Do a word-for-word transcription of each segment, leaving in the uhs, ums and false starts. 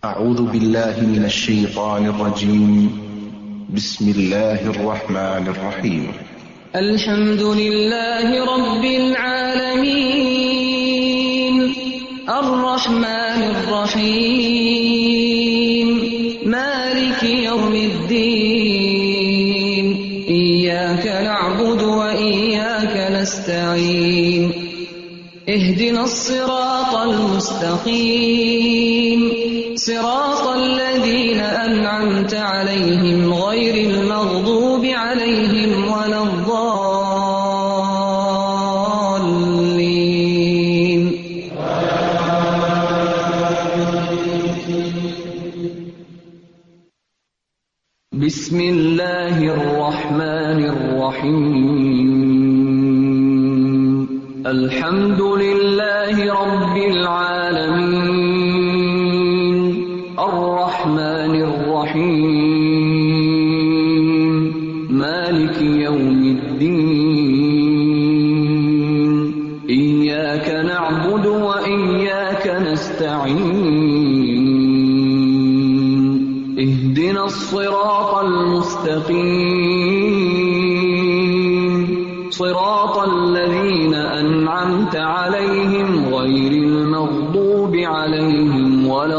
أعوذ بالله من الشيطان الرجيم. بسم الله الرحمن الرحيم. الحمد لله رب العالمين الرحمن الرحيم مالك يوم الدين إياك نعبد وإياك نستعين اهدنا الصراط المستقيم صراط الذين أنعمت عليهم غير المغضوب عليهم ولا الضالين. بسم الله الرحمن الرحيم الحمد لله رب العالمين الرحمن الرحيم مالك يوم الدين إياك نعبد وإياك نستعين اهدنا الصراط المستقيم صراط الذين أنعمت عليهم غير المغضوب عليهم ولا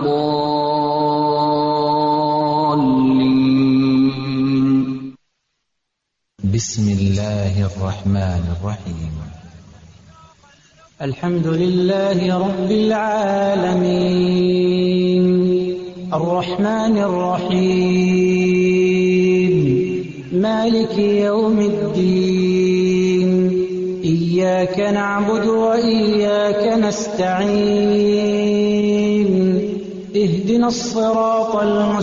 الضالين. بسم الله الرحمن الرحيم الحمد لله رب العالمين الرحمن الرحيم مالك يوم الدين إياك نعبد وإياك نستعين اهدنا الصراط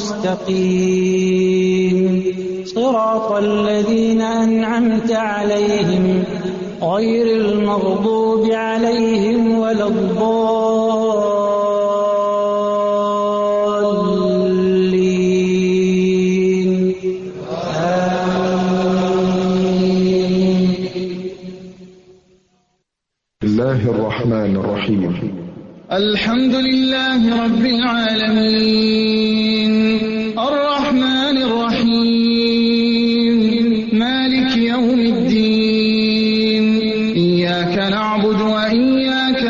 المستقيم صراط الذين أنعمت عليهم غير المغضوب عليهم ولا الضالين. آمين. بسم الله الرحمن الرحيم الحمد لله رب العالمين الرحمن الرحيم مالك يوم الدين إياك نعبد وإياك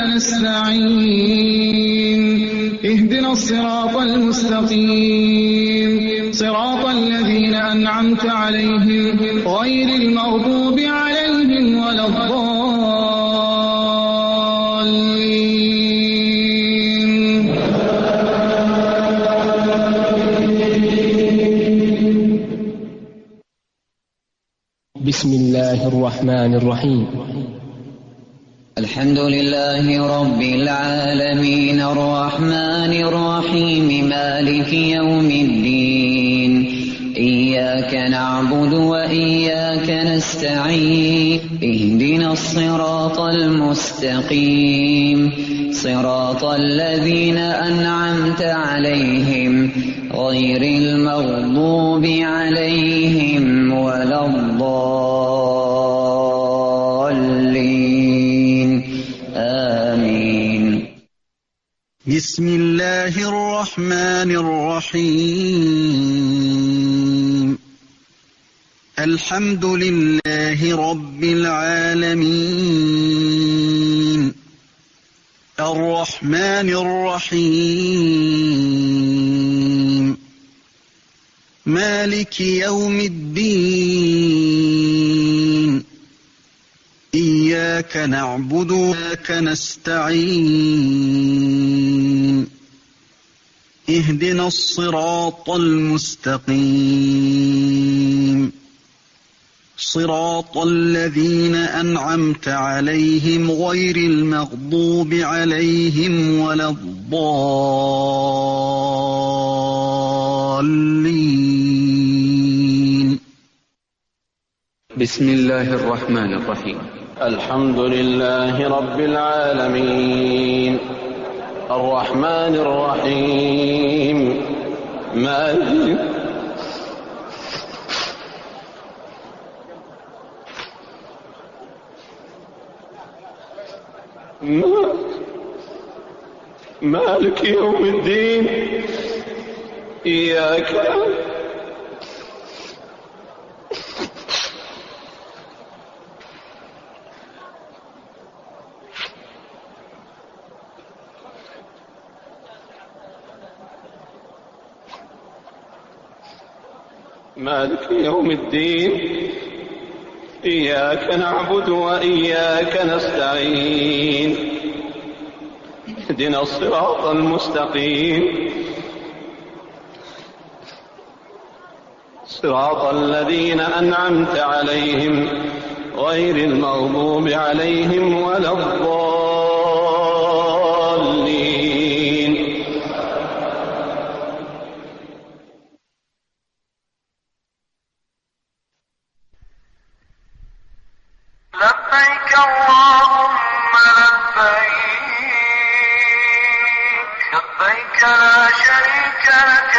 نستعين اهدنا الصراط المستقيم صراط الذين أنعمت عليهم غير المغضوب عليهم ولا الضالين. بسم الله الرحمن الرحيم الحمد لله رب العالمين الرحمن الرحيم مالك يوم الدين إياك نعبد وإياك نستعين اهدنا الصراط المستقيم صراط الذين أنعمت عليهم غير المغضوب عليهم ولا الضالين. آمين. بسم الله الرحمن الرحيم الحمد لله رب العالمين الرحمن الرحيم مالك يوم الدين إياك نعبد وإياك نستعين اهدنا الصراط المستقيم صراط الذين أنعمت عليهم غير المغضوب عليهم ولا الضالين. بسم الله الرحمن الرحيم الحمد لله رب العالمين الرحمن الرحيم مالك مالك يوم الدين إياك مالك يوم الدين إياك نعبد وإياك نستعين اهدنا الصراط المستقيم صراط الذين أنعمت عليهم غير المغضوب عليهم ولا الضالين. لبيك اللهم لبيك لبيك لا شريك لك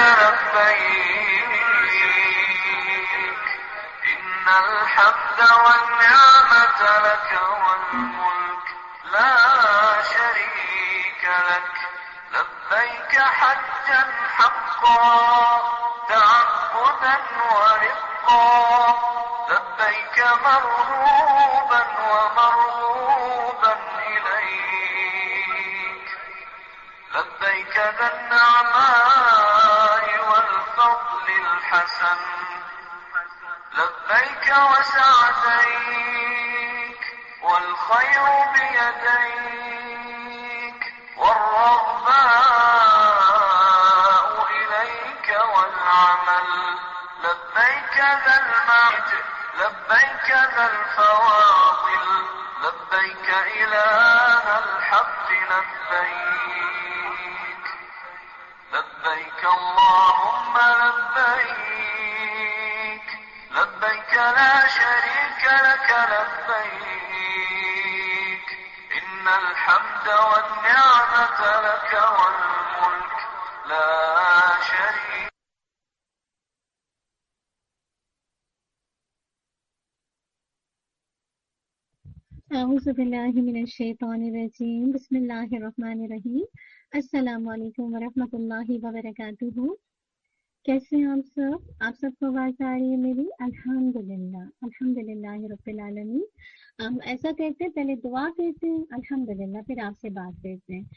لبيك إن الحمد والنعمة لك والملك لا شريك لك لبيك حجا حقا تعبدا ورقا لبيك مرهوبا ومرغوبا إليك لبيك ذا النعماء والفضل الحسن لبيك وسعديك والخير بيديك والرغباء إليك والعمل لبيك ذا المجد لبيك ذا الفواضل لبيك إله الحق لبيك لبيك اللهم لبيك لبيك لا شريك لك لبيك إن الحمد والنعمة لك والملك لا شريك. اعوذ باللہ من الشیطان الرجیم بسم اللہ الرحمن الرحیم. السلام علیکم ورحمۃ اللہ وبرکاتہ. کیسے ہیں آپ سب؟ آپ سب کو آواز آ رہی ہے میری؟ الحمدللہ الحمدللہ رب العالمین. ہم ایسا کہتے ہیں، پہلے دعا کہتے ہیں الحمدللہ، پھر آپ سے بات کرتے ہیں.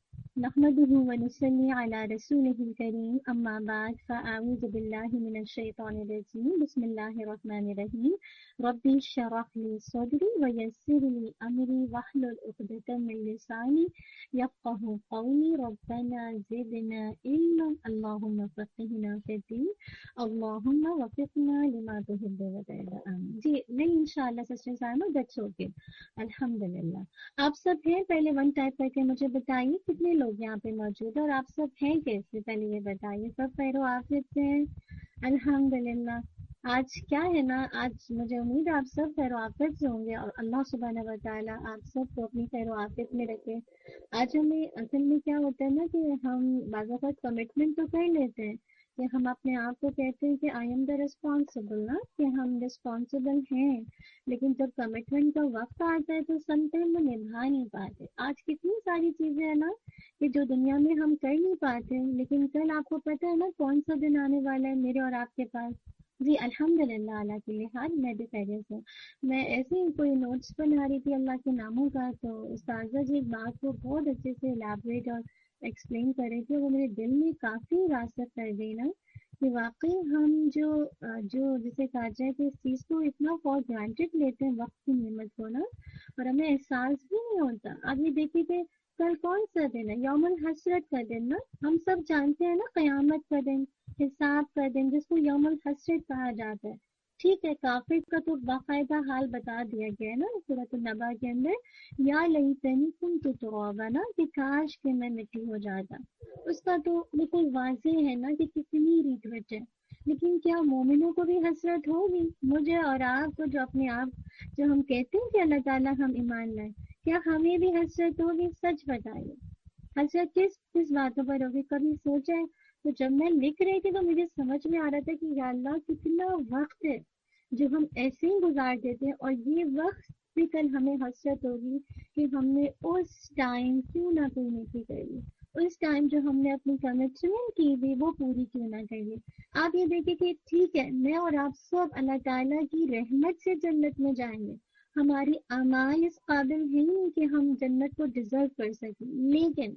نحمده ونصلي على رسوله الكريم اما بعد فاعوذ بالله من الشيطان الرجيم بسم الله الرحمن الرحيم. ربي اشرح لي صدري ويسر لي امري واحلل عقدة من لساني يفقهوا قولي. ربنا زدنا علما اللهم فقهنا في الدين اللهم وفقنا لما تحب وترضى. آمين. جی نہیں انشاءاللہ سسٹر سائمہ دیٹس اوکے. الحمدللہ. آپ سب ہیں؟ پہلے ون ٹائپ کر کے مجھے بتائیے کتنے لوگ یہاں پہ موجود ہیں اور آپ سب ہیں کیسے؟ پہلے یہ بتائیے. سب خیر و عافیت سے ہیں؟ الحمدللہ. آج کیا ہے نا، آج مجھے امید ہے آپ سب خیر و عافیت سے ہوں گے اور اللہ سبحانہ و تعالیٰ آپ سب کو اپنی خیر و عافیت میں رکھے. آج ہمیں اصل میں کیا ہوتا ہے نا کہ ہم بعض اوقات کمٹمنٹ تو کر لیتے ہیں کہ ہم اپنے آپ کو کہتے ہیں کہ آئی ایم دا ریسپانسبل، نا کہ ہم ریسپانسبل ہیں، لیکن جب کمٹمنٹ کا وقت آتا ہے تو سم ٹائم وہ نبھا نہیں پاتے. آج کتنی ساری چیزیں ہیں نا کہ جو دنیا میں ہم کر نہیں پاتے، لیکن کل آپ کو پتہ ہے نا کون سا دن آنے والا ہے میرے اور آپ کے پاس. جی الحمدللہ اللہ کے لحاظ میں بھی خیریت سے ہوں. میں ایسے ہی کوئی نوٹس بنا رہی تھی اللہ کے ناموں کا، تو استاذہ جی ایک بات کو بہت اچھے سے الیبریٹ اور ایکسپلین کر رہی تھی، وہ میرے دل میں کافی راسخ کر گئی نا کہ واقعی ہم جو جو جسے کہا جائے کہ اس چیز کو اتنا فار گرانٹیڈ لیتے ہیں وقت کی نعمت کو نا، اور ہمیں احساس بھی نہیں ہوتا. اب یہ دیکھیے کہ کل کون سا دن ہے؟ یوم الحسرت کا دن نا. ہم سب جانتے ہیں نا قیامت کا دن، حساب کا دن، جس کو یوم الحسرت کہا جاتا ہے. ٹھیک ہے، کافر کا تو باقاعدہ حال بتا دیا گیا ہے نا سورۃ النبأ کے اندر، یا لیتنی کنت ترابا، نا کہ کاش کہ میں مٹی ہو جاتا. اس کا تو بالکل واضح ہے نا کہ کتنی ریگریٹ ہے. لیکن کیا مومنوں کو بھی حسرت ہوگی؟ مجھے اور آپ کو جو اپنے آپ جو ہم کہتے ہیں کہ اللہ تعالیٰ ہم ایمان لائیں، کیا ہمیں بھی حسرت ہوگی؟ سچ بتائیے، حسرت کس کس باتوں پر ہوگی؟ کبھی سوچا ہے؟ تو جب میں لکھ رہی تھی تو مجھے سمجھ میں آ رہا تھا کہ یا اللہ کتنا وقت ہے جو ہم ایسے ہی گزار دیتے ہیں، اور یہ وقت بھی کل ہمیں حسرت ہوگی کہ ہم نے اس ٹائم کیوں نہ کوئی نیکی کر لی، اس ٹائم جو ہم نے اپنی کمٹمنٹ کی تھی وہ پوری کیوں نہ کر لی. آپ یہ دیکھیں کہ ٹھیک ہے میں اور آپ سب اللہ تعالیٰ کی رحمت سے جنت میں جائیں گے, ہماری اعمال اس قابل نہیں کہ ہم جنت کو ڈیزرو کر سکیں, لیکن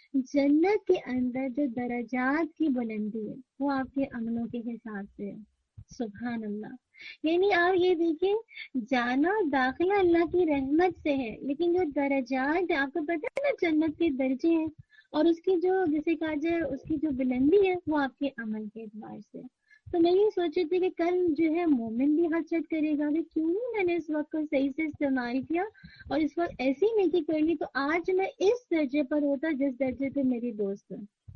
جنت کے اندر جو درجات کی بلندی ہے وہ آپ کے عملوں کے حساب سے ہے. سبحان اللہ. یعنی آپ یہ دیکھیں جانا داخلہ اللہ کی رحمت سے ہے, لیکن جو درجات آپ کو پتہ ہے نا جنت کے درجے ہیں, اور اس کی جو جسے کہا جائے اس کی جو بلندی ہے وہ آپ کے عمل کے اعتبار سے. تو میں یہ سوچی تھی کہ کل جو ہے مومن بھی حسرت کرے گا کہ کیوں نہیں میں نے اس وقت کو صحیح سے استعمال کیا اور اس وقت ایسی نیکی کر لی تو آج میں اس درجے پر ہوتا جس درجے پہ میری دوست ہے.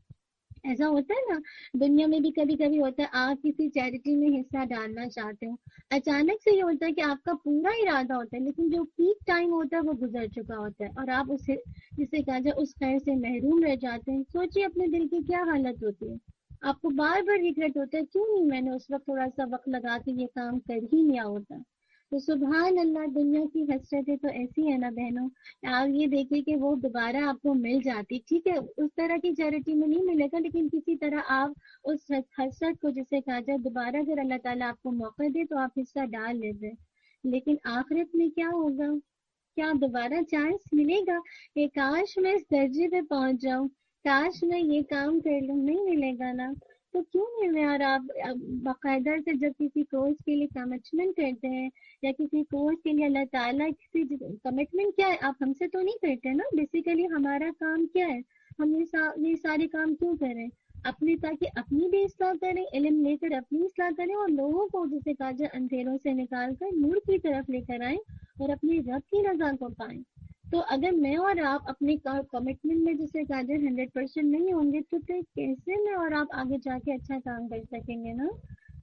ایسا ہوتا ہے نا دنیا میں بھی کبھی کبھی ہوتا ہے, آپ کسی چیریٹی میں حصہ ڈالنا چاہتے ہو, اچانک سے یہ ہوتا ہے کہ آپ کا پورا ارادہ ہوتا ہے لیکن جو پیک ٹائم ہوتا ہے وہ گزر چکا ہوتا ہے اور آپ اسے جسے کہا جائے اس خیر سے محروم رہ جاتے ہیں. سوچیے اپنے دل کی کیا حالت ہوتی ہے. آپ کو بار بار ریگریٹ ہوتا ہے کیوں نہیں میں نے اس وقت تھوڑا سا وقت لگا کے یہ کام کر ہی لیا ہوتا. تو سبحان اللہ دنیا کی حسرتیں تو ایسی ہے نا بہنوں, آپ یہ دیکھیں کہ وہ دوبارہ آپ کو مل جاتی. ٹھیک ہے اس طرح کی چیریٹی میں نہیں ملے گا لیکن کسی طرح آپ اس حسرت کو جسے کہا جائے دوبارہ اگر اللہ تعالیٰ آپ کو موقع دے تو آپ حصہ ڈال لیتے. لیکن آخرت میں کیا ہوگا, کیا دوبارہ چانس ملے گا کہ کاش میں اس درجے پہ پہنچ جاؤں, کاش میں یہ کام کر لوں, نہیں ملے گا نا. تو کیوں نہیں میں اور آپ باقاعدہ سے جب کسی کورس کے لیے کمٹمنٹ کرتے ہیں یا کسی کورس کے لیے اللہ تعالیٰ کسی کمٹمنٹ کیا ہے آپ ہم سے تو نہیں کرتے نا. بیسیکلی ہمارا کام کیا ہے, ہم یہ سا, یہ سارے کام کیوں کریں اپنی, تاکہ اپنی بھی اصلاح کریں, علم لے کر اپنی اصلاح کریں اور لوگوں کو جسے کہا جائے اندھیروں سے نکال کر نور کی طرف لے کر آئیں اور اپنی رب کی رضا کو پائیں. تو اگر میں اور آپ اپنے کمٹمنٹ میں جسے کہا جائے ہنڈریڈ پرسینٹ نہیں ہوں گے تو پھر کیسے میں اور آپ آگے جا کے اچھا کام کر سکیں گے نا.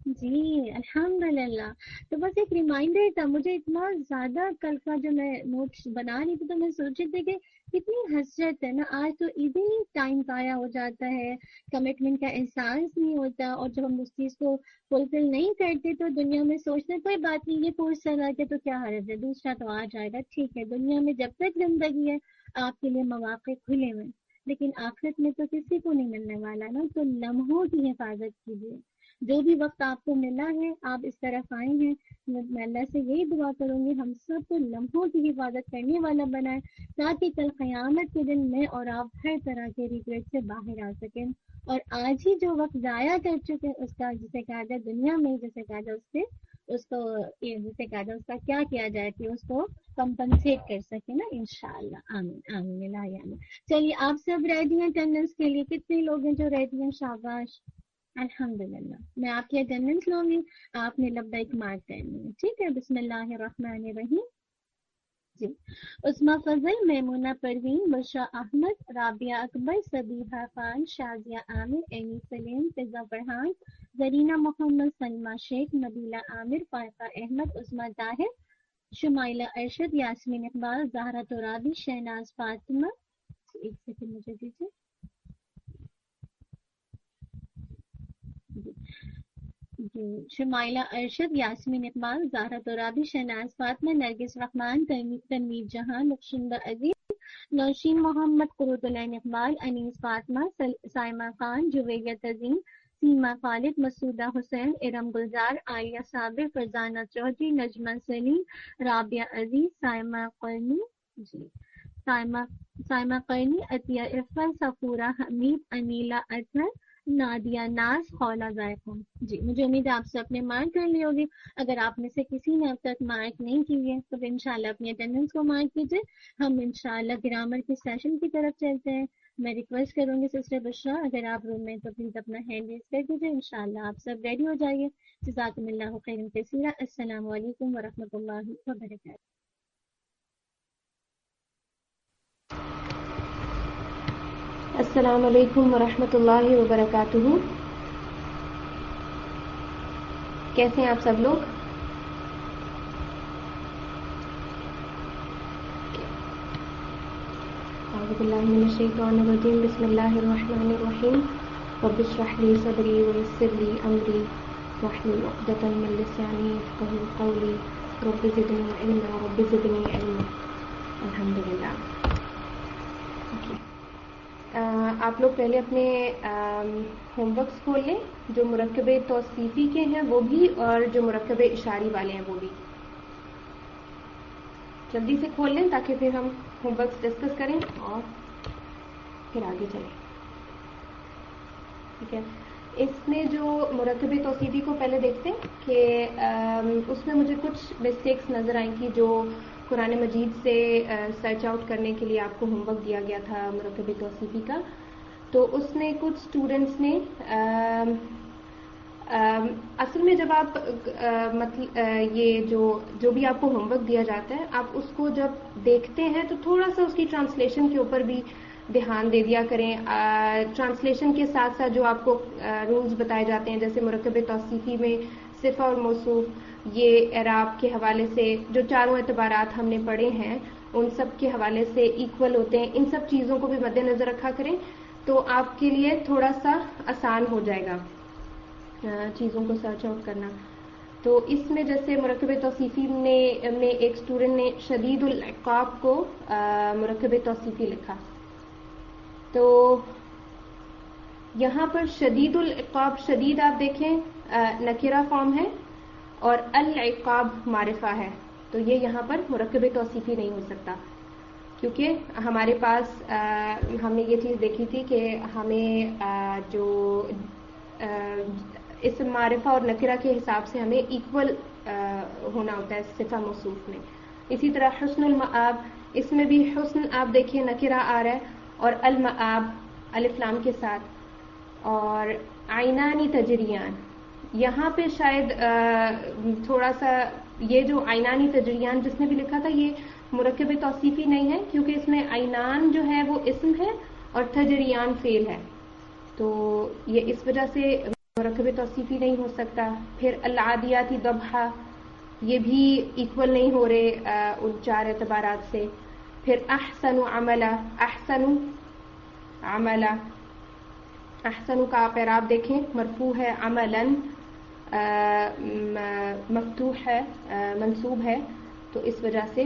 جی الحمدللہ. تو بس ایک ریمائنڈر تھا مجھے, اتنا زیادہ کل کا جو میں نوٹس بنا رہی تھی تو میں سوچی تھی کہ کتنی حسرت ہے نا, آج تو ایزیلی ٹائم ضائع ہو جاتا ہے, کمٹمنٹ کا احساس نہیں ہوتا, اور جب ہم اس چیز کو فلفل نہیں کرتے تو دنیا میں سوچنے کوئی بات نہیں, یہ کورس چلا کے تو کیا حرج ہے, دوسرا تو آ جائے گا. ٹھیک ہے دنیا میں جب تک زندگی ہے آپ کے لیے مواقع کھلے ہوئے, لیکن آخرت میں تو کسی کو نہیں ملنے والا نا. تو لمحوں کی حفاظت کیجیے, جو بھی وقت آپ کو ملا ہے آپ اس طرف آئے ہیں, میں اللہ سے یہی دعا کروں گی ہم سب کو لمحوں کی حفاظت کرنے والا بنائے تاکہ کل قیامت کے دن میں اور آپ ہر طرح کے ریگریٹ سے باہر آ سکیں, اور آج ہی جو وقت ضائع کر چکے اس کا جسے کہا جائے دنیا میں جسے کہا جائے اس سے اس کو جسے کہا جائے اس کا کیا کیا جائے کہ اس کو کمپنسیٹ کر سکے نا انشاءاللہ. آمین آمین آمین. چلیے آپ سب ریڈی ہیں اٹینڈنس کے لیے؟ کتنے لوگ ہیں جو ریڈی ہیں؟ شاباش الحمدللہ. میں آپ کی اٹینڈنس لوں گی, آپ نے لبیک مارک کرنی ہے. ٹھیک ہے بسم اللہ الرحمن الرحیم. جی عثمہ فضل, میمونہ پروین, بشرا احمد, رابعہ اکبر, صبیحہ خان, شازیہ عامر, اینی سلیم, فضا فرحان, زرینہ محمد, سلمہ شیخ, نبیلہ عامر, فائقہ احمد, عثمہ طاہر, شمائلہ ارشد, یاسمین اقبال, زہرہ ترابی, شہناز فاطمہ. ایک سیکنڈ مجھے دیجیے. جی شمائلہ ارشد, یاسمین اقبال, زہرہ ترابی, شہناز فاطمہ, نرگس رحمان, تنویر جہاں, لکشندہ عزیز, نوشین محمد, قرۃ العین اقبال, انیس فاطمہ, سائمہ خان, جویریہ تزیم, سیما خالد, مسعودہ حسین, ارم گلزار, عالیہ صابر, فرزانہ چودھری, نجمہ سلیم, رابعہ عزیز, سائمہ قرنی, جی سائمہ سائمہ قرنی, عطیہ عفت, صفورہ حمید, انیلہ اطہر, نادیہ ناز, خولا ذائقہ. جی مجھے امید ہے آپ سے اپنے مارک کر لی ہوگی. اگر آپ میں سے کسی نے اب تک مارک نہیں کیے تو انشاءاللہ اپنی اٹینڈنس کو مارک کیجیے. ہم انشاءاللہ گرامر کے سیشن کی طرف چلتے ہیں. میں ریکویسٹ کروں گی سسٹر بشرا اگر آپ روم میں تو پلیز اپنا ہینڈ ریز کر دیجیے. انشاءاللہ آپ سب ریڈی ہو جائیے. جزاکم اللہ خیرا کثیرا. السلام علیکم ورحمۃ اللہ وبرکاتہ. السلام علیکم ورحمۃ اللہ وبرکاتہ. کیسے ہیں آپ سب لوگ؟ اعوذ باللہ من الشیطان الرجیم. بسم اللہ الرحمن الرحیم. رب اشرح لی صدری ویسر لی امری واحلل عقدۃ من لسانی یفقهوا قولی. رب زدنی علما رب زدنی علما. الحمدللہ. Okay. آپ لوگ پہلے اپنے ہوم ورکس کھول لیں، جو مرکب توصیفی کے ہیں وہ بھی اور جو مرکب اشاری والے ہیں وہ بھی جلدی سے کھول لیں تاکہ پھر ہم ہوم ورکس ڈسکس کریں اور پھر آگے چلیں. ٹھیک ہے، اس میں جو مرکب توصیفی کو پہلے دیکھتے ہیں کہ اس میں مجھے کچھ مسٹیکس نظر آئیں تھی جو قرآن مجید سے سرچ آؤٹ کرنے کے لیے آپ کو ہوم ورک دیا گیا تھا مرکب توصیفی کا. تو اس میں کچھ اسٹوڈنٹس نے اصل میں جب آپ مطلب یہ جو جو بھی آپ کو ہوم ورک دیا جاتا ہے آپ اس کو جب دیکھتے ہیں تو تھوڑا سا اس کی ٹرانسلیشن کے اوپر بھی دھیان دے دیا کریں. ٹرانسلیشن کے ساتھ ساتھ جو آپ کو رولز بتائے جاتے ہیں جیسے مرکب توصیفی میں صفہ اور موصوف یہ اعراب کے حوالے سے جو چاروں اعتبارات ہم نے پڑھے ہیں ان سب کے حوالے سے ایکول ہوتے ہیں، ان سب چیزوں کو بھی مد نظر رکھا کریں تو آپ کے لیے تھوڑا سا آسان ہو جائے گا چیزوں کو سرچ آؤٹ کرنا. تو اس میں جیسے مرکب توصیفی نے میں ایک اسٹوڈنٹ نے شدید العقاب کو مرکب توصیفی لکھا. تو یہاں پر شدید العقاب، شدید آپ دیکھیں نکرہ فارم ہے اور العقاب معرفہ ہے، تو یہ یہاں پر مرکب توصیفی نہیں ہو سکتا کیونکہ ہمارے پاس ہم نے یہ چیز دیکھی تھی کہ ہمیں جو اس معرفہ اور نکرہ کے حساب سے ہمیں ایکول ہونا ہوتا ہے صفہ موصوف میں. اسی طرح حسن المآب، اس میں بھی حسن آپ دیکھیے نکرہ آ رہا ہے اور المآب الف لام کے ساتھ، اور عینانی تجریان یہاں پہ شاید تھوڑا سا یہ جو عینانی تجریان جس نے بھی لکھا تھا یہ مرکب توصیفی نہیں ہے کیونکہ اس میں عینان جو ہے وہ اسم ہے اور تجریان فعل ہے، تو یہ اس وجہ سے مرکب توصیفی نہیں ہو سکتا. پھر العادیاتی ضبحا یہ بھی ایکول نہیں ہو رہے ان چار اعتبارات سے. پھر احسن عملا، احسن عملا، احسن کا آپ اعراب دیکھیں مرفوع ہے، عملا مفتوح ہے، منصوب ہے، تو اس وجہ سے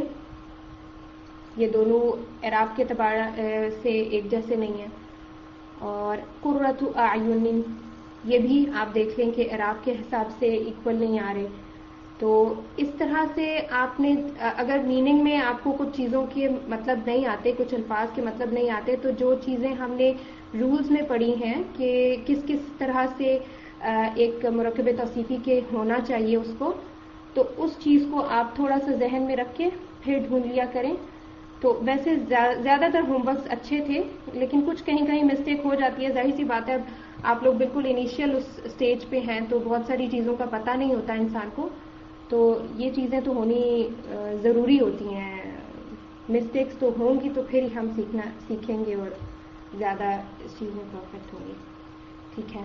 یہ دونوں اعراب کے اعتبار سے ایک جیسے نہیں ہیں. اور قرۃ اعین یہ بھی آپ دیکھ لیں کہ اعراب کے حساب سے ایکول نہیں آ رہے. تو اس طرح سے آپ نے اگر میننگ میں آپ کو کچھ چیزوں کے مطلب نہیں آتے، کچھ الفاظ کے مطلب نہیں آتے، تو جو چیزیں ہم نے رولز میں پڑھی ہیں کہ کس کس طرح سے ایک مرکب توصیفی کے ہونا چاہیے اس کو، تو اس چیز کو آپ تھوڑا سا ذہن میں رکھ کے پھر ڈھونڈ لیا کریں. تو ویسے زیادہ تر ہوم ورکس اچھے تھے لیکن کچھ کہیں کہیں مسٹیک ہو جاتی ہے، ظاہر سی بات ہے آپ لوگ بالکل انیشیل اس اسٹیج پہ ہیں تو بہت ساری چیزوں کا پتہ نہیں ہوتا انسان کو، تو یہ چیزیں تو ہونی ضروری ہوتی ہیں. مسٹیکس تو ہوں گی تو پھر ہی ہم سیکھنا سیکھیں گے اور زیادہ اس چیز میں پرفیکٹ ہوں گے. ٹھیک ہے،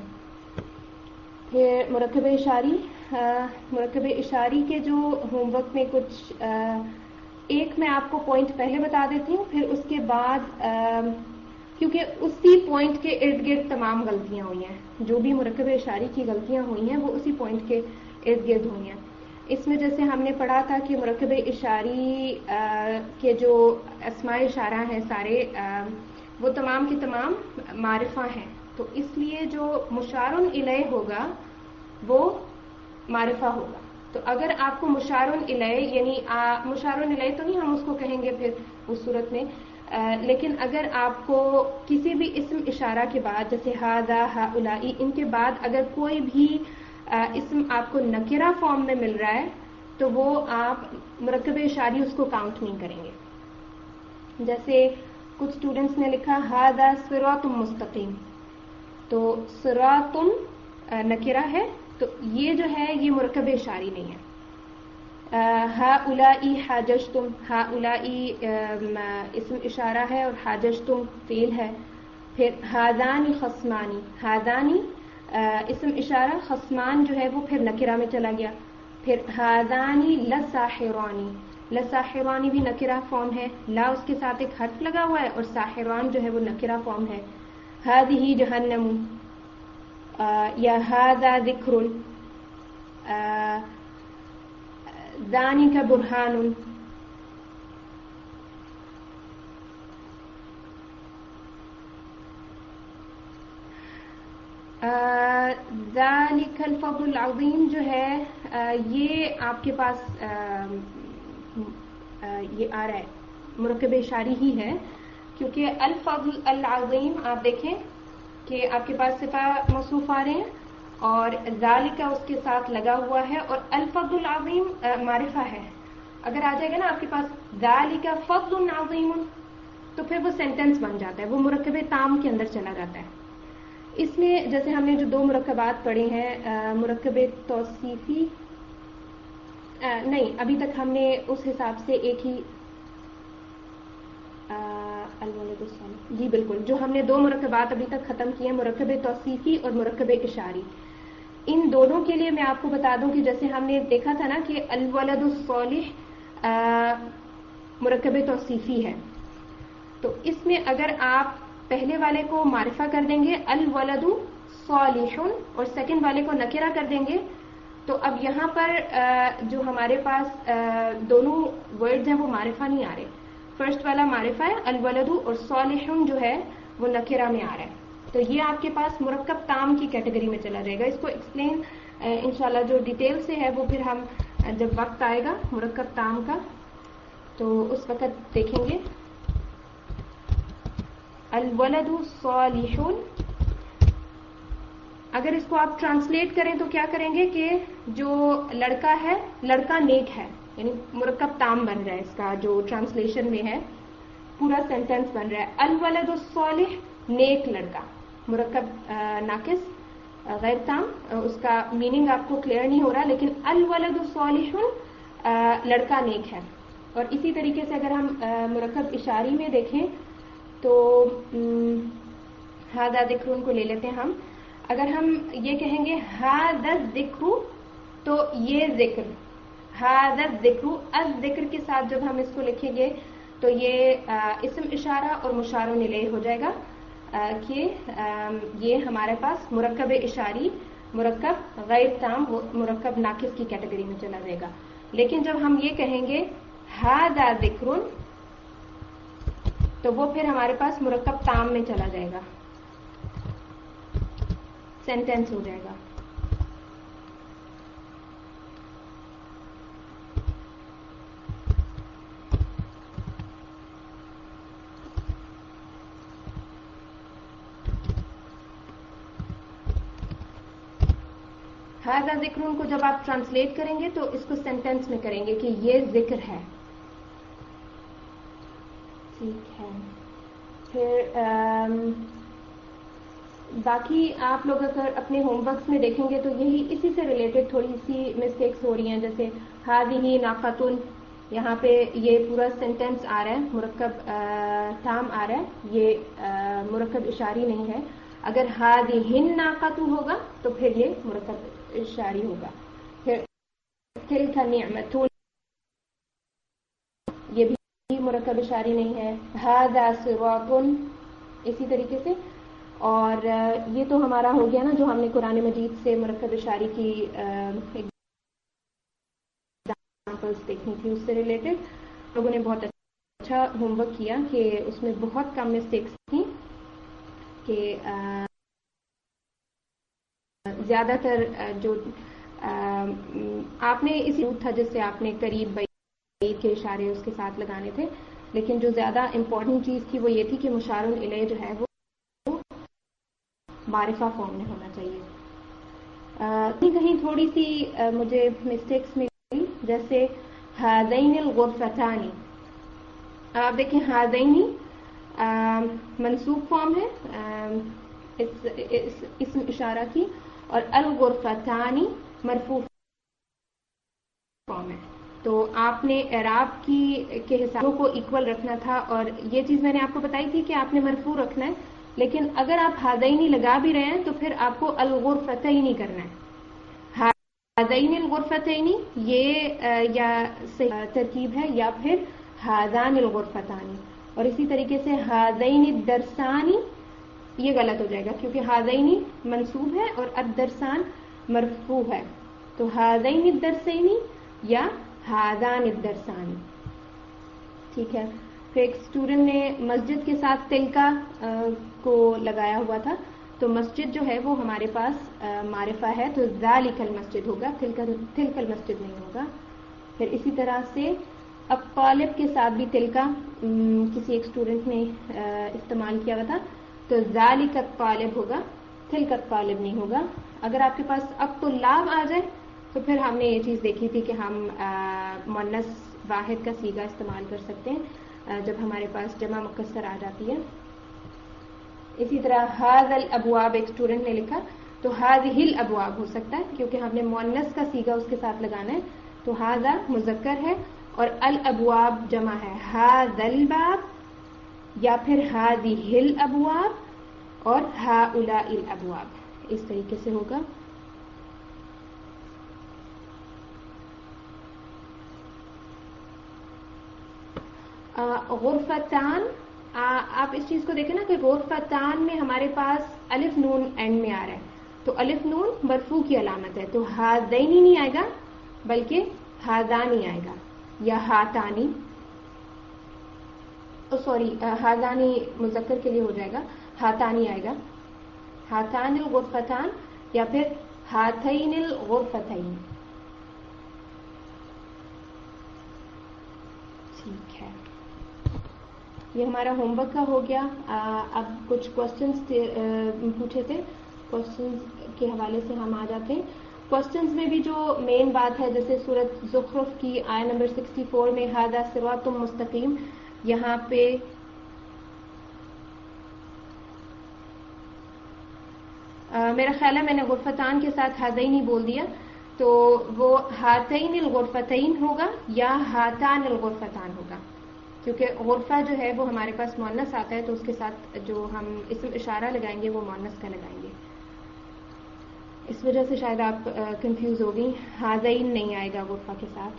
پھر مرکب اشاری. مرکب اشاری کے جو ہوم ورک میں کچھ ایک میں آپ کو پوائنٹ پہلے بتا دیتی ہوں، پھر اس کے بعد کیونکہ اسی پوائنٹ کے ارد گرد تمام غلطیاں ہوئی ہیں، جو بھی مرکب اشاری کی غلطیاں ہوئی ہیں وہ اسی پوائنٹ کے ارد گرد ہوئی ہیں. اس میں جیسے ہم نے پڑھا تھا کہ مرکب اشاری کے جو اسماء اشارہ ہیں سارے وہ تمام کے تمام معرفہ ہیں، تو اس لیے جو مشار الیہ ہوگا وہ معرفہ ہوگا. تو اگر آپ کو مشار الیہ یعنی مشار الیہ تو نہیں ہم اس کو کہیں گے پھر اس صورت میں، لیکن اگر آپ کو کسی بھی اسم اشارہ کے بعد جیسے ھذا ھؤلاء ان کے بعد اگر کوئی بھی اسم آپ کو نکرہ فارم میں مل رہا ہے تو وہ آپ مرکب اشاری اس کو کاؤنٹ نہیں کریں گے. جیسے کچھ اسٹوڈنٹس نے لکھا ھذا صراط مستقیم، تو صراط نکرہ ہے تو یہ جو ہے یہ مرکب اشاری نہیں ہے. ھؤلاء حاججتم، ھؤلاء اسم اشارہ ہے اور حاججتم فعل ہے. پھر ھذان خصمان، ھذان اسم اشارہ، خصمان جو ہے وہ پھر نکرہ میں چلا گیا. پھر ھذان لساحران، لساحران بھی نکرہ فارم ہے، لا اس کے ساتھ ایک حرف لگا ہوا ہے اور ساحران جو ہے وہ نکرہ فارم ہے. ھذہ جہنم یا ھذا ذکر، ذالک برہان. ذالک الفضل العظیم جو ہے یہ آپ کے پاس یہ آ رہا ہے مرکب اشاری ہی ہے، کیونکہ الفضل العظیم آپ دیکھیں کہ آپ کے پاس صفہ موصوف آ رہے ہیں اور ذالک اس کے ساتھ لگا ہوا ہے اور الفضل العظیم معرفہ ہے. اگر آ جائے گا نا آپ کے پاس ذالک فضل عظیم تو پھر وہ سینٹنس بن جاتا ہے، وہ مرکب تام کے اندر چلا جاتا ہے. اس میں جیسے ہم نے جو دو مرکبات پڑھے ہیں مرکب توصیفی نہیں، ابھی تک ہم نے اس حساب سے ایک ہی الولد الصالح جی بالکل، جو ہم نے دو مرکبات ابھی تک ختم کیے ہیں مرکب توصیفی اور مرکب اشاری. ان دونوں کے لیے میں آپ کو بتا دوں کہ جیسے ہم نے دیکھا تھا نا کہ الولد الصالح مرکب توصیفی ہے، تو اس میں اگر آپ پہلے والے کو معرفہ کر دیں گے الولد صالح اور سیکنڈ والے کو نکرہ کر دیں گے، تو اب یہاں پر جو ہمارے پاس دونوں ورڈز ہیں وہ معرفہ نہیں آ رہے. فرسٹ والا معرفہ ہے الولد اور صالح جو ہے وہ نکرہ میں آ رہا ہے، تو یہ آپ کے پاس مرکب تام کی کیٹیگری میں چلا جائے گا. اس کو ایکسپلین انشاءاللہ جو ڈیٹیل سے ہے وہ پھر ہم جب وقت آئے گا مرکب تام کا تو اس وقت دیکھیں گے. الولد صالح، اگر اس کو آپ ٹرانسلیٹ کریں تو کیا کریں گے کہ جو لڑکا ہے لڑکا نیک ہے، یعنی مرکب تام بن رہا ہے. اس کا جو ٹرانسلیشن میں ہے پورا سینٹینس بن رہا ہے الولد الصالح نیک لڑکا، مرکب ناقص غیر تام، اس کا میننگ آپ کو کلیئر نہیں ہو رہا، لیکن الولد الصالح لڑکا نیک ہے. اور اسی طریقے سے اگر ہم مرکب اشاری میں دیکھیں تو ہاذا ذکر کو لے لیتے ہیں ہم. اگر ہم یہ کہیں گے ہاذا الذکر تو یہ ذکر، ہاذا الذکر الذکر کے ساتھ جب ہم اس کو لکھیں گے تو یہ اسم اشارہ اور مشار الیہ ہو جائے گا کہ یہ ہمارے پاس مرکب اشاری مرکب غیر تام مرکب ناقص کی کیٹیگری میں چلا جائے گا. لیکن جب ہم یہ کہیں گے ہاذا ذکر تو وہ پھر ہمارے پاس مرکب تام میں چلا جائے گا، سینٹینس ہو جائے گا. ہاذا ذکر کو جب آپ ٹرانسلیٹ کریں گے تو اس کو سینٹینس میں کریں گے کہ یہ ذکر ہے. ٹھیک ہے. پھر باقی آپ لوگ اگر اپنے ہوم ورکس میں دیکھیں گے تو یہی اسی سے ریلیٹڈ تھوڑی سی مسٹیکس ہو رہی ہیں. جیسے ہاذہ ناقۃ، یہاں پہ یہ پورا سینٹینس آ رہا ہے مرکب تام آ رہا ہے، یہ مرکب اشاری نہیں ہے. اگر ہاذہ ناقۃ ہوگا تو پھر یہ مرکب اشاری ہوگا. پھر تلک نعمۃ یہ بھی مرکب اشاری نہیں ہے. ھذا صراط اسی طریقے سے. اور یہ تو ہمارا ہو گیا نا جو ہم نے قرآن مجید سے مرکب اشاری کی ایگزامپلس دیکھنی تھی، اس سے ریلیٹڈ لوگوں نے بہت اچھا ہوم ورک کیا کہ اس میں بہت کم مسٹیکس تھیں کہ زیادہ تر جو آپ نے اسی تھا جس سے آپ نے قریب بعید کے اشارے اس کے ساتھ لگانے تھے، لیکن جو زیادہ امپورٹنٹ چیز تھی وہ یہ تھی کہ مشار الیہ جو ہے وہ معرفہ فارم میں ہونا چاہیے. کہیں کہیں تھوڑی سی مجھے مسٹیکس ملی، جیسے ہذین الغرفتان. آپ دیکھیں ہذین منصوب فارم ہے اسم اشارہ کی، اور الغرفتان مرفوع فارم ہے. تو آپ نے اعراب کی کے حسابوں کو ایکول رکھنا تھا، اور یہ چیز میں نے آپ کو بتائی تھی کہ آپ نے مرفوع رکھنا ہے. لیکن اگر آپ ہذین لگا بھی رہے ہیں تو پھر آپ کو الغرفتین کرنا ہے. ہذین الغرفتین یہ یا ترکیب ہے یا پھر ہذان الغرفتان. اور اسی طریقے سے ہذین الدرسان یہ غلط ہو جائے گا کیونکہ ہذین منصوب ہے اور الدرسان مرفوع ہے. تو ہذین الدرسین یا ہذان الدرسان. ٹھیک ہے. پھر ایک اسٹوڈنٹ نے مسجد کے ساتھ تلکا کو لگایا ہوا تھا، تو مسجد جو ہے وہ ہمارے پاس معرفہ ہے تو ذالک المسجد ہوگا، تلک المسجد نہیں ہوگا. پھر اسی طرح سے اب طالب کے ساتھ بھی تلکا کسی ایک اسٹوڈنٹ نے استعمال کیا ہوا تھا تو ذالک الطالب ہوگا، تلک الطالب نہیں ہوگا. اگر آپ کے پاس اب تو لام آ جائے تو پھر ہم نے یہ چیز دیکھی تھی کہ ہم مؤنث واحد کا صیغہ استعمال کر سکتے ہیں جب ہمارے پاس جمع مکسر آ جاتی ہے. اسی طرح ھذا الابواب ایک اسٹوڈنٹ نے لکھا تو ھذہ الابواب ہو سکتا ہے کیونکہ ہم نے مؤنث کا صیغہ اس کے ساتھ لگانا ہے. تو ھذا مذکر ہے اور الابواب جمع ہے، ھذا الباب یا پھر ھذہ الابواب اور ھؤلاء الابواب، اس طریقے سے ہوگا. غرفتان، آپ اس چیز کو دیکھیں نا کہ غرفتان میں ہمارے پاس الف نون اینڈ میں آ رہا ہے تو الف نون مرفوع کی علامت ہے تو ھذینی نہیں آئے گا بلکہ ھذانی آئے گا یا ھاتانی، سوری ھذانی مذکر کے لیے ہو جائے گا، ھاتانی آئے گا، ھاتان الغرفتان یا پھر ھاتین الغرفتین. ٹھیک ہے، یہ ہمارا ہوم ورک کا ہو گیا. اب کچھ کوشچنس پوچھے تھے، کوشچنس کے حوالے سے ہم آ جاتے ہیں. کوشچنس میں بھی جو مین بات ہے جیسے سورۃ زخرف کی آیت نمبر سکسٹی فور میں ھذا صراط مستقیم، یہاں پہ آ, میرا خیال ہے میں نے غرفتان کے ساتھ ھذین بول دیا تو وہ ھاتین الغرفتین ہوگا یا ھاتان الغرفتان ہوگا کیونکہ غرفہ جو ہے وہ ہمارے پاس مؤنث آتا ہے تو اس کے ساتھ جو ہم اسم اشارہ لگائیں گے وہ مؤنث کا لگائیں گے. اس وجہ سے شاید آپ کنفیوز ہو گئی، ھذین نہیں آئے گا غرفہ کے ساتھ.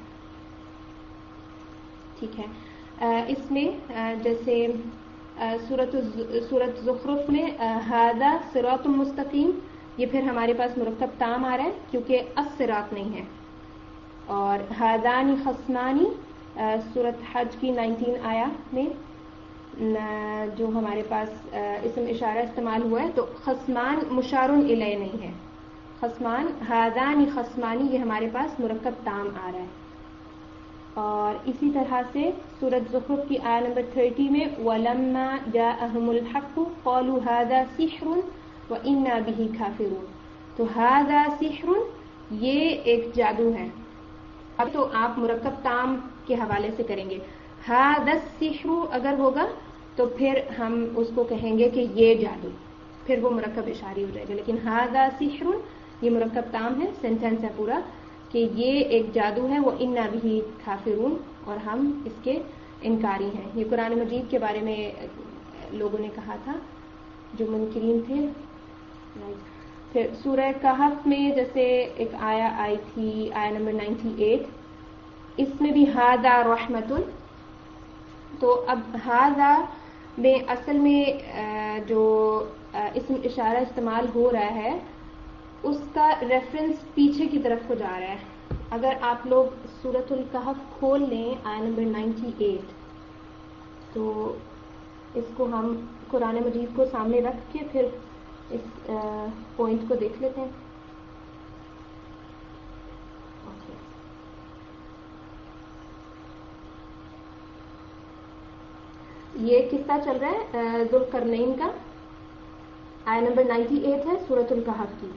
ٹھیک ہے، اس میں جیسے سورۃ سورۃ زخرف میں ھذا صراط مستقیم، یہ پھر ہمارے پاس مرکب تام آ رہا ہے کیونکہ الصراط نہیں ہے. اور ھذان خصمانی سورۃ حج کی نائنٹین آیا میں جو ہمارے پاس اسم اشارہ استعمال ہوا ہے تو خصمان مشار الیہ نہیں ہے، خصمان ھذان خصمانی یہ ہمارے پاس مرکب تام آ رہا ہے. اور اسی طرح سے سورۃ زخرف کی آیت نمبر تھرٹی میں وَلَمَّا جَاءَهُمُ الْحَقُّ قَالُوا هَذَا سِحْرٌ وَإِنَّا بِهِ كَافِرُونَ. تو هَذَا سِحْرٌ یہ ایک جادو ہے. اب تو آپ مرکب تام کے حوالے سے کریں گے. هَذَا السِّحْرُ اگر ہوگا تو پھر ہم اس کو کہیں گے کہ یہ جادو، پھر وہ مرکب اشاری ہو جائے گا. لیکن هَذَا سِحْرٌ یہ مرکب تام ہے، سینٹینس ہے پورا کہ یہ ایک جادو ہے. وہ اِنَّا بِهِ کافرون اور ہم اس کے انکاری ہیں. یہ قرآن مجید کے بارے میں لوگوں نے کہا تھا جو منکرین تھے. پھر سورہ کہف میں جیسے ایک آیا آئی تھی آیا نمبر نائنٹی ایٹ، اس میں بھی ھذا رحمت. تو اب ھذا میں اصل میں جو اسم اشارہ استعمال ہو رہا ہے اس کا ریفرنس پیچھے کی طرف کو جا رہا ہے. اگر آپ لوگ سورۃ الکہف کھول لیں آیت نمبر نائنٹی ایٹ تو اس کو ہم قرآن مجید کو سامنے رکھ کے پھر اس پوائنٹ کو دیکھ لیتے ہیں. یہ قصہ چل رہا ہے ذوالقرنین کا، آیت نمبر نائنٹی ایٹ ہے سورۃ الکہف کی.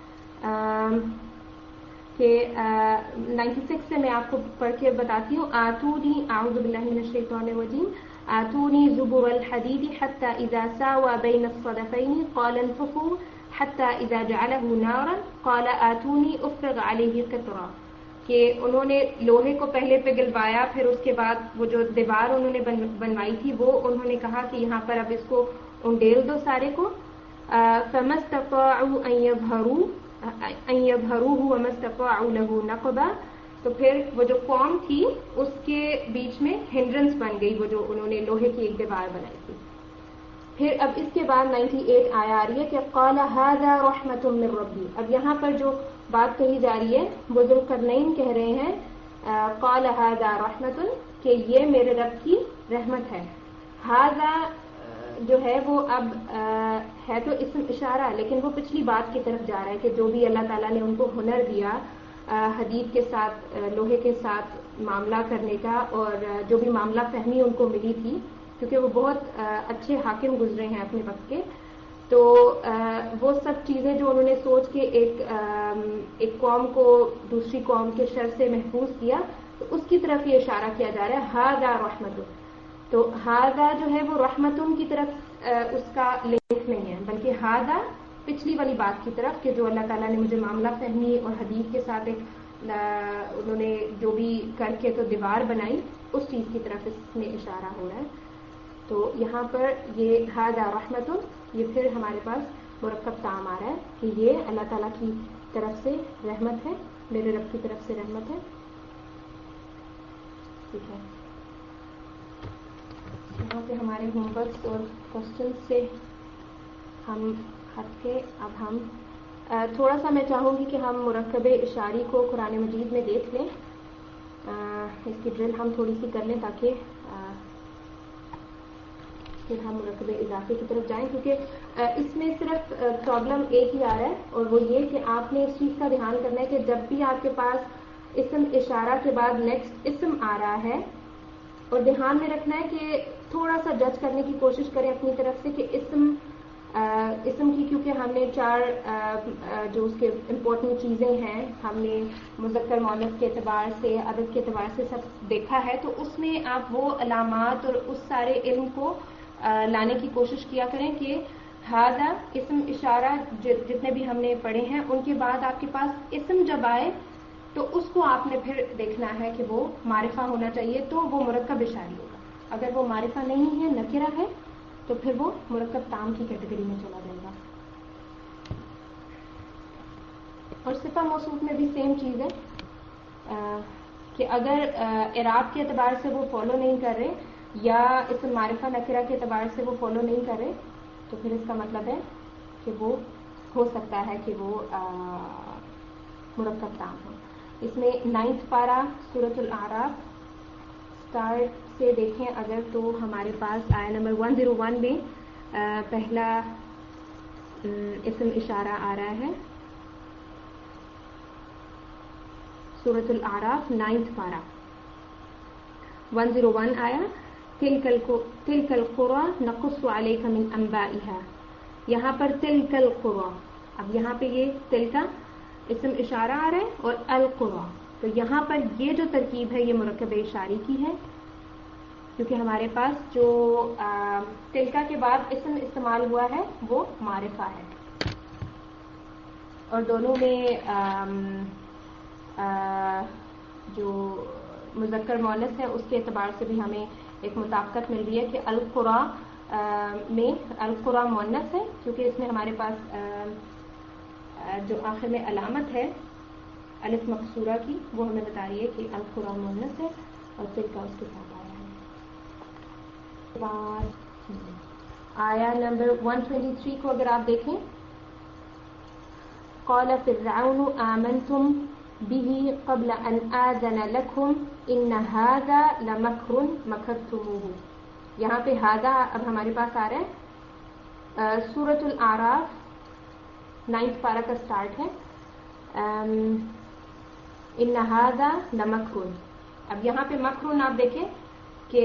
کہ نائنٹی سکس سے میں آپ کو پڑھ کے بتاتی ہوں. آتونی اعوذ باللہ من الشیطان الرجیم آتونی زبر الحدید حتی اذا ساوى بین الصدفین قال انفخوا حتی اذا جعله نارا قال آتونی افرغ علیہ قطرا. کہ انہوں نے لوہے کو پہلے پگھلوایا، پھر اس کے بعد وہ جو دیوار انہوں نے بنوائی تھی وہ انہوں نے کہا کہ یہاں پر اب اس کو انڈیل دو سارے کو. فما استطاعوا ان يظهروا ان يظهروه وما استطاعوا له نقبا. تو پھر وہ جو قوم تھی اس کے بیچ میں ہنڈرنس بن گئی، وہ جو انہوں نے لوہے کی ایک دیوار بنائی تھی. پھر اب اس کے بعد نائنٹی ایٹ آیا آ رہی ہے کہ قال هذا رحمت من ربی. اب یہاں پر جو بات کہی جا رہی ہے وہ ذوالقرنین کہہ رہے ہیں قال هذا رحمت کہ یہ میرے رب کی رحمت ہے. هذا جو ہے وہ اب ہے تو اسم اشارہ لیکن وہ پچھلی بات کی طرف جا رہا ہے کہ جو بھی اللہ تعالیٰ نے ان کو ہنر دیا حدید کے ساتھ لوہے کے ساتھ معاملہ کرنے کا اور جو بھی معاملہ فہمی ان کو ملی تھی کیونکہ وہ بہت اچھے حاکم گزرے ہیں اپنے وقت کے، تو وہ سب چیزیں جو انہوں نے سوچ کے ایک ایک قوم کو دوسری قوم کے شر سے محفوظ کیا، تو اس کی طرف یہ اشارہ کیا جا رہا ہے ہاذا رحمت. تو ہاذا جو ہے وہ رحمتن کی طرف اس کا لنک نہیں ہے، بلکہ ہاذا پچھلی والی بات کی طرف کہ جو اللہ تعالیٰ نے مجھے معاملہ فہمی اور حدیث کے ساتھ ایک انہوں نے جو بھی کر کے تو دیوار بنائی، اس چیز کی طرف اس میں اشارہ ہو رہا ہے. تو یہاں پر یہ ہاذا رحمتن، یہ پھر ہمارے پاس مرکب تام آ رہا ہے کہ یہ اللہ تعالیٰ کی طرف سے رحمت ہے، میرے رب کی طرف سے رحمت ہے. ٹھیک ہے، یہاں سے ہمارے ہوم ورکس اور کوشچن سے ہم ہٹ کے اب ہم تھوڑا سا میں چاہوں گی کہ ہم مرکب اشاری کو قرآن مجید میں دیکھ لیں. اس کی ڈرل ہم تھوڑی سی کر لیں تاکہ پھر ہم مرکب اضافے کی طرف جائیں، کیونکہ اس میں صرف پرابلم ایک ہی آ رہا ہے اور وہ یہ کہ آپ نے اس چیز کا دھیان کرنا ہے کہ جب بھی آپ کے پاس اسم اشارہ کے بعد نیکسٹ اسم آ رہا ہے، اور دھیان میں رکھنا ہے کہ تھوڑا سا جج کرنے کی کوشش کریں اپنی طرف سے کہ اسم اسم کی، کیونکہ ہم نے چار جو اس کے امپورٹنٹ چیزیں ہیں ہم نے مذکر مؤنث کے اعتبار سے عدد کے اعتبار سے سب دیکھا ہے، تو اس میں آپ وہ علامات اور اس سارے علم کو لانے کی کوشش کیا کریں کہ ہاذا اسم اشارہ جتنے بھی ہم نے پڑھے ہیں ان کے بعد آپ کے پاس اسم جب آئے تو اس کو آپ نے پھر دیکھنا ہے کہ وہ معرفہ ہونا چاہیے تو وہ مرکب اشاری ہوگا. اگر وہ معرفہ نہیں ہے، نکرہ ہے، تو پھر وہ مرکب تام کی کیٹیگری میں چلا جائے گا. اور صفہ موصوف میں بھی سیم چیز ہے کہ اگر اعراب کے اعتبار سے وہ فالو نہیں کر رہے یا اس معرفہ نکرہ کے اعتبار سے وہ فالو نہیں کر رہے، تو پھر اس کا مطلب ہے کہ وہ ہو سکتا ہے کہ وہ مرکب تام ہو. اس میں نائنتھ پارہ سورۃ الاعراف اسٹارٹ سے دیکھیں اگر تو ہمارے پاس آیا نمبر ون زیرو ون میں پہلا اسم اشارہ آ رہا ہے. سورۃ الاعراف نائنتھ پارہ ون زیرو ون آیا تلک القری نقص علیک من انبائها. یہاں پر تلک القری، اب یہاں پہ یہ تل کا اسم اشارہ آ رہا ہے اور القری، تو یہاں پر یہ جو ترکیب ہے یہ مرکب اشاری کی ہے کیونکہ ہمارے پاس جو تلکا کے بعد اسم استعمال ہوا ہے وہ معرفہ ہے، اور دونوں میں آم آ جو مذکر مؤنث ہے اس کے اعتبار سے بھی ہمیں ایک مطابقت مل رہی ہے کہ القری میں القری مؤنث ہے کیونکہ اس میں ہمارے پاس جو آخر میں علامت ہے الف مقصورہ کی وہ ہمیں بتا رہی ہے کہ القری مؤنث ہے اور تلکا اس کے ساتھ آیا ہے. آیا نمبر ون ٹوینٹی تھری کو اگر آپ دیکھیں، قال فرعون آمنتم به قبل ان آذن لكم ان هذا لمکر مکرتموه. یہاں پہ هذا اب ہمارے پاس آ رہا ہے سورۃ الاعراف نائنتھ پارہ کا سٹارٹ ہے ان هذا لمکر. اب یہاں پہ مکر آپ دیکھیں کہ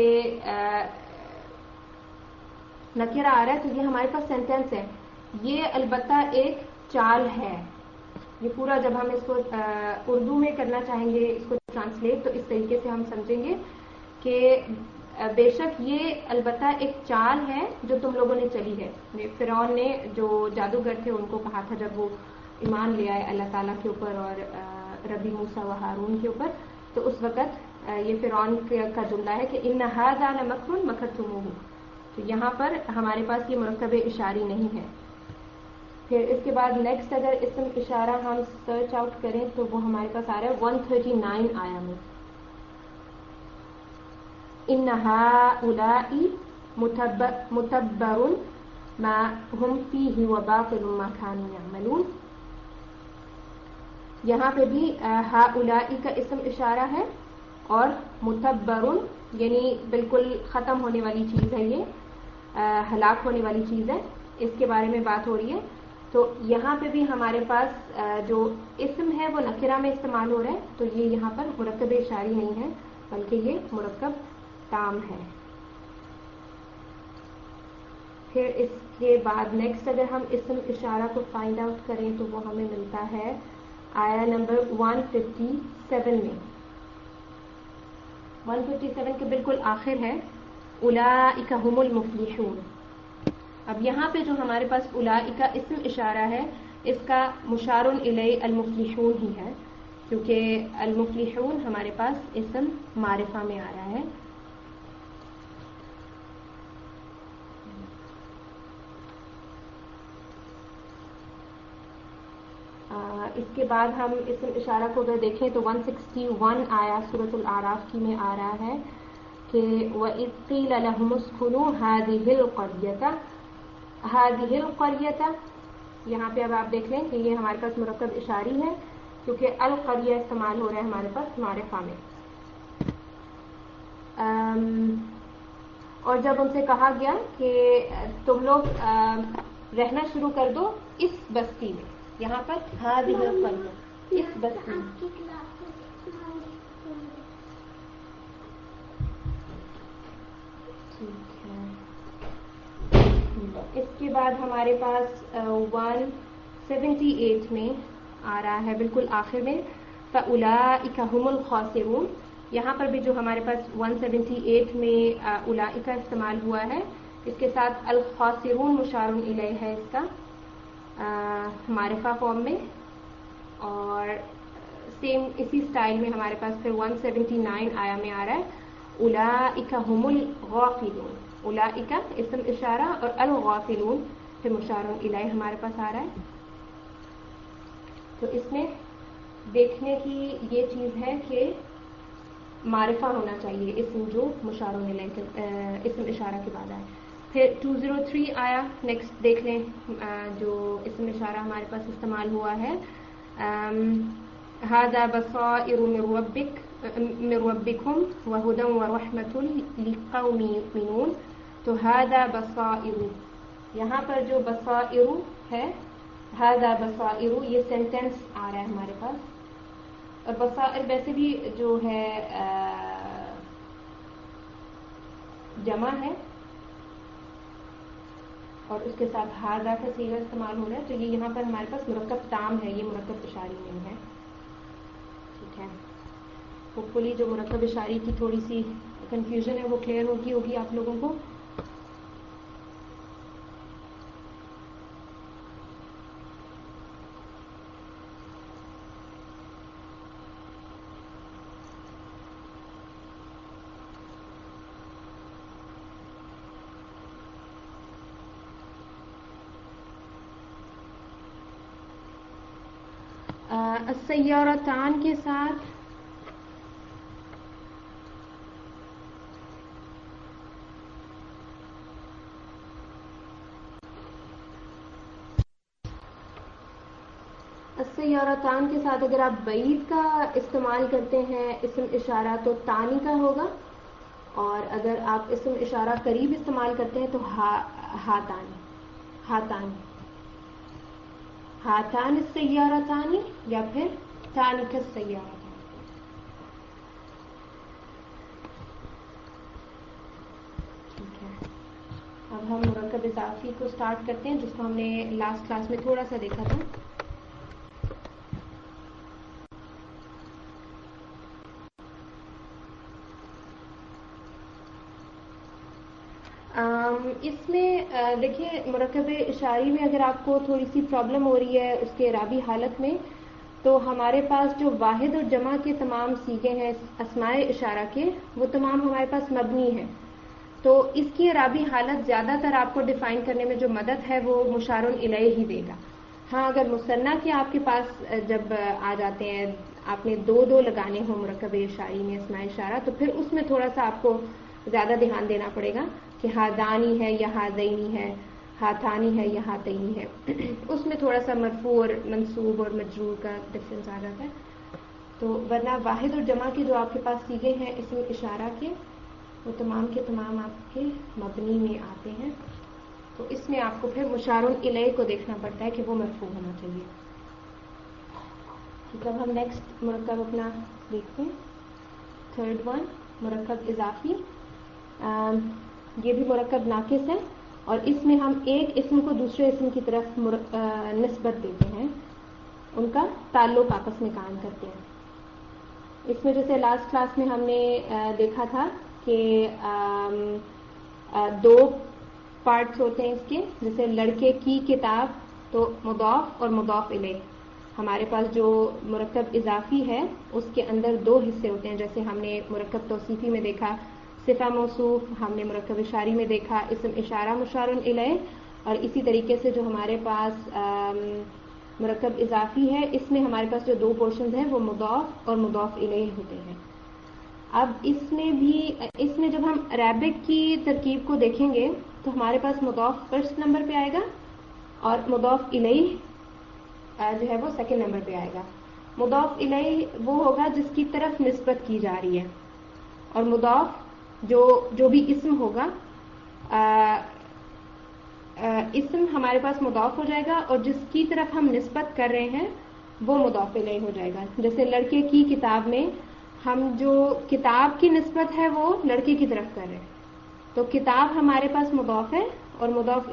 نکرہ آ رہا ہے تو یہ ہمارے پاس سینٹینس ہے، یہ البتہ ایک چال ہے. یہ پورا جب ہم اس کو اردو میں کرنا چاہیں گے اس کو ٹرانسلیٹ تو اس طریقے سے ہم سمجھیں گے کہ بے شک یہ البتہ ایک چال ہے جو تم لوگوں نے چلی ہے. فرعون نے جو جادوگر تھے ان کو کہا تھا جب وہ ایمان لے آئے اللہ تعالیٰ کے اوپر اور ربی موسیٰ و ہارون کے اوپر، تو اس وقت یہ فرعون کا جملہ ہے کہ ان ھذا لمکر مکرتموہ. تو یہاں پر ہمارے پاس یہ مرکب اشاری نہیں ہے. پھر اس کے بعد نیکسٹ اگر اسم اشارہ ہم سرچ آؤٹ کریں تو وہ ہمارے پاس آ رہا ہے ون تھرٹی نائن آیا میں ان ہؤلاء متبر ما هم فیہ وباطل ما كانوا یعملون. یہاں پہ بھی ہؤلاء کا اسم اشارہ ہے اور متبر یعنی بالکل ختم ہونے والی چیز ہے یہ. ہلاک ہونے والی چیز ہے، اس کے بارے میں بات ہو رہی ہے. تو یہاں پہ بھی ہمارے پاس جو اسم ہے وہ نکرہ میں استعمال ہو رہا ہے، تو یہ یہاں پر مرکب اشاری نہیں ہے بلکہ یہ مرکب تام ہے. پھر اس کے بعد نیکسٹ اگر ہم اسم اشارہ کو فائنڈ آؤٹ کریں تو وہ ہمیں ملتا ہے آیا نمبر ایک سو سچاون میں. ایک سو سچاون کے بالکل آخر ہے اولئک هم المفلحون. اب یہاں پہ جو ہمارے پاس اولئک اسم اشارہ ہے، اس کا مشار الیہ المفلحون ہی ہے، کیونکہ المفلحون ہمارے پاس اسم معرفہ میں آ رہا ہے. اس کے بعد ہم اسم اشارہ کو اگر دیکھیں تو ایک سو اکسٹھ آیا سورۃ الاعراف کی میں آ رہا ہے کہ وَإِذْ قِيلَ لَهُمُ اسْكُنُوا هَٰذِهِ الْقَرْيَةَ هَٰذِهِ الْقَرْيَةَ. یہاں پہ اب آپ دیکھ لیں کہ یہ ہمارے پاس مرکب اشاری ہے کیونکہ القریہ استعمال ہو رہا ہے ہمارے پاس معرفہ میں. اور جب ان سے کہا گیا کہ تم لوگ رہنا شروع کر دو اس بستی میں، یہاں پر هذه القرية اس بستی میں. ٹھیک ہے. اس کے بعد ہمارے پاس ایک سو ستہتر میں آ رہا ہے بالکل آخر میں فَأُولَئِكَ هُمُ الْخَاسِرُونَ. یہاں پر بھی جو ہمارے پاس ایک سو ستہتر میں اولئک استعمال ہوا ہے، اس کے ساتھ الخاسرون مشار الیہ ہے اس کا معرفہ فارم میں. اور سیم اسی سٹائل میں ہمارے پاس پھر ایک سو انہتر آیا میں آ رہا ہے اولئک هم الغافلون. اولئک اسم اشارہ اور الغافلون پھر مشار الیہ ہمارے پاس آ رہا ہے. تو اس میں دیکھنے کی یہ چیز ہے کہ معرفہ ہونا چاہیے اسم جو مشار الیہ اسم اشارہ کے بعد آئے. پھر دو سو تین آیا، نیکسٹ دیکھ لیں جو اسم اشارہ ہمارے پاس استعمال ہوا ہے هذا بصائر من ربک من ربکم وهدى ورحمة لقوم یؤمنون. تو هذا بصائر، یہاں پر جو بصائر ہے هذا بصائر یہ سینٹینس آ رہا ہے ہمارے پاس. اور بصائر ویسے بھی جو ہے جمع ہے اور اس کے ساتھ ہاذا کا صیغہ استعمال ہو رہا ہے، تو یہ یہاں پر ہمارے پاس مرکب تام ہے، یہ مرکب اشاری نہیں ہے. ٹھیک ہے. ہوپ فلی جو مرکب اشاری کی تھوڑی سی کنفیوژن ہے وہ کلیئر ہوگی ہوگی آپ لوگوں کو. السیارتان کے ساتھ السیارتان کے ساتھ اگر آپ بعید کا استعمال کرتے ہیں اسم اشارہ تو تانی کا ہوگا، اور اگر آپ اسم اشارہ قریب استعمال کرتے ہیں تو ہاتان ہاتان ہاتان السیارتان یا پھر تانک السیارتان. ٹھیک ہے. اب ہم مرکب اضافی کو سٹارٹ کرتے ہیں جس کو ہم نے لاسٹ کلاس میں تھوڑا سا دیکھا تھا. اس میں دیکھیے مرکب اشاری میں اگر آپ کو تھوڑی سی پرابلم ہو رہی ہے اس کے اعرابی حالت میں، تو ہمارے پاس جو واحد اور جمع کے تمام صیغے ہیں اسماء اشارہ کے وہ تمام ہمارے پاس مبنی ہیں. تو اس کی اعرابی حالت زیادہ تر آپ کو ڈیفائن کرنے میں جو مدد ہے وہ مشار الیہ ہی دے گا. ہاں اگر مثنیٰ کے آپ کے پاس جب آ جاتے ہیں آپ نے دو دو لگانے ہوں مرکب اشاری میں اسماء اشارہ، تو پھر اس میں تھوڑا سا آپ کو زیادہ دھیان دینا پڑے گا کہ ہادانی ہے یا ہادینی ہے، ہاتھانی ہے یا ہاتینی ہے. اس میں تھوڑا سا مرفوع اور منصوب اور مجرور کا ڈفرینس آ جاتا ہے. تو ورنہ واحد اور جمع کے جو آپ کے پاس صیغے ہیں اسم اشارہ کے وہ تمام کے تمام آپ کے مبنی میں آتے ہیں. تو اس میں آپ کو پھر مشارون الیہ کو دیکھنا پڑتا ہے کہ وہ مرفوع ہونا چاہیے. ٹھیک ہے. اب ہم نیکسٹ مرکب اپنا دیکھتے ہیں. تھرڈ ون مرکب اضافی. آ, یہ بھی مرکب ناقص ہے اور اس میں ہم ایک اسم کو دوسرے اسم کی طرف نسبت دیتے ہیں, ان کا تعلق آپس میں قائم کرتے ہیں. اس میں جیسے لاسٹ کلاس میں ہم نے دیکھا تھا کہ دو پارٹس ہوتے ہیں اس کے, جیسے لڑکے کی کتاب تو مضاف اور مضاف الیہ. ہمارے پاس جو مرکب اضافی ہے اس کے اندر دو حصے ہوتے ہیں, جیسے ہم نے مرکب توصیفی میں دیکھا صفہ موصوف, ہم نے مرکب اشاری میں دیکھا اسم اشارہ مشارن الیہ, اور اسی طریقے سے جو ہمارے پاس مرکب اضافی ہے اس میں ہمارے پاس جو دو پورشنز ہیں وہ مضاف اور مضاف الیہ ہوتے ہیں. اب اس میں بھی اس میں جب ہم عربک کی ترکیب کو دیکھیں گے تو ہمارے پاس مضاف فرسٹ نمبر پہ آئے گا اور مضاف الیہ جو ہے وہ سیکنڈ نمبر پہ آئے گا. مضاف الیہ وہ ہوگا جس کی طرف نسبت کی جا رہی ہے, اور مضاف جو جو بھی اسم ہوگا آ, آ, اسم ہمارے پاس مضاف ہو جائے گا اور جس کی طرف ہم نسبت کر رہے ہیں وہ مضاف الیہ ہو جائے گا. جیسے لڑکے کی کتاب میں ہم جو کتاب کی نسبت ہے وہ لڑکے کی طرف کر رہے ہیں, تو کتاب ہمارے پاس مضاف ہے اور مضاف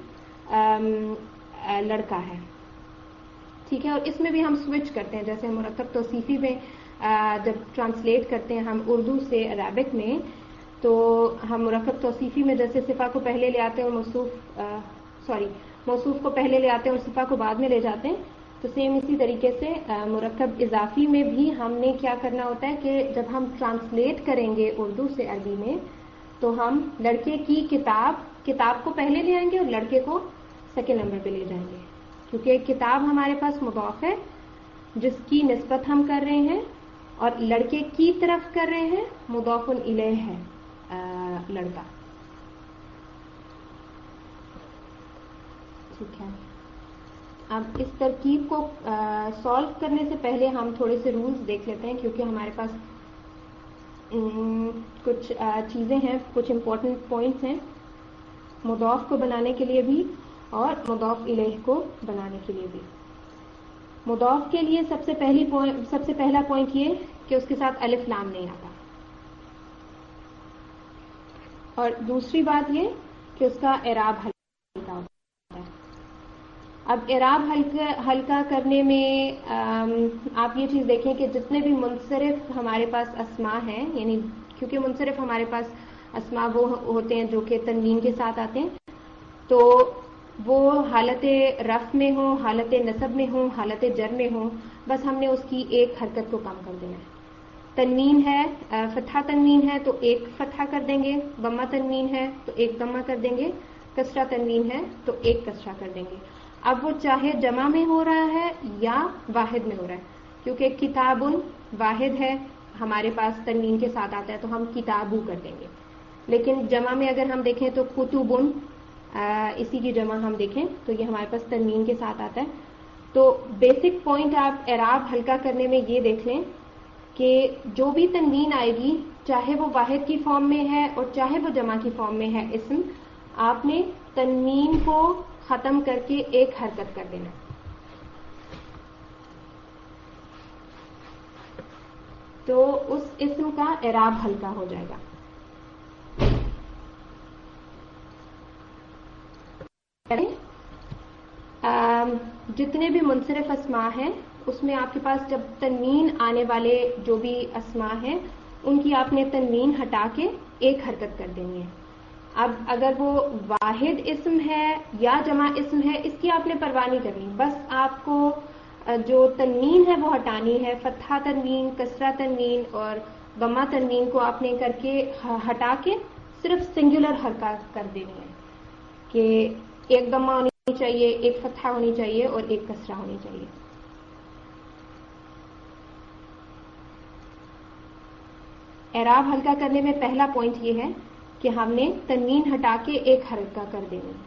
الیہ لڑکا ہے. ٹھیک ہے. اور اس میں بھی ہم سوئچ کرتے ہیں, جیسے مرکب توصیفی میں جب ٹرانسلیٹ کرتے ہیں ہم اردو سے عربک میں, تو ہم مرکب توصیفی میں جیسے صفہ کو پہلے لے آتے ہیں اور موصوف سوری موصوف کو پہلے لے آتے ہیں اور صفہ کو بعد میں لے جاتے ہیں, تو سیم اسی طریقے سے مرکب اضافی میں بھی ہم نے کیا کرنا ہوتا ہے کہ جب ہم ٹرانسلیٹ کریں گے اردو سے عربی میں تو ہم لڑکے کی کتاب کتاب کو پہلے لے آئیں گے اور لڑکے کو سیکنڈ نمبر پہ لے جائیں گے, کیونکہ کتاب ہمارے پاس مضاف ہے جس کی نسبت ہم کر رہے ہیں, اور لڑکے کی طرف کر رہے ہیں مضاف الیہ ہے لڑکا. ٹھیک ہے. اب اس ترکیب کو سالو کرنے سے پہلے ہم تھوڑے سے رولز دیکھ لیتے ہیں, کیونکہ ہمارے پاس کچھ چیزیں ہیں, کچھ امپورٹنٹ پوائنٹس ہیں مضاف کو بنانے کے لیے بھی اور مضاف الیہ کو بنانے کے لیے بھی. مضاف کے لیے سب سے پہلی سب سے پہلا پوائنٹ یہ کہ اس کے ساتھ الف لام نہیں آتا, اور دوسری بات یہ کہ اس کا اعراب ہلکا ہوتا ہے. اب اعراب ہلکا ہلکا کرنے میں آپ یہ چیز دیکھیں کہ جتنے بھی منصرف ہمارے پاس اسماء ہیں, یعنی کیونکہ منصرف ہمارے پاس اسماء وہ ہوتے ہیں جو کہ تنوین کے ساتھ آتے ہیں, تو وہ حالت رفع میں ہوں, حالت نصب میں ہوں, حالت جر میں ہوں, بس ہم نے اس کی ایک حرکت کو کم کر دینا ہے. تنوین ہے, فتحہ تنوین ہے تو ایک فتحہ کر دیں گے, ضمہ تنوین ہے تو ایک ضمہ کر دیں گے, کسرہ تنوین ہے تو ایک کسرہ کر دیں گے. اب وہ چاہے جمع میں ہو رہا ہے یا واحد میں ہو رہا ہے, کیونکہ کتابن واحد ہے ہمارے پاس تنوین کے ساتھ آتا ہے تو ہم کتابو کر دیں گے, لیکن جمع میں اگر ہم دیکھیں تو کتبن, اسی کی جمع ہم دیکھیں تو یہ ہمارے پاس تنوین کے ساتھ آتا ہے. تو بیسک پوائنٹ آپ اعراب ہلکا کرنے میں یہ دیکھ لیں کہ جو بھی تنوین آئے گی چاہے وہ واحد کی فارم میں ہے اور چاہے وہ جمع کی فارم میں ہے اسم, آپ نے تنوین کو ختم کر کے ایک حرکت کر دینا. تو اس اسم کا اعراب ہلکا ہو جائے گا. جتنے بھی منصرف اسماء ہیں اس میں آپ کے پاس جب تنوین آنے والے جو بھی اسماء ہیں ان کی آپ نے تنوین ہٹا کے ایک حرکت کر دینی ہے. اب اگر وہ واحد اسم ہے یا جمع اسم ہے اس کی آپ نے پرواہ نہیں کرنی, بس آپ کو جو تنوین ہے وہ ہٹانی ہے. فتحہ تنوین, کسرہ تنوین اور ضمہ تنوین کو آپ نے کر کے ہٹا کے صرف سنگولر حرکت کر دینی ہے کہ ایک ضمہ ہونی چاہیے, ایک فتحہ ہونی چاہیے اور ایک کسرہ ہونی چاہیے. اعراب ہلکا کرنے میں پہلا پوائنٹ یہ ہے کہ ہم نے تنوین ہٹا کے ایک حرکت کر دینی ہے,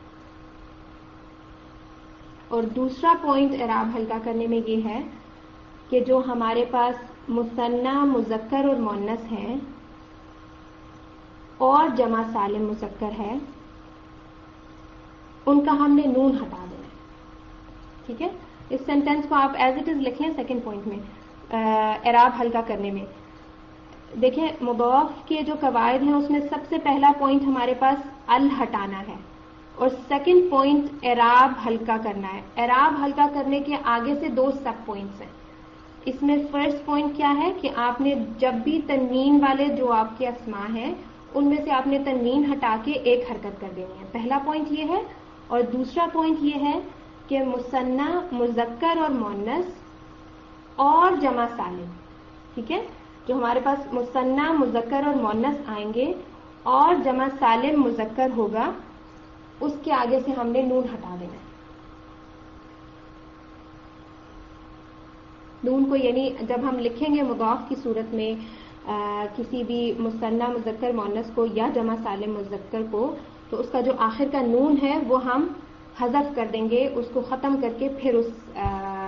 اور دوسرا پوائنٹ اعراب ہلکا کرنے میں یہ ہے کہ جو ہمارے پاس مثنی, مذکر اور مؤنث ہیں اور جمع سالم مذکر ہے ان کا ہم نے نون ہٹا دینا ہے. ٹھیک ہے, اس سینٹینس کو آپ ایز اٹ از لکھیں سیکنڈ پوائنٹ میں اعراب ہلکا کرنے میں. دیکھیں مضاف کے جو قواعد ہیں اس میں سب سے پہلا پوائنٹ ہمارے پاس ال ہٹانا ہے اور سیکنڈ پوائنٹ اعراب ہلکا کرنا ہے. اعراب ہلکا کرنے کے آگے سے دو سب پوائنٹس ہیں. اس میں فرسٹ پوائنٹ کیا ہے کہ آپ نے جب بھی تنوین والے جو آپ کے اسماء ہیں ان میں سے آپ نے تنوین ہٹا کے ایک حرکت کر دینی ہے. پہلا پوائنٹ یہ ہے. اور دوسرا پوائنٹ یہ ہے کہ مثنی مذکر اور مؤنث اور جمع سالم, ٹھیک ہے, جو ہمارے پاس مثنی مذکر اور مؤنث آئیں گے اور جمع سالم مذکر ہوگا اس کے آگے سے ہم نے نون ہٹا دینا ہے. نون کو یعنی جب ہم لکھیں گے مضاف کی صورت میں آ, کسی بھی مثنی مذکر مؤنث کو یا جمع سالم مذکر کو, تو اس کا جو آخر کا نون ہے وہ ہم حذف کر دیں گے, اس کو ختم کر کے پھر اس آ,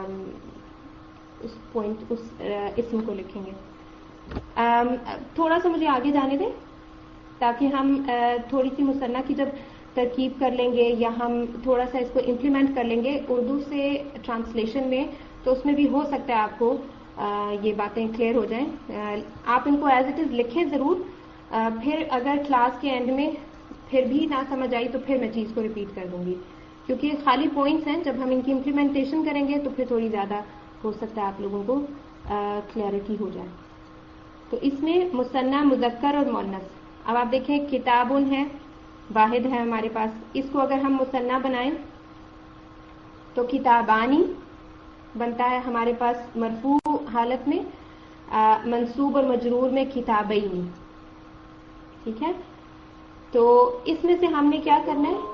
اس پوائنٹ اس آ, اسم کو لکھیں گے. آ, تھوڑا سا مجھے آگے جانے دیں تاکہ ہم آ, تھوڑی سی مثنی کی جب ترکیب کر لیں گے یا ہم تھوڑا سا اس کو امپلیمنٹ کر لیں گے اردو سے ٹرانسلیشن میں, تو اس میں بھی ہو سکتا ہے آپ کو آ, یہ باتیں کلیئر ہو جائیں. آ, آپ ان کو ایز اٹ از لکھیں ضرور. آ, پھر اگر کلاس کے اینڈ میں پھر بھی نہ سمجھ آئی تو پھر میں چیز کو ریپیٹ کر دوں گی, کیونکہ خالی پوائنٹس ہیں. جب ہم ان کی امپلیمنٹیشن کریں گے تو پھر تھوڑی زیادہ ہو سکتا ہے آپ لوگوں کو کلیئرٹی ہو جائے. تو اس میں مثنی مذکر اور مؤنث. اب آپ دیکھیں کتابن ہے, واحد ہے ہمارے پاس. اس کو اگر ہم مثنی بنائیں تو کتابانی بنتا ہے ہمارے پاس مرفوع حالت میں, آ, منصوب اور مجرور میں کتابینی. ٹھیک ہے, تو اس میں سے ہم نے کیا کرنا ہے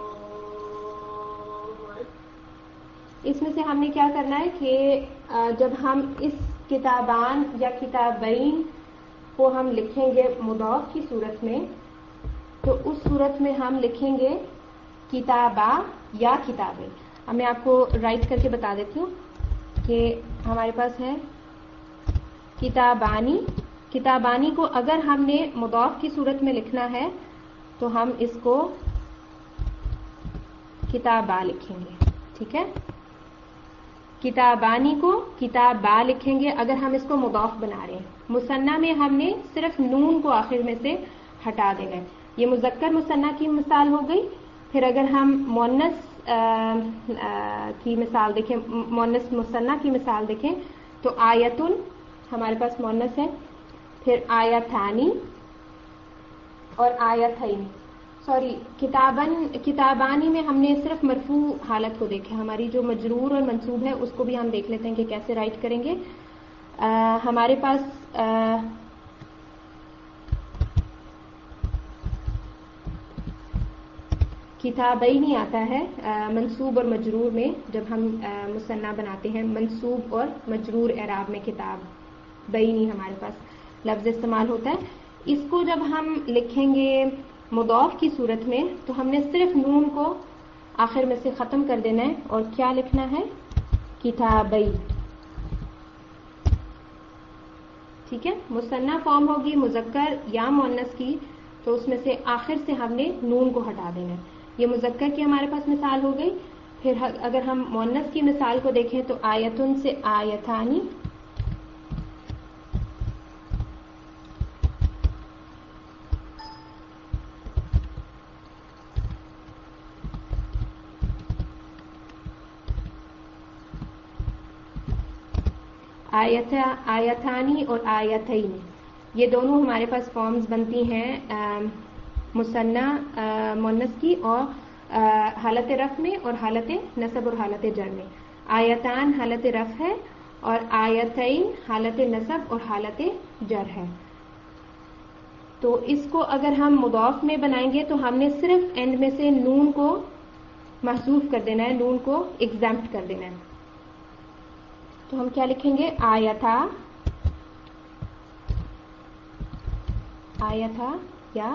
اس میں سے ہم نے کیا کرنا ہے کہ آ, جب ہم اس کتابان یا کتابین کو ہم لکھیں گے مضاف کی صورت میں, تو اس صورت میں ہم لکھیں گے کتابا یا کتابیں. اب میں آپ کو رائٹ کر کے بتا دیتی ہوں کہ ہمارے پاس ہے کتابانی. کتابانی کو اگر ہم نے مضاف کی صورت میں لکھنا ہے تو ہم اس کو کتابا لکھیں گے. ٹھیک ہے, کتابانی کو کتابا لکھیں گے اگر ہم اس کو مضاف بنا رہے ہیں. مثنی میں ہم نے صرف نون کو آخر میں سے ہٹا دینا ہے. یہ مذکر مثنی کی مثال ہو گئی. پھر اگر ہم مؤنث کی مثال دیکھیں, مؤنث مثنی کی مثال دیکھیں تو آیتن ہمارے پاس مؤنث ہے, پھر آیتانی اور آیتین. سوری کتابن کتابانی میں ہم نے صرف مرفوع حالت کو دیکھا. ہماری جو مجرور اور منصوب ہے اس کو بھی ہم دیکھ لیتے ہیں کہ کیسے رائٹ کریں گے. آ, ہمارے پاس آ, کتابینی آتا ہے منصوب اور مجرور میں. جب ہم مثنی بناتے ہیں منصوب اور مجرور اعراب میں کتاب بینی ہمارے پاس لفظ استعمال ہوتا ہے. اس کو جب ہم لکھیں گے مضاف کی صورت میں تو ہم نے صرف نون کو آخر میں سے ختم کر دینا ہے اور کیا لکھنا ہے کتابی. ٹھیک ہے, مثنی فارم ہوگی مذکر یا مؤنث کی تو اس میں سے آخر سے ہم نے نون کو ہٹا دینا ہے. یہ مذکر کی ہمارے پاس مثال ہو گئی. پھر اگر ہم مؤنث کی مثال کو دیکھیں تو آیتن سے آیتانی, آیت آیتانی اور آیتین, یہ دونوں ہمارے پاس فارمز بنتی ہیں مثنی مؤنث کی اور حالت رفع میں اور حالت نصب اور حالت جر میں. آیتان حالت رفع ہے اور آیتین حالت نصب اور حالت جر ہے. تو اس کو اگر ہم مضاف میں بنائیں گے تو ہم نے صرف اینڈ میں سے نون کو محذوف کر دینا ہے, نون کو ایگزامپٹ کر دینا ہے. تو ہم کیا لکھیں گے آیتا آیتا یا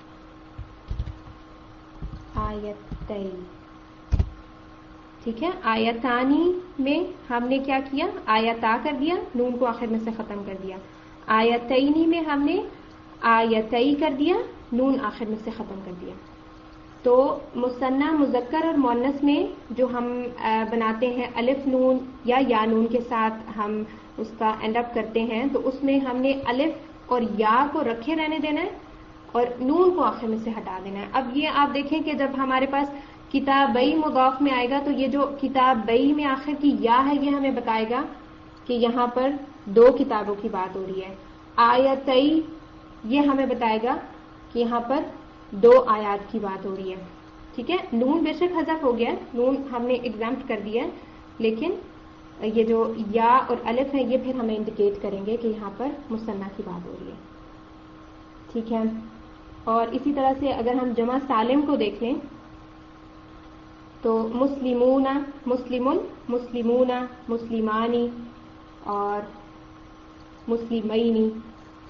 آیتین. ٹھیک ہے, آیتانی میں ہم نے کیا کیا آیتا کر دیا, نون کو آخر میں سے ختم کر دیا. آیتینی میں ہم نے آیتئی کر دیا, نون آخر میں سے ختم کر دیا. تو مثنیٰ مذکر اور مؤنث میں جو ہم بناتے ہیں الف نون یا یا نون کے ساتھ ہم اس کا اینڈ اپ کرتے ہیں, تو اس میں ہم نے الف اور یا کو رکھے رہنے دینا ہے اور نون کو آخر میں سے ہٹا دینا ہے. اب یہ آپ دیکھیں کہ جب ہمارے پاس کتابئی مضاف میں آئے گا تو یہ جو کتابئی میں آخر کی یا ہے یہ ہمیں بتائے گا کہ یہاں پر دو کتابوں کی بات ہو رہی ہے. آیتئی یہ ہمیں بتائے گا کہ یہاں پر دو آیات کی بات ہو رہی ہے. ٹھیک ہے, نون بے شک حذف ہو گیا, نون ہم نے ایگزامپٹ کر دیا ہے, لیکن یہ جو یا اور الف ہے یہ پھر ہمیں انڈیکیٹ کریں گے کہ یہاں پر مثنیٰ کی بات ہو رہی ہے. ٹھیک ہے, اور اسی طرح سے اگر ہم جمع سالم کو دیکھ لیں تو مسلمون, مسلمن, مسلمون, مسلمانی اور مسلمینی,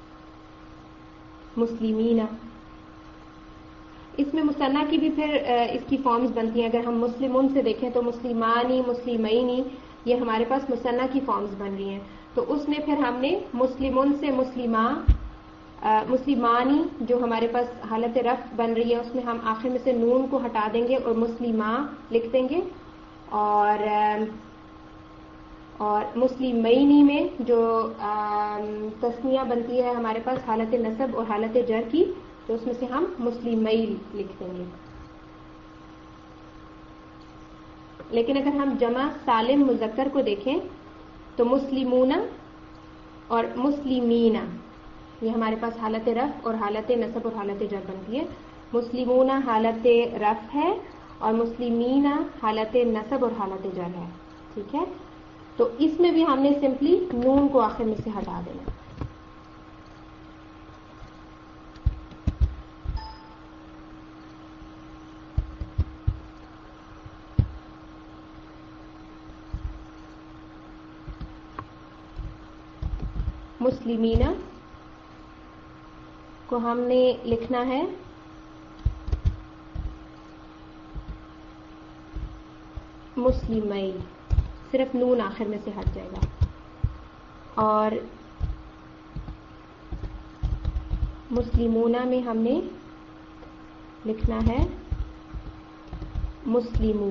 مسلمین. اس میں مثنیٰ کی بھی پھر اس کی فارمز بنتی ہیں. اگر ہم مسلمون سے دیکھیں تو مسلمانی, مسلمینی یہ ہمارے پاس مثنیٰ کی فارمز بن رہی ہیں. تو اس میں پھر ہم نے مسلمون سے مسلمہ, مسلمانی جو ہمارے پاس حالت رفع بن رہی ہے اس میں ہم آخر میں سے نون کو ہٹا دیں گے اور مسلمہ لکھ دیں گے. اور اور مسلمینی میں جو تسنیہ بنتی ہے ہمارے پاس حالت نصب اور حالت جر کی, تو اس میں سے ہم مسلمیل لکھ دیں گے. لیکن اگر ہم جمع سالم مذکر کو دیکھیں تو مسلمون اور مسلمین یہ ہمارے پاس حالت رفع اور حالت نصب اور حالت جر بنتی ہے. مسلمون حالت رفع ہے اور مسلمین حالت نصب اور حالت جر ہے. ٹھیک ہے, تو اس میں بھی ہم نے سمپلی نون کو آخر میں سے ہٹا دینا. مسلمین کو ہم نے لکھنا ہے مسلمین, صرف نون آخر میں سے ہٹ جائے گا. اور مسلمونہ میں ہم نے لکھنا ہے مسلمون.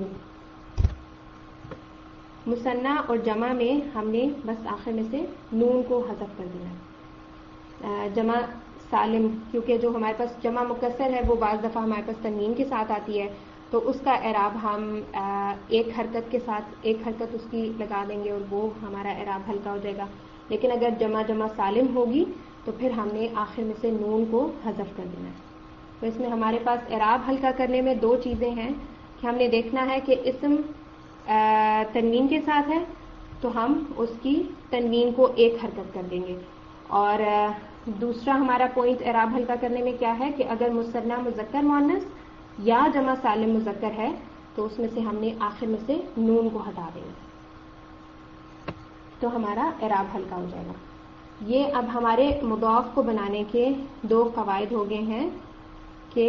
مثنیٰ اور جمع میں ہم نے بس آخر میں سے نون کو حذف کر دیا. جمع سالم کیونکہ جو ہمارے پاس جمع مکسر ہے وہ بعض دفعہ ہمارے پاس تنوین کے ساتھ آتی ہے, تو اس کا اعراب ہم ایک حرکت کے ساتھ ایک حرکت اس کی لگا دیں گے اور وہ ہمارا اعراب ہلکا ہو جائے گا. لیکن اگر جمع جمع سالم ہوگی تو پھر ہم نے آخر میں سے نون کو حذف کر دینا ہے. تو اس میں ہمارے پاس اعراب ہلکا کرنے میں دو چیزیں ہیں کہ ہم نے دیکھنا ہے کہ اسم تنوین کے ساتھ ہے تو ہم اس کی تنوین کو ایک حرکت کر دیں گے. اور دوسرا ہمارا پوائنٹ اعراب ہلکا کرنے میں کیا ہے کہ اگر مثنیٰ مذکر مؤنث یا جمع سالم مذکر ہے تو اس میں سے ہم نے آخر میں سے نون کو ہٹا دیں گے تو ہمارا اعراب ہلکا ہو جائے گا. یہ اب ہمارے مضاف کو بنانے کے دو قواعد ہو گئے ہیں کہ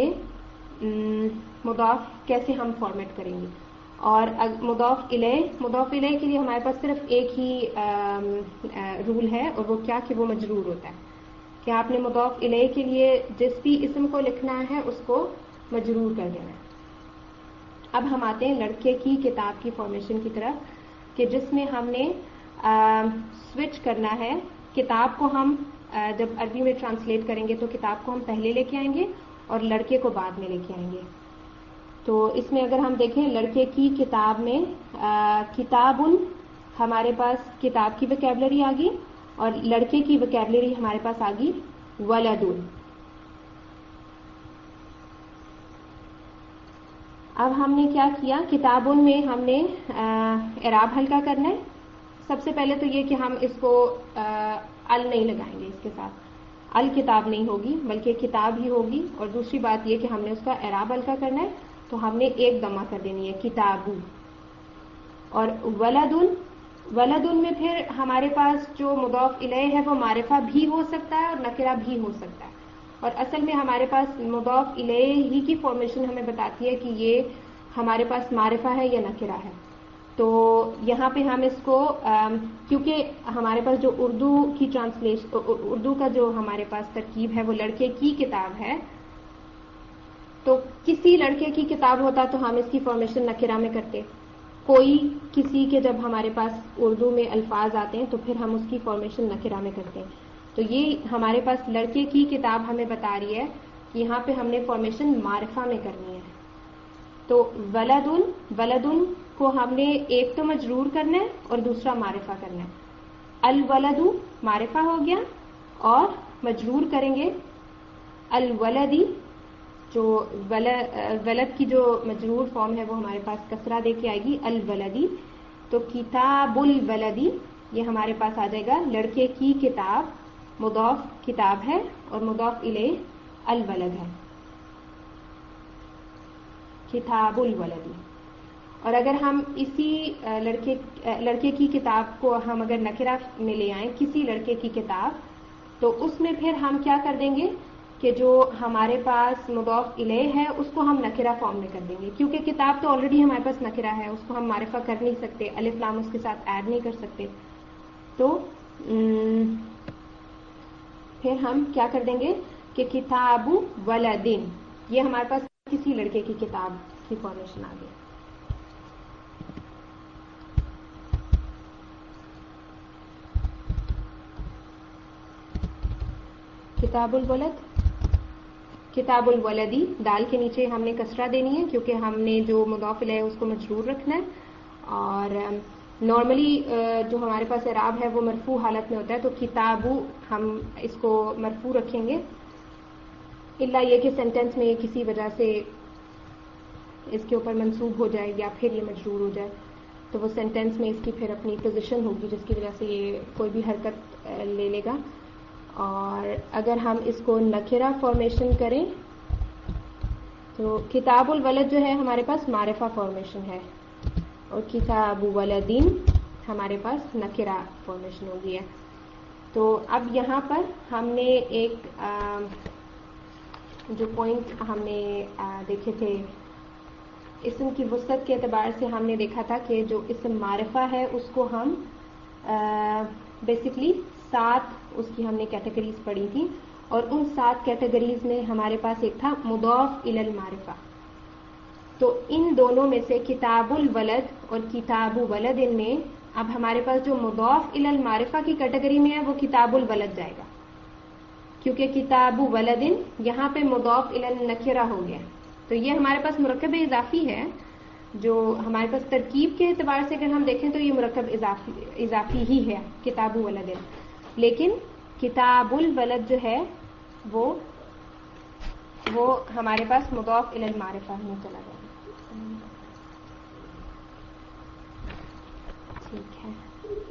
مضاف کیسے ہم فارمیٹ کریں گے. اور مضاف الیہ مضاف الیہ کے لیے ہمارے پاس صرف ایک ہی رول ہے اور وہ کیا کہ وہ مجرور ہوتا ہے کہ آپ نے مضاف الیہ کے لیے جس بھی اسم کو لکھنا ہے اس کو مجرور کر دینا ہے. اب ہم آتے ہیں لڑکے کی کتاب کی فارمیشن کی طرف کہ جس میں ہم نے سوئچ کرنا ہے. کتاب کو ہم جب عربی میں ٹرانسلیٹ کریں گے تو کتاب کو ہم پہلے لے کے آئیں گے اور لڑکے کو بعد میں لے کے آئیں گے. تو اس میں اگر ہم دیکھیں لڑکے کی کتاب میں کتاب ہمارے پاس کتاب کی ویکیبلری آ گئی اور لڑکے کی ویکیبلری ہمارے پاس آ گئی ولدن. اب ہم نے کیا کیا کتابن میں ہم نے اعراب ہلکا کرنا ہے. سب سے پہلے تو یہ کہ ہم اس کو ال نہیں لگائیں گے, اس کے ساتھ الکتاب نہیں ہوگی بلکہ کتاب ہی ہوگی. اور دوسری بات یہ کہ ہم نے اس کا اعراب ہلکا کرنا ہے تو ہم نے ایک دمہ کر دینی ہے کتابو. اور ولدن ولدن میں پھر ہمارے پاس جو مضاف الیہ ہے وہ معرفہ بھی ہو سکتا ہے اور نکرہ بھی ہو سکتا ہے. اور اصل میں ہمارے پاس مضاف الیہ ہی کی فارمیشن ہمیں بتاتی ہے کہ یہ ہمارے پاس معرفہ ہے یا نکرہ ہے. تو یہاں پہ ہم اس کو کیونکہ ہمارے پاس جو اردو کی ٹرانسلیشن اردو کا جو ہمارے پاس ترکیب ہے وہ لڑکے کی کتاب ہے تو کسی لڑکے کی کتاب ہوتا تو ہم اس کی فارمیشن نکرہ میں کرتے. کوئی کسی کے جب ہمارے پاس اردو میں الفاظ آتے ہیں تو پھر ہم اس کی فارمیشن نکرہ میں کرتے ہیں. تو یہ ہمارے پاس لڑکے کی کتاب ہمیں بتا رہی ہے کہ یہاں پہ ہم نے فارمیشن معرفہ میں کرنی ہے. تو ولدن ولدن کو ہم نے ایک تو مجرور کرنا ہے اور دوسرا معرفہ کرنا ہے. الولدو معرفہ ہو گیا اور مجرور کریں گے الولدی. جو ولد کی جو مجرور فارم ہے وہ ہمارے پاس کسرہ دے کے آئے گی الولدی. تو کتاب الولدی یہ ہمارے پاس آ جائے گا لڑکے کی کتاب. مضاف کتاب ہے اور مضاف الیہ الولد ہے. کتاب الولدی. اور اگر ہم اسی لڑکے لڑکے کی کتاب کو ہم اگر نکرہ میں لے آئیں کسی لڑکے کی کتاب تو اس میں پھر ہم کیا کر دیں گے کہ جو ہمارے پاس مضاف الیہ ہے اس کو ہم نکرہ فارم میں کر دیں گے کیونکہ کتاب تو آلریڈی ہمارے پاس نکرہ ہے اس کو ہم معرفہ کر نہیں سکتے. الف لام اس کے ساتھ ایڈ نہیں کر سکتے. تو پھر ہم کیا کر دیں گے کہ کتاب ولدن یہ ہمارے پاس کسی لڑکے کی کتاب کی فارمیشن آ گئی. کتاب الولد کتاب الولدی دال کے نیچے ہم نے کسرہ دینی ہے کیونکہ ہم نے جو مضاف الیہ اس کو مجرور رکھنا ہے. اور نارملی جو ہمارے پاس اعراب ہے وہ مرفوع حالت میں ہوتا ہے تو کتابو ہم اس کو مرفوع رکھیں گے الا یہ کہ سینٹینس میں کسی وجہ سے اس کے اوپر منصوب ہو جائے یا پھر یہ مجرور ہو جائے تو وہ سینٹینس میں اس کی پھر اپنی پوزیشن ہوگی جس کی وجہ سے یہ کوئی بھی حرکت لے لے گا. اور اگر ہم اس کو نکرہ فارمیشن کریں تو کتاب الولد جو ہے ہمارے پاس معرفہ فارمیشن ہے اور کتاب ولدین ہمارے پاس نکرہ فارمیشن ہو گئی ہے. تو اب یہاں پر ہم نے ایک جو پوائنٹ ہم نے دیکھے تھے اسم کی وسعت کے اعتبار سے ہم نے دیکھا تھا کہ جو اسم معرفہ ہے اس کو ہم بیسکلی سات اس کی ہم نے کیٹیگریز پڑھی تھی اور ان سات کیٹیگریز میں ہمارے پاس ایک تھا مضاف الی المعرفہ. تو ان دونوں میں سے کتاب الولد اور کتاب ولد ان میں اب ہمارے پاس جو مضاف الی المعرفہ کی کیٹیگری میں ہے وہ کتاب الولد جائے گا کیونکہ کتاب ولد یہاں پہ مضاف الی النکرہ ہو گیا. تو یہ ہمارے پاس مرکب اضافی ہے جو ہمارے پاس ترکیب کے اعتبار سے اگر ہم دیکھیں تو یہ مرکب اضافی اضافی ہی ہے کتاب ولد. لیکن کتاب الولد جو ہے وہ وہ ہمارے پاس مضاف الی المعرفہ میں چلا گیا. ٹھیک ہے.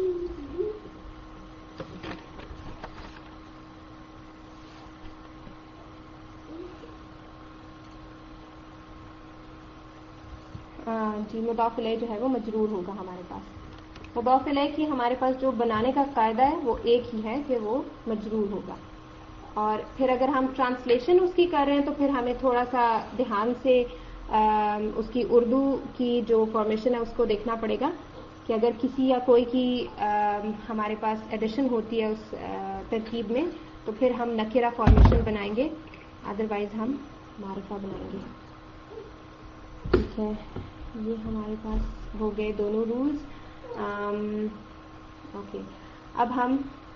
جی مضاف الیہ جو ہے وہ مجرور ہوگا ہمارے پاس. مضاف الیہ کی ہمارے پاس جو بنانے کا قاعدہ ہے وہ ایک ہی ہے کہ وہ مجرور ہوگا. اور پھر اگر ہم ٹرانسلیشن اس کی کر رہے ہیں تو پھر ہمیں تھوڑا سا دھیان سے اس کی اردو کی جو فارمیشن ہے اس کو دیکھنا پڑے گا کہ اگر کسی یا کوئی کی ہمارے پاس ایڈیشن ہوتی ہے اس ترکیب میں تو پھر ہم نکرہ فارمیشن بنائیں گے ادروائز ہم معرفہ بنائیں گے. ٹھیک ہے. یہ ہمارے پاس ہو گئے دونوں رولز. اوکے اب ہم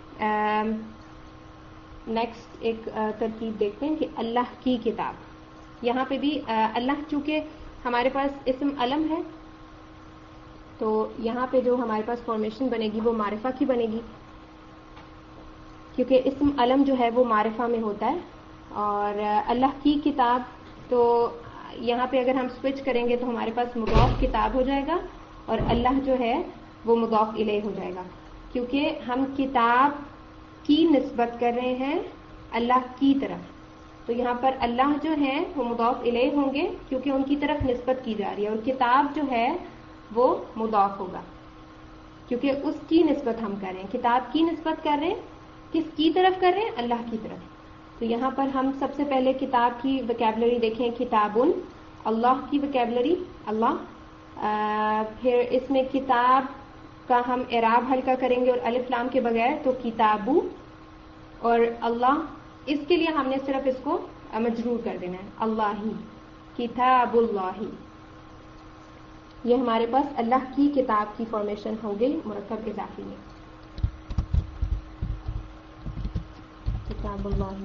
نیکسٹ ایک ترکیب دیکھتے ہیں کہ اللہ کی کتاب. یہاں پہ بھی اللہ چونکہ ہمارے پاس اسم علم ہے تو یہاں پہ جو ہمارے پاس فارمیشن بنے گی وہ معرفہ کی بنے گی کیونکہ اسم علم جو ہے وہ معرفہ میں ہوتا ہے. اور اللہ کی کتاب تو یہاں پہ اگر ہم سوئچ کریں گے تو ہمارے پاس مضاف کتاب ہو جائے گا اور اللہ جو ہے وہ مضاف الیہ ہو جائے گا کیونکہ ہم کتاب کی نسبت کر رہے ہیں اللہ کی طرف. تو یہاں پر اللہ جو ہے وہ مضاف الیہ ہوں گے کیونکہ ان کی طرف نسبت کی جا رہی ہے اور کتاب جو ہے وہ مضاف ہوگا کیونکہ اس کی نسبت ہم کر رہے ہیں. کتاب کی نسبت کر رہے ہیں کس کی طرف کر رہے ہیں اللہ کی طرف. تو یہاں پر ہم سب سے پہلے کتاب کی وکیبلری دیکھیں. کتابن اللہ کی وکیبلری اللہ. پھر اس میں کتاب کا ہم اعراب ہلکا کریں گے اور الف لام کے بغیر تو کتابو. اور اللہ اس کے لیے ہم نے صرف اس کو مجرور کر دینا ہے اللہ ہی کتاب اللہ، یہ ہمارے پاس اللہ کی کتاب کی فارمیشن ہو گئی مرکب اضافی میں. کتاب اللہ.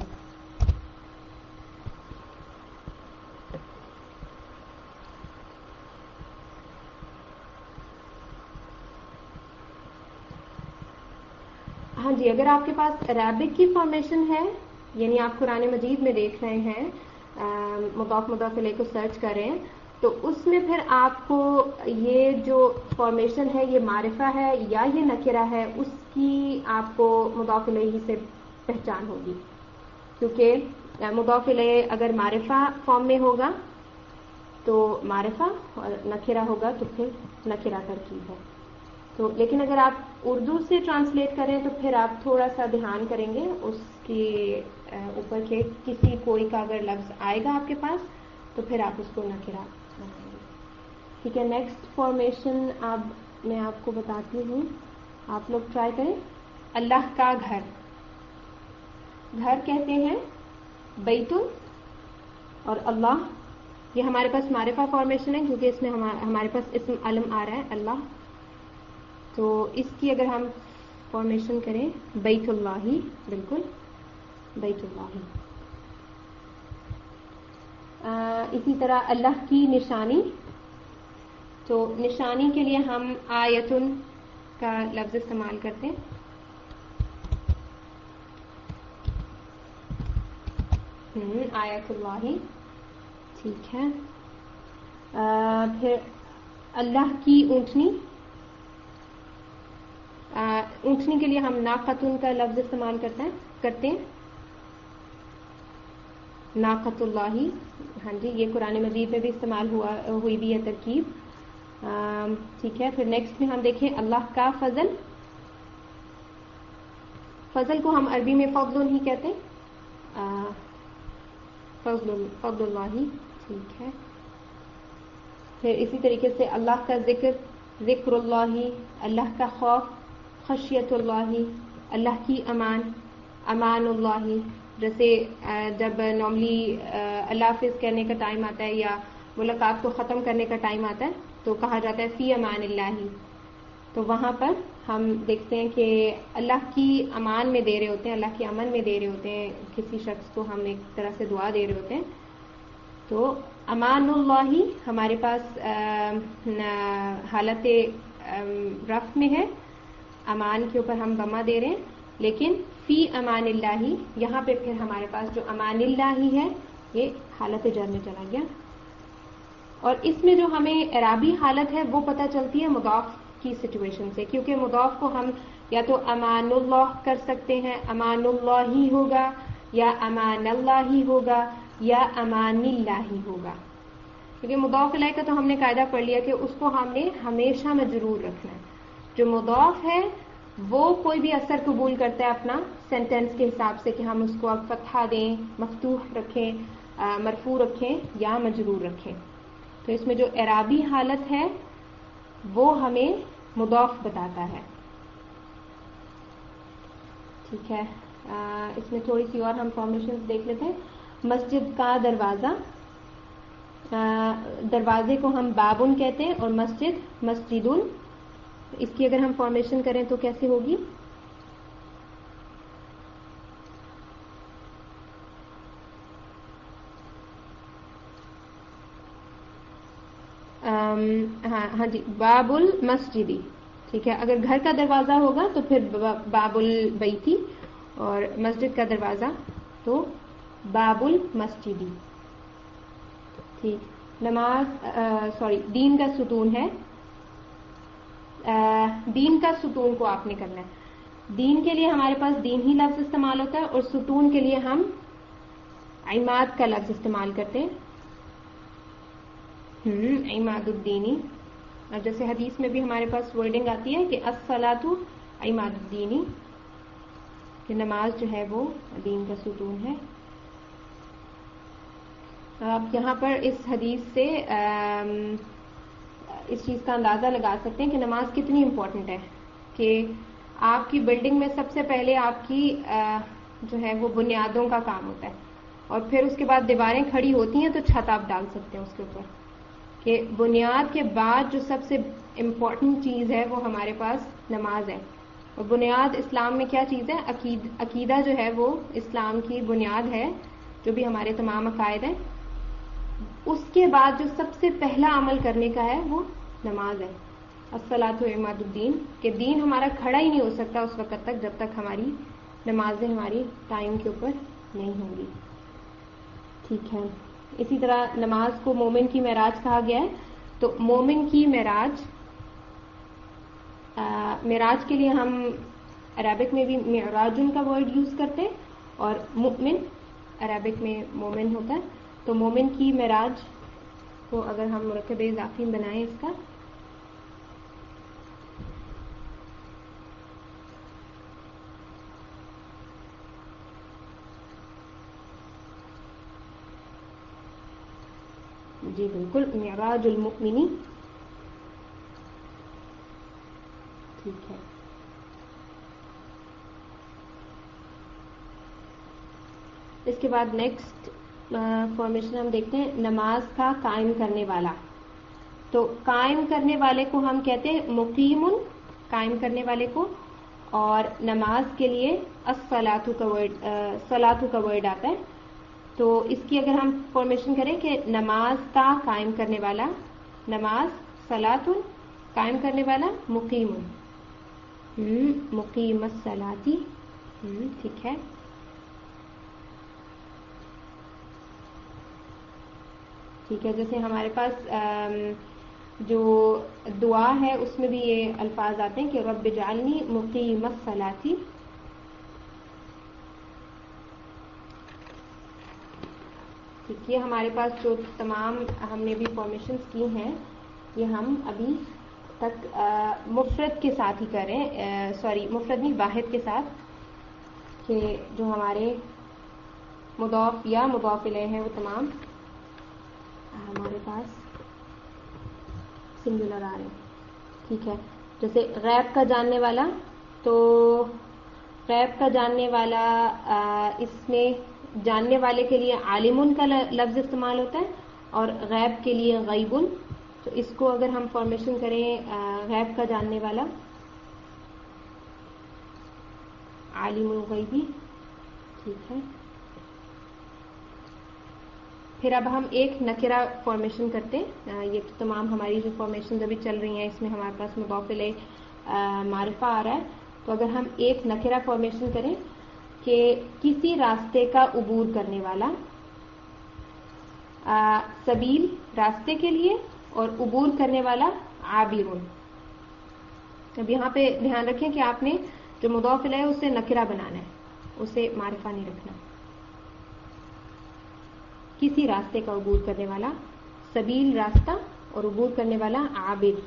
ہاں جی، اگر آپ کے پاس عربک کی فارمیشن ہے، یعنی آپ قرآن مجید میں دیکھ رہے ہیں مضاف مضاف الیہ کو سرچ کریں، تو اس میں پھر آپ کو یہ جو فارمیشن ہے یہ معرفہ ہے یا یہ نکرہ ہے، اس کی آپ کو مضاف الیہ سے پہچان ہوگی. کیونکہ مضاف الیہ اگر معرفہ فارم میں ہوگا تو معرفہ، اور نکرہ ہوگا تو پھر نکرہ ترکیب ہے. تو لیکن اگر آپ اردو سے ٹرانسلیٹ کریں تو پھر آپ تھوڑا سا دھیان کریں گے اس کے اوپر کہ کسی کوئی کا اگر لفظ آئے گا آپ کے پاس تو پھر آپ اس کو نکرہ بنائیں گے. ٹھیک ہے، نیکسٹ فارمیشن اب میں آپ کو بتاتی ہوں، آپ لوگ ٹرائی کریں. اللہ کا گھر، گھر کہتے ہیں بیت، اور اللہ یہ ہمارے پاس معرفہ فارمیشن ہے کیونکہ اس میں ہمارے پاس اسم علم آ رہا ہے اللہ. تو اس کی اگر ہم فارمیشن کریں بیت اللہ، بالکل بیت اللہ. آ, اسی طرح اللہ کی نشانی، تو نشانی کے لیے ہم آیتن کا لفظ استعمال کرتے ہیں. آیت اللہ، ٹھیک ہے. آ, پھر اللہ کی اونٹنی، اونٹنی کے لیے ہم ناقتن کا لفظ استعمال کرتے ہیں کرتے ہیں ناقت اللہ. ہاں جی، یہ قرآن مجید میں بھی استعمال ہوا ہوئی بھی ہے ترکیب. ٹھیک ہے، پھر نیکسٹ میں ہم دیکھیں اللہ کا فضل. فضل کو ہم عربی میں فضل ہی کہتے ہیں، فضل فضل اللہ. ٹھیک ہے، پھر اسی طریقے سے اللہ کا ذکر، ذکر اللہ. اللہ کا خوف، خشیت اللہ. اللہ کی امان، امان اللہ. جیسے جب نارملی اللہ حافظ کہنے کا ٹائم آتا ہے یا ملاقات کو ختم کرنے کا ٹائم آتا ہے تو کہا جاتا ہے فی امان اللہ. تو وہاں پر ہم دیکھتے ہیں کہ اللہ کی امان میں دے رہے ہوتے ہیں، اللہ کی امن میں دے رہے ہوتے ہیں، کسی شخص کو ہم ایک طرح سے دعا دے رہے ہوتے ہیں. تو امان اللہ ہمارے پاس حالت رفع میں ہے، امان کے اوپر ہم ضمہ دے رہے ہیں، لیکن فی امان اللہ یہاں پہ پھر ہمارے پاس جو امان اللہ ہے یہ حالت جر میں چلا گیا. اور اس میں جو ہمیں اعرابی حالت ہے وہ پتہ چلتی ہے مضاف کی سچویشن سے، کیونکہ مضاف کو ہم یا تو امان اللہ کر سکتے ہیں، امان اللہ ہی ہوگا، یا امان اللہ ہی ہوگا، یا امان اللہ ہی ہوگا. کیونکہ مضاف الیہ کا تو ہم نے قاعدہ پڑھ لیا کہ اس کو ہم نے ہمیشہ مجرور رکھنا ہے. جو مضاف ہے وہ کوئی بھی اثر قبول کرتا ہے اپنا سینٹینس کے حساب سے کہ ہم اس کو اب فتحہ دیں، مفتوح رکھیں، مرفوع رکھیں یا مجرور رکھیں. تو اس میں جو اعرابی حالت ہے وہ ہمیں مضاف بتاتا ہے. ٹھیک ہے، آ, اس میں تھوڑی سی اور ہم فارمیشن دیکھ لیتے ہیں. مسجد کا دروازہ، آ, دروازے کو ہم بابن کہتے ہیں اور مسجد مسجدن. اس کی اگر ہم فارمیشن کریں تو کیسے ہوگی؟ ہاں ہاں جی، باب المسجدی. ٹھیک ہے، اگر گھر کا دروازہ ہوگا تو پھر باب البیتی، اور مسجد کا دروازہ تو باب المسجدی. ٹھیک، نماز سوری دین کا ستون ہے. دین کا ستون کو آپ نے کرنا ہے. دین کے لیے ہمارے پاس دین ہی لفظ استعمال ہوتا ہے، اور ستون کے لیے ہم عماد کا لفظ استعمال کرتے ہیں. ہم عماد الدینی. اور جیسے حدیث میں بھی ہمارے پاس ورڈنگ آتی ہے کہ الصلاۃ عماد الدینی، کہ نماز جو ہے وہ دین کا ستون ہے. آپ یہاں پر اس حدیث سے اس چیز کا اندازہ لگا سکتے ہیں کہ نماز کتنی امپورٹنٹ ہے. کہ آپ کی بلڈنگ میں سب سے پہلے آپ کی جو ہے وہ بنیادوں کا کام ہوتا ہے. اور پھر اس کے بعد دیواریں کھڑی ہوتی ہیں تو چھت آپ ڈال سکتے ہیں اس کے اوپر. کہ بنیاد کے بعد جو سب سے امپورٹنٹ چیز ہے وہ ہمارے پاس نماز ہے. اور بنیاد اسلام میں کیا چیز ہے؟ عقید عقیدہ جو ہے وہ اسلام کی بنیاد ہے, جو بھی ہمارے تمام عقائد ہیں. اس کے بعد جو سب سے پہلا عمل کرنے کا ہے وہ نماز ہے. الصلاۃ عماد الدین, کہ دین ہمارا کھڑا ہی نہیں ہو سکتا اس وقت تک جب تک ہماری نمازیں ہماری ٹائم کے اوپر نہیں ہوں گی. ٹھیک ہے. اسی طرح نماز کو مومن کی معراج کہا گیا ہے. تو مومن کی معراج, معراج کے لیے ہم عربک میں بھی معراجن کا ورڈ یوز کرتے ہیں, اور مؤمن عربک میں مومن ہوتا ہے. تو مومن کی معراج کو اگر ہم مرکب اضافی بنائیں اس کا, جی بالکل, معراج المؤمنی. ٹھیک ہے. اس کے بعد نیکسٹ فارمیشن ہم دیکھتے ہیں, نماز کا قائم کرنے والا. تو قائم کرنے والے کو ہم کہتے ہیں مقیم, قائم کرنے والے کو. اور نماز کے لیے الصلاۃ کا ورڈ صلاۃ کا ورڈ آتا ہے. تو اس کی اگر ہم فارمیشن کریں کہ نماز کا قائم کرنے والا, نماز, صلاۃ, قائم کرنے والا, مقیم. مقیم الصلاۃ. ٹھیک ہے. ٹھیک ہے. جیسے ہمارے پاس جو دعا ہے اس میں بھی یہ الفاظ آتے ہیں کہ رب اجعلنی مقیم الصلاۃ. ٹھیک. یہ ہمارے پاس جو تمام ہم نے بھی فارمیشنز کی ہیں یہ ہم ابھی تک مفرد کے ساتھ ہی کریں, سوری مفرد نہیں واحد کے ساتھ, کہ جو ہمارے مضاف یا مضاف الیہ ہیں وہ تمام ہمارے پاس سنگولر آ رہے ہیں. ٹھیک ہے. جیسے غیب کا جاننے والا, تو غیب کا جاننے والا اس میں جاننے والے کے لیے عالمن کا لفظ استعمال ہوتا ہے, اور غیب کے لیے غیبن. تو اس کو اگر ہم فارمیشن کریں غیب کا جاننے والا, عالم الغیبی. ٹھیک ہے. پھر اب ہم ایک نکرہ فارمیشن کرتے ہیں. یہ تو تمام ہماری جو فارمیشن ابھی چل رہی ہیں اس میں ہمارے پاس مضاف الیہ معرفہ آ رہا ہے. تو اگر ہم ایک نکرہ فارمیشن کریں کہ کسی راستے کا عبور کرنے والا, سبیل راستے کے لیے, اور عبور کرنے والا عابرون. اب یہاں پہ دھیان رکھیں کہ آپ نے جو مضاف الیہ ہے اسے نکرہ بنانا ہے, اسے معرفہ نہیں رکھنا. کسی راستے کا عبور کرنے والا, سبیل راستہ, اور عبور کرنے والا عابر.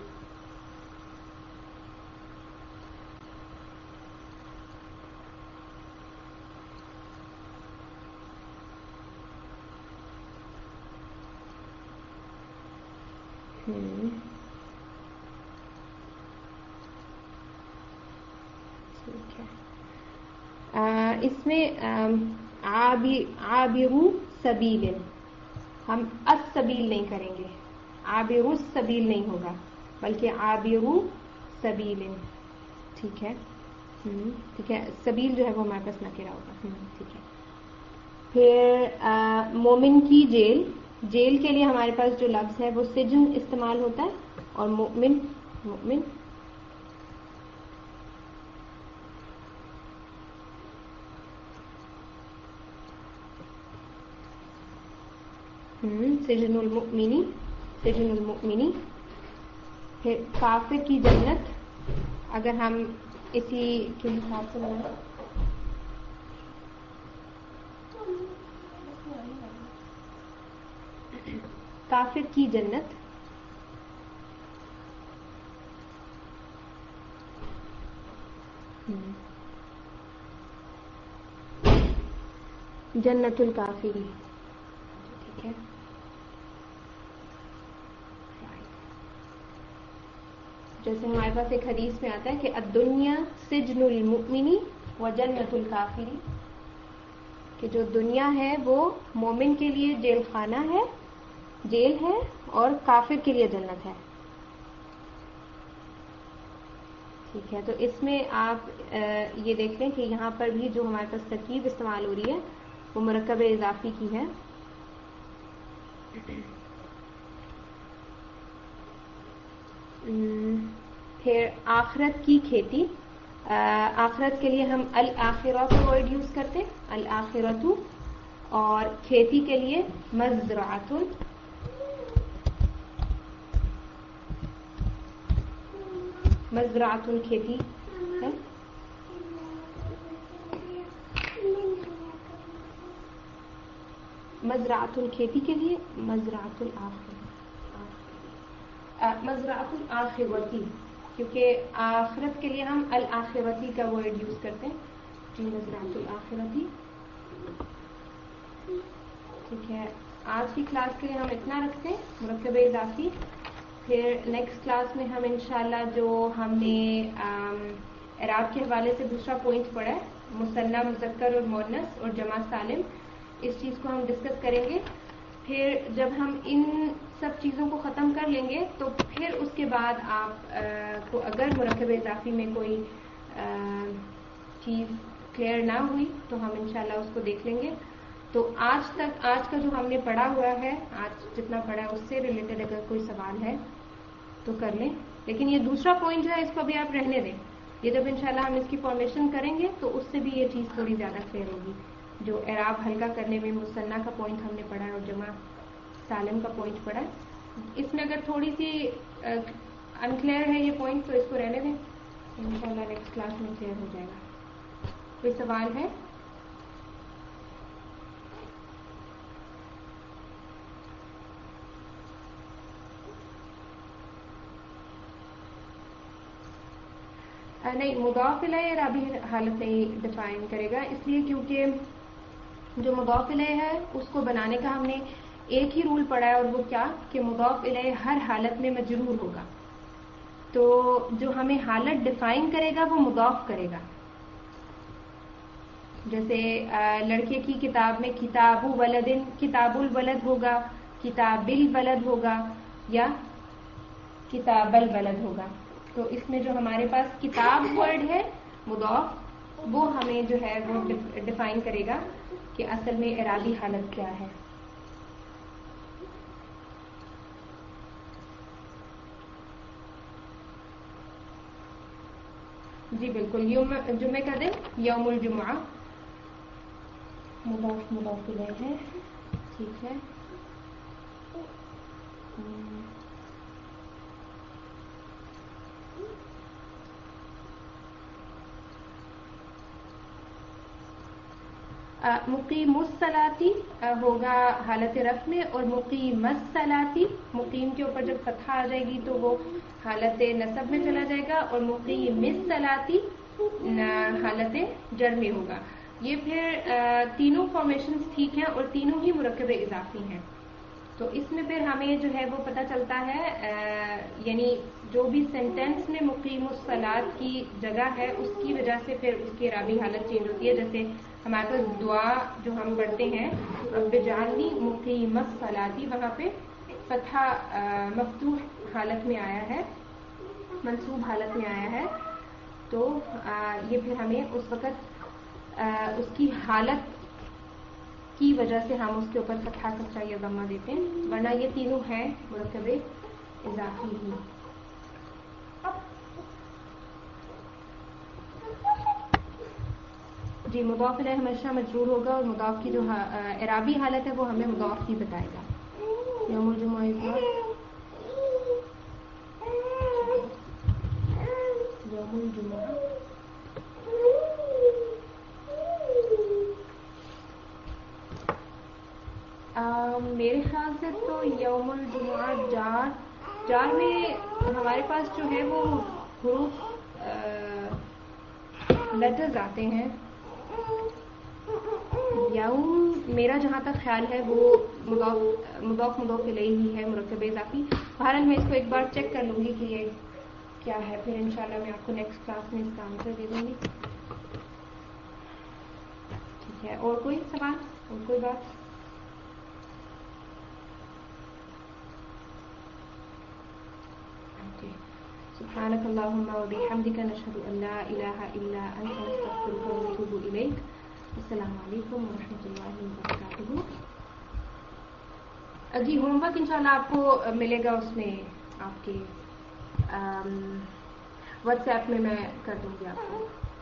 ٹھیک ہے. اس میں عابرو سبیل, ہم السبیل نہیں کریں گے, عابرو سبیل نہیں ہوگا بلکہ عابرو سبیل. ٹھیک ہے. ٹھیک ہے. سبیل جو ہے وہ ہمارے پاس نکرہ ہوگا. ٹھیک ہے. پھر مومن کی جیل, جیل کے لیے ہمارے پاس جو لفظ ہے وہ سجن استعمال ہوتا ہے, اور مؤمن مؤمن. سجن المؤمنی, سجن المؤمنی. پھر کافر کی جنت, اگر ہم اسی کے حساب سے بنائیں, کافر کی جنت. جنت الکافری. ٹھیک ہے. جیسے ہمارے پاس ایک حدیث میں آتا ہے کہ الدنیا سجن المؤمن و جنت الکافری. کہ جو دنیا ہے وہ مومن کے لیے جیل خانہ ہے، جیل ہے، اور کافر کے لیے جنت ہے. ٹھیک ہے، تو اس میں آپ یہ دیکھ لیں کہ یہاں پر بھی جو ہمارے پاس ترکیب استعمال ہو رہی ہے وہ مرکب اضافی کی ہے. پھر آخرت کی کھیتی، آخرت کے لیے ہم الآخرۃ ورڈ یوز کرتے ہیں، الآخرۃ، اور کھیتی کے لیے مزرعۃ. مزرعۃ کھیتی ہے. مزرعۃ کھیتی کے لیے مزرعۃ الآخرہ، مزرعۃ الآخرتی، کیونکہ آخرت کے لیے ہم الآخرتی کا ورڈ یوز کرتے ہیں. جی مزرعۃ الآخرتی. ٹھیک ہے، آج کی کلاس کے لیے ہم اتنا رکھتے ہیں مرکب اضافی. پھر نیکسٹ کلاس میں ہم انشاءاللہ جو ہم نے اعراب کے حوالے سے دوسرا پوائنٹ پڑھا ہے، مثنی مذکر اور مؤنث اور جمع سالم، اس چیز کو ہم ڈسکس کریں گے. پھر جب ہم ان سب چیزوں کو ختم کر لیں گے تو پھر اس کے بعد آپ کو اگر مرکب اضافی میں کوئی چیز کلیئر نہ ہوئی تو ہم انشاءاللہ اس کو دیکھ لیں گے. تو آج تک آج کا جو ہم نے پڑھا ہوا ہے، آج جتنا پڑھا ہے اس سے ریلیٹڈ اگر کوئی سوال ہے تو کر لیں. لیکن یہ دوسرا پوائنٹ جو ہے اس کو بھی آپ رہنے دیں. یہ جب انشاءاللہ ہم اس کی فارمیشن کریں گے تو اس سے بھی یہ چیز تھوڑی زیادہ کلیئر ہوگی. جو اعراب ہلکا کرنے میں مثنیٰ کا پوائنٹ ہم نے پڑھا ہے اور جمع سالم کا پوائنٹ پڑھا ہے، اس میں اگر تھوڑی سی انکلیئر ہے یہ پوائنٹ تو اس کو رہنے دیں، انشاءاللہ نیکسٹ کلاس میں کلیئر ہو جائے گا. کوئی سوال ہے؟ نہیں، مضاف الیہ اعرابی حالت نہیں ڈیفائن کرے گا، اس لیے کیونکہ جو مضاف الیہ ہے اس کو بنانے کا ہم نے ایک ہی رول پڑھا ہے، اور وہ کیا کہ مضاف الیہ ہر حالت میں مجرور ہوگا. تو جو ہمیں حالت ڈیفائن کرے گا وہ مضاف کرے گا. جیسے لڑکے کی کتاب میں کتاب ولد، کتاب الولد ہوگا، کتاب البلد ہوگا، یا کتاب البلد ہوگا. تو اس میں جو ہمارے پاس کتاب ورڈ ہے مضاف، وہ ہمیں جو ہے وہ ڈیفائن کرے گا کہ اصل میں اعرابی حالت کیا ہے. جی بالکل، یوم جمعے کا دن یوم الجمعہ مضاف مضاف الیہ ہے. ٹھیک ہے، مقیم الصلاتی ہوگا حالت رفع میں، اور مقیم الصلاتی مقیم کے اوپر جب فتحہ آ جائے گی تو وہ حالت نصب میں چلا جائے گا، اور مقیم الصلاتی حالت جر میں ہوگا. یہ پھر تینوں فارمیشنز ٹھیک ہیں اور تینوں ہی مرکب اضافی ہیں. تو اس میں پھر ہمیں جو ہے وہ پتہ چلتا ہے، یعنی جو بھی سینٹینس میں مقیم الصلاۃ کی جگہ ہے اس کی وجہ سے پھر اس کی اعرابی حالت چینج ہوتی ہے. جیسے ہمارے پاس دعا جو ہم پڑھتے ہیں رب اجعلنی مقیم الصلاۃ، وہاں پہ فتحہ مفتوح حالت میں آیا ہے، منصوب حالت میں آیا ہے. تو یہ پھر ہمیں اس وقت اس کی حالت کی وجہ سے ہم اس کے اوپر فتحہ کسرہ یا ضمہ دیتے ہیں، ورنہ یہ تینوں ہیں مرکب اضافی ہی. جی مضاف الیہ ہمیشہ مجرور ہوگا، اور مضاف کی جو اعرابی حالت ہے وہ ہمیں مضاف ہی بتائے گا. یوم الجمعہ یوم الجمعہ میرے خیال سے تو یوم الجمعہ جار جار میں ہمارے پاس جو ہے وہ حروف لیٹرز آتے ہیں. یوم میرا جہاں تک خیال ہے وہ مضاف مضاف مضاف الیہ ہی ہے مرکب اضافی. بہرحال میں اس کو ایک بار چیک کر لوں گی کہ یہ کیا ہے، پھر انشاءاللہ میں آپ کو نیکسٹ کلاس میں اس کا آنسر دے دوں گی. ٹھیک ہے، اور کوئی سوال اور کوئی بات؟ سبحانك اللهم وبحمدك نشهد ان لا اله الا انت نستغفرك ونتوب اليك. السلام علیکم ورحمۃ اللہ وبرکاتہ. جی ہوم ورک انشاءاللہ آپ کو ملے گا، اس میں آپ کے واٹس ایپ میں میں کر دوں گی آپ کو.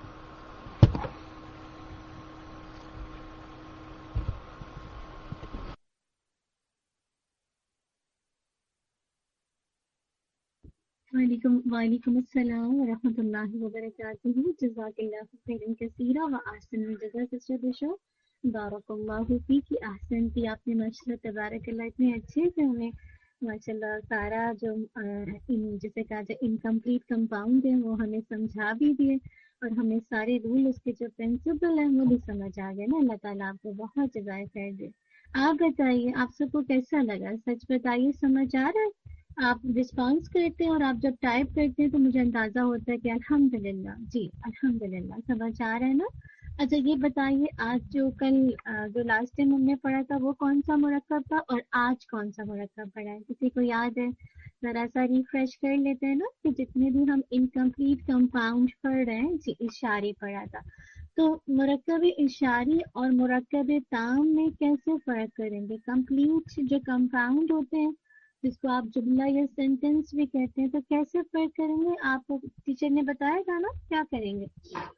وعلیکم وعلیکم السلام ورحمۃ اللہ وبرکاتہ. جزاک اللہ خیرا کثیرا و احسن الجزاء سسٹر بشو. بارک اللہ فیک. احسنتی، آپ نے ماشاءاللہ تبارک اللہ اتنے اچھے سے ہمیں ماشاءاللہ سارا جو جسے کہا جائے انکمپلیٹ کمپاؤنڈ ہے وہ ہمیں سمجھا بھی دیے، اور ہمیں سارے رول اس کے جو پرنسپل ہیں وہ بھی سمجھ آ گئے نا. اللہ تعالیٰ آپ کو بہت جزائے خیر دے. آپ بتائیے آپ سب کو کیسا لگا؟ سچ بتائیے سمجھ آ رہا ہے؟ آپ رسپانس کرتے ہیں اور آپ جب ٹائپ کرتے ہیں تو مجھے اندازہ ہوتا ہے کہ الحمدللہ. جی الحمدللہ سمجھ آ رہا ہے نا. اچھا یہ بتائیے آج جو کل جو لاسٹ ٹائم ہم نے پڑھا تھا وہ کون سا مرکب تھا اور آج کون سا مرکب پڑھا ہے؟ کسی کو یاد ہے؟ ذرا سا ریفریش کر لیتے ہیں نا کہ جتنے بھی ہم انکمپلیٹ کمپاؤنڈ پڑھ رہے ہیں. جی اشاری پڑھا تھا. تو مرکب اشاری اور مرکب تام میں کیسے فرق کریں گے؟ کمپلیٹ جو کمپاؤنڈ ہوتے ہیں جس کو آپ جملہ یا سینٹینس بھی کہتے ہیں تو کیسے فرق کریں گے؟ آپ ٹیچر نے بتایا تھا نا کیا کریں گے.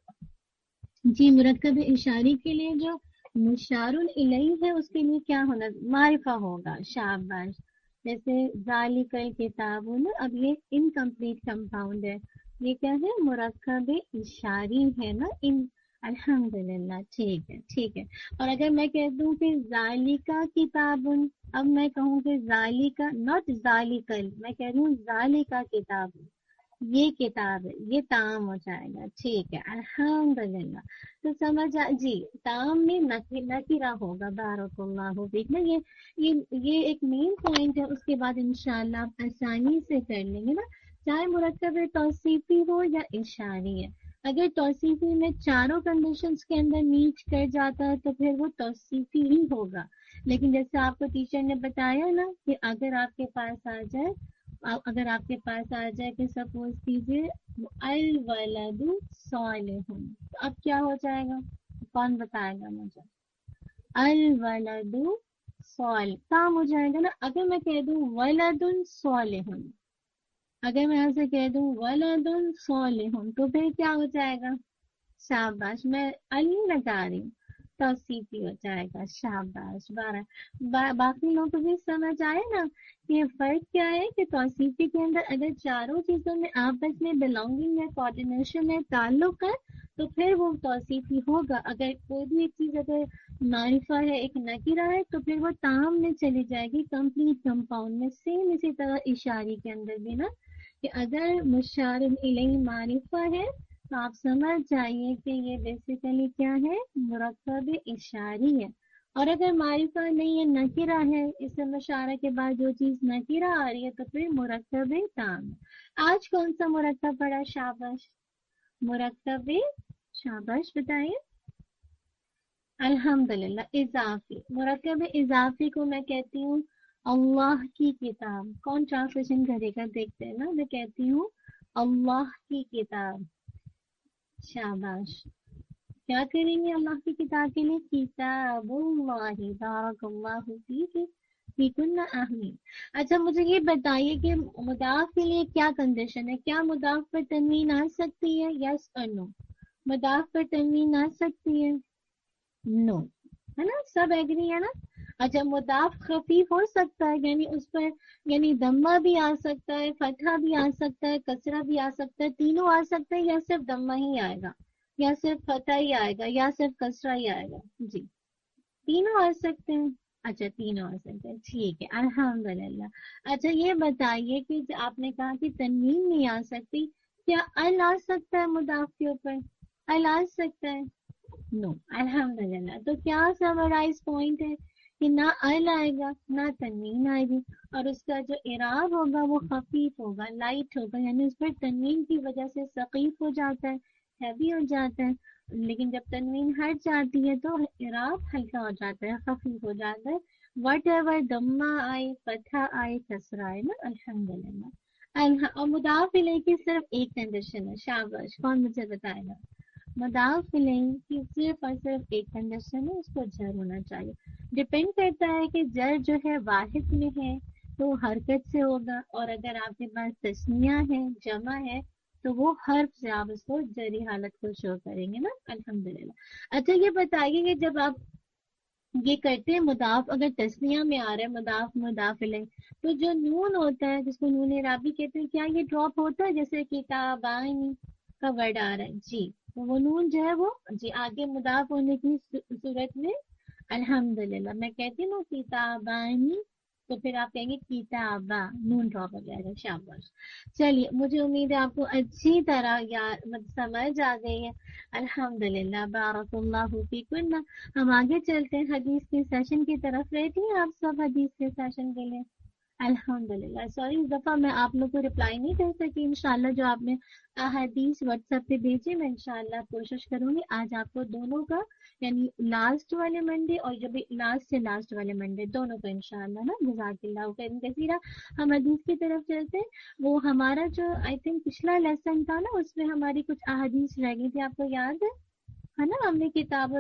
جی مرکب اشاری کے لیے جو مشار الیہ ہے اس کے لیے کیا ہونا؟ معرفہ ہوگا. شاباش. جیسے ذالک الکتاب نا، اب یہ انکمپلیٹ کمپاؤنڈ ہے، یہ کیا ہے؟ مرکب اشاری ہے نا. ان الحمدللہ ٹھیک ہے ٹھیک ہے. اور اگر میں کہہ دوں کہ ذالک کتاب، اب میں کہوں کہ ذالک ناٹ ذالکل، میں کہہ رہی ہوں ذالک کتاب، یہ کتاب ہے، یہ تام ہو جائے گا. ٹھیک ہے الحمدللہ. تو سمجھ آ جی تام میں نکرہ ہوگا. بارک اللہ فیک نا. یہ یہ یہ ایک مین پوائنٹ ہے. اس کے بعد انشاءاللہ آپ آسانی سے کر لیں گے نا، چاہے مرکب توصیفی ہو یا اشاری ہے. اگر توصیفی میں چاروں کنڈیشنز کے اندر میٹ کر جاتا ہے تو پھر وہ توصیفی ہی ہوگا. لیکن جیسے آپ کو ٹیچر نے بتایا نا کہ اگر آپ کے پاس آ جائے اگر آپ کے پاس آ جائے کہ سپوز کیجیے الولد صالح، تو اب کیا ہو جائے گا؟ کون بتائے گا مجھے؟ الولد صالح کام ہو جائے گا نا. اگر میں کہہ دوں ولد صالح، اگر میں ایسے کہہ دوں ولد صالح تو پھر کیا ہو جائے گا؟ شاباش. میں علی لگا رہی ہوں، توصیفی ہو جائے گا. شاباش. بارہ با باقی لوگوں کو بھی سمجھ آئے نا کہ فرق کیا ہے کہ توصیفی کے اندر اگر چاروں چیزوں میں آپس میں بلانگنگ ہے، کوآرڈینیشن ہے، تعلق ہے تو پھر وہ توصیفی ہوگا. اگر کوئی بھی ایک چیز اگر معرفہ ہے، ایک نکرہ ہے، تو پھر وہ تام میں چلی جائے گی کمپلیٹ کمپاؤنڈ میں. سیم اسی طرح اشاری کے اندر بھی نا کہ اگر مشار الیہ معرفہ ہے تو آپ سمجھ جائیے کہ یہ بیسیکلی کیا ہے؟ مرکب اشاری ہے. اور اگر معرفہ نہیں ہے، نکرہ ہے، اس سے مشارہ کے بعد جو چیز نکرہ آ رہی ہے تو پھر مرکب تام. آج کون سا مرکب پڑا؟ شاباش. مرکب شاباش بتائیے. الحمدللہ اضافی. مرکب اضافی کو میں کہتی ہوں اللہ کی کتاب. کون ٹرانسلیشن کرے گا دیکھتے ہیں نا. میں کہتی ہوں اللہ کی کتاب. شاباش. کیا کریں گے اللہ کی کتاب کے لیے؟ کتاب اللہ. بارک اللہ فیک فیکن اہمی. اچھا مجھے یہ بتائیے کہ مضاف کے لیے کیا کنڈیشن ہے؟ کیا مضاف پر تنوین آ سکتی ہے؟ یس اور نو؟ مضاف پر تنوین آ سکتی ہے؟ نو ہے نا. سب ایگری ہے نا. اچھا مضاف خفیف ہو سکتا ہے، یعنی اس پر یعنی دمہ بھی آ سکتا ہے، فتحہ بھی آ سکتا ہے، کسرہ بھی آ سکتا ہے، تینوں آ سکتے ہیں، یا صرف دمہ ہی آئے گا، یا صرف فتح ہی آئے گا، یا صرف کسرہ ہی آئے گا؟ جی تینوں آ سکتے ہیں. اچھا تینوں آ سکتے ہیں. ٹھیک ہے الحمدللہ. اچھا یہ بتائیے کہ آپ نے کہا کہ تنوین نہیں آ سکتی، کیا ال آ سکتا ہے مضاف کے اوپر؟ ال آ سکتا ہے؟ نو. الحمدللہ. تو کیا سمرائز پوائنٹ ہے کہ نہ ال آئے گا نہ تنوین آئے گی، اور اس کا جو اعراب ہوگا وہ خفیف ہوگا، لائٹ ہوگا، یعنی اس پر تنوین کی وجہ سے ثقیل ہو جاتا ہے، ہیوی ہو جاتا ہے. لیکن جب تنوین ہٹ جاتی ہے تو اعراب ہلکا ہو جاتا ہے، خفیف ہو جاتا ہے. وٹ ایور دمہ آئے، فتحہ آئے، کسرہ آئے نا، الحمدللہ. اور مضاف الیہ کی صرف ایک کنڈیشن ہے. شاباش، کون مجھے بتائے گا؟ مضاف الیہ کی صرف اور صرف ایک کنڈیشن ہے، اس کو جر ہونا چاہیے. ڈپینڈ کرتا ہے کہ جر جو ہے واحد میں ہے تو حرکت سے ہوگا، اور اگر آپ کے پاس تثنیہ ہے، جمع ہے، تو وہ حرف سے آپ اس کو جری حالت کو شو کریں گے نا، الحمدللہ. اچھا یہ بتائیے کہ جب آپ یہ کرتے ہیں مضاف، اگر تثنیہ میں آ رہا ہے مضاف مضاف الیہ، تو جو نون ہوتا ہے جس کو نون اعرابی کہتے ہیں، کیا یہ ڈراپ ہوتا ہے؟ جیسے کتابانی کا ورڈ آ رہا ہے جی، تو وہ نون جو ہے وہ جی آگے مضاف ہونے کی صورت میں الحمدللہ میں کہتی ہوں کتابانی، تو پھر آپ کہیں گے کتابہ، نون ڈراپ ہو جائے گا. شاباش. چلیے مجھے امید ہے آپ کو اچھی طرح یاد سمجھ آ گئی ہے. الحمدللہ، بارک اللہ فیکن. ہم آگے چلتے ہیں حدیث کے سیشن کی طرف. ریڈی ہیں آپ سب حدیث کے سیشن کے لیے؟ الحمدللہ. سوری اس دفعہ میں آپ لوگ کو رپلائی نہیں کر سکی. انشاءاللہ جو آپ نے احادیث واٹس ایپ پہ بھیجے میں انشاءاللہ کوشش کروں گی آج آپ کو دونوں کا، یعنی لاسٹ والے منڈے اور جو بھی لاسٹ سے لاسٹ والے منڈے دونوں کا انشاءاللہ نا. جزاک اللہ خیر کثیرا. ہم حدیث کی طرف چلتے ہیں. وہ ہمارا جو آئی تھنک پچھلا لیسن تھا نا، اس میں ہماری کچھ احادیث رہ گئی تھی، آپ کو یاد ہے ہے نا؟ ہم نے کتاب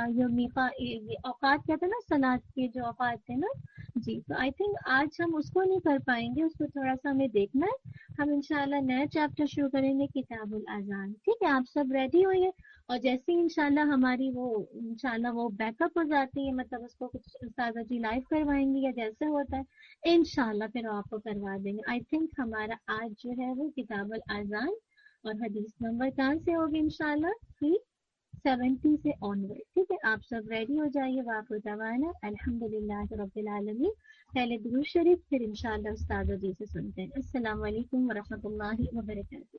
اوقات کیا تھا نا، صلاۃ کے جو اوقات تھے نا جی، تو آئی تھنک آج ہم اس کو نہیں کر پائیں گے، اس کو تھوڑا سا ہمیں دیکھنا ہے. ہم انشاءاللہ نیا چیپٹر شروع کریں گے کتاب الاذان. ٹھیک ہے، آپ سب ریڈی ہوئیے. اور جیسے ہی انشاءاللہ ہماری وہ انشاءاللہ وہ بیک اپ ہو جاتی ہے، مطلب اس کو کچھ استاذہ جی لائیو کروائیں گے یا جیسے ہوتا ہے انشاءاللہ پھر آپ کو کروا دیں گے. آئی تھنک ہمارا آج جو ہے وہ کتاب الاذان اور حدیث نمبر کہاں سے ہوگی انشاءاللہ تھری سیونٹی سے آنورڈ. ٹھیک ہے، آپ سب ریڈی ہو جائیے. واقع دعوانا الحمدللہ رب العالمین. پہلے درود شریف، پھر انشاءاللہ استاد جی سے سنتے ہیں. السلام علیکم ورحمۃ اللہ وبرکاتہ.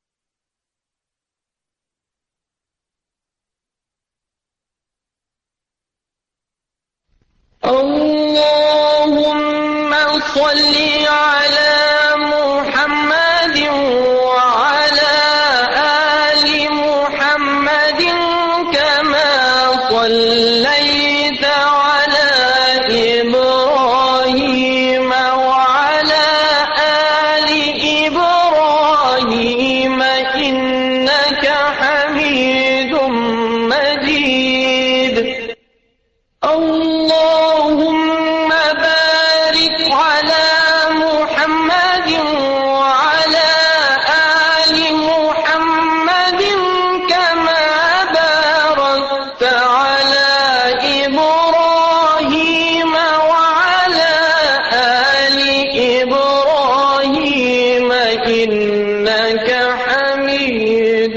اللهم صل على محمد وعلى آل محمد كما صليت على إبراهيم وعلى آل إبراهيم إنك حميد مجيد. اللهم بارك على محمد وعلى آل محمد كما باركت على إبراهيم وعلى آل إبراهيم إنك حميد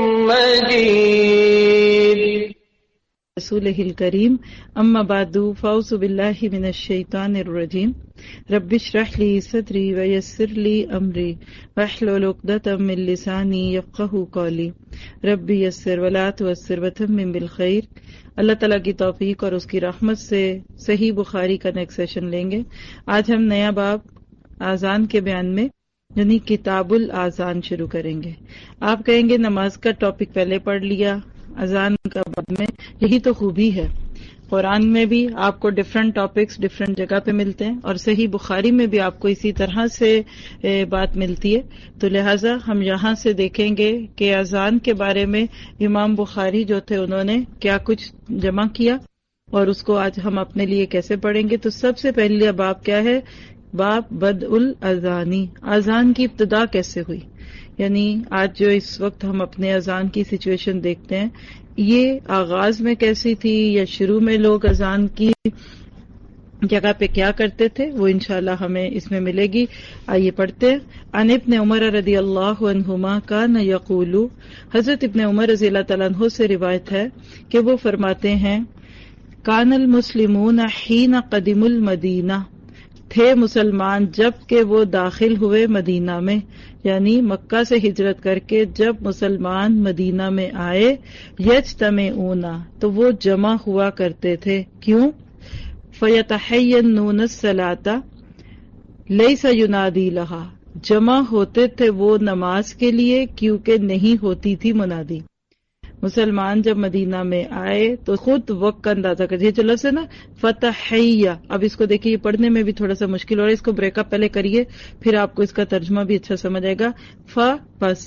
مجيد. رسوله الكريم. اما بعد فاعوذ بالله من الشيطان الرجيم. رب اشرح لي صدري ويسر لي امري واحلل عقدة من لساني يفقهوا قولي. رب يسر ولا تعسر وتمم بالخير. اللہ تعالیٰ کی توفیق اور اس کی رحمت سے صحیح بخاری کا نیکسٹ سیشن لیں گے. آج ہم نیا باب آذان کے بیان میں یعنی کتاب الاذان شروع کریں گے. آپ کہیں گے نماز کا ٹاپک پہلے پڑھ لیا، اذان کا بعد میں. یہی تو خوبی ہے، قرآن میں بھی آپ کو ڈفرنٹ ٹاپکس ڈفرنٹ جگہ پہ ملتے ہیں، اور صحیح بخاری میں بھی آپ کو اسی طرح سے بات ملتی ہے. تو لہٰذا ہم یہاں سے دیکھیں گے کہ اذان کے بارے میں امام بخاری جو تھے انہوں نے کیا کچھ جمع کیا اور اس کو آج ہم اپنے لیے کیسے پڑھیں گے. تو سب سے پہلے باب کیا ہے؟ باب بدء الاذانی، اذان کی ابتدا کیسے ہوئی. یعنی آج جو اس وقت ہم اپنے اذان کی سچویشن دیکھتے ہیں، یہ آغاز میں کیسی تھی یا شروع میں لوگ اذان کی جگہ پہ کیا کرتے تھے، وہ انشاءاللہ ہمیں اس میں ملے گی. آئیے پڑھتے ہیں. عن ابن عمر رضی اللہ عنہما کان یقول، حضرت ابن عمر رضی اللہ تعالیٰ عنہ سے روایت ہے کہ وہ فرماتے ہیں کان المسلمون حین قدم المدینہ، تھے مسلمان جب کہ وہ داخل ہوئے مدینہ میں، یعنی مکہ سے ہجرت کر کے جب مسلمان مدینہ میں آئے، یجتمعون تو وہ جمع ہوا کرتے تھے. کیوں؟ فیتحینون الصلاۃ لیس ینادی لہا، جمع ہوتے تھے وہ نماز کے لیے کیونکہ نہیں ہوتی تھی منادی. مسلمان جب مدینہ میں آئے تو خود وقت کا اندازہ کر، یہ جو لفظ ہے نا فتحیہ، اب اس کو دیکھیے یہ پڑھنے میں بھی تھوڑا سا مشکل ہو رہا ہے، اس کو بریک اپ پہلے کریے پھر آپ کو اس کا ترجمہ بھی اچھا سمجھ آئے گا۔ ف پس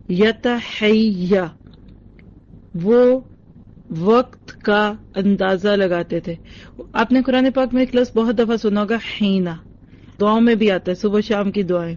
یتحیہ، وہ وقت کا اندازہ لگاتے تھے۔ آپ نے قرآن پاک میں ایک لفظ بہت دفعہ سنا ہوگا، حینا، دعاؤں میں بھی آتا ہے، صبح شام کی دعائیں،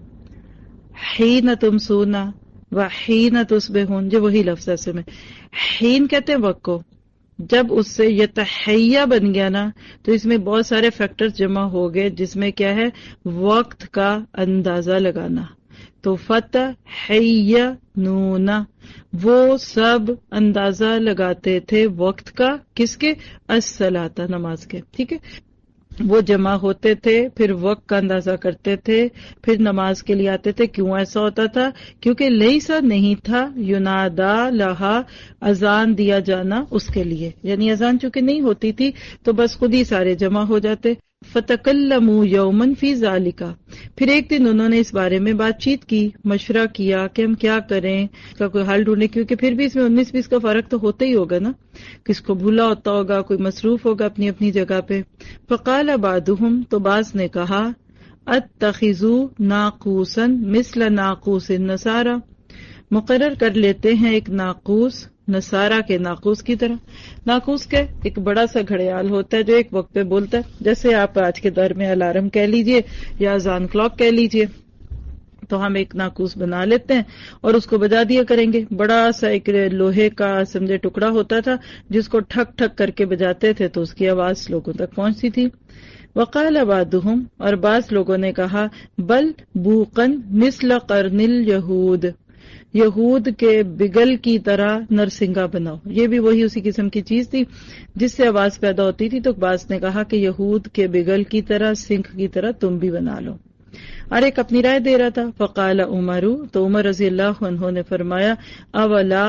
حین تم سونا وحین تصبحون، جو وہی لفظ ہے اصل میں۔ حین کہتے ہیں وقت کو، جب اس سے یتحیہ بن گیا نا تو اس میں بہت سارے فیکٹرز جمع ہو گئے، جس میں کیا ہے وقت کا اندازہ لگانا۔ تو فتح حیہ نونا، وہ سب اندازہ لگاتے تھے وقت کا، کس کے؟ الصلاۃ، نماز کے، ٹھیک ہے۔ وہ جمع ہوتے تھے، پھر وقت کا اندازہ کرتے تھے، پھر نماز کے لیے آتے تھے۔ کیوں ایسا ہوتا تھا؟ کیونکہ لیسا نہیں تھا ینادا لہا، اذان دیا جانا اس کے لیے، یعنی اذان چونکہ نہیں ہوتی تھی تو بس خود ہی سارے جمع ہو جاتے۔ فتکلموا یوما فی ذالک، پھر ایک دن انہوں نے اس بارے میں بات چیت کی، مشورہ کیا کہ ہم کیا کریں، اس کا کوئی حل ڈھونڈیں، کیونکہ پھر بھی اس میں انیس بیس کا فرق تو ہوتا ہی ہوگا نا، کس کو بھولا ہوتا ہوگا، کوئی مصروف ہوگا اپنی اپنی جگہ پہ۔ فقال بعضهم، تو بعض نے کہا، اتخذوا ناقوسا مثل ناقوس النصارى، مقرر کر لیتے ہیں ایک ناقوس نصارہ کے ناقوس کی طرح۔ ناقوس کے ایک بڑا سا گھڑیال ہوتا ہے جو ایک وقت پہ بولتا ہے، جیسے آپ آج کے دور میں الارم کہہ لیجئے یا اذان کلاک کہہ لیجئے، تو ہم ایک ناقوس بنا لیتے ہیں اور اس کو بجا دیا کریں گے۔ بڑا سا ایک لوہے کا سمجھے ٹکڑا ہوتا تھا جس کو ٹھک ٹھک کر کے بجاتے تھے تو اس کی آواز لوگوں تک پہنچتی تھی۔ وقال بعضهم، اور بعض لوگوں نے کہا، بل بوقن مثل قرن الیہود، یہود کے بگل کی طرح نرسنگا بناؤ۔ یہ بھی وہی اسی قسم کی چیز تھی جس سے آواز پیدا ہوتی تھی، تو بعض نے کہا کہ یہود کے بگل کی طرح، سنکھ کی طرح تم بھی بنا لو، اور ایک اپنی رائے دے رہا تھا۔ فقال عمر، تو عمر رضی اللہ عنہ نے فرمایا، اولا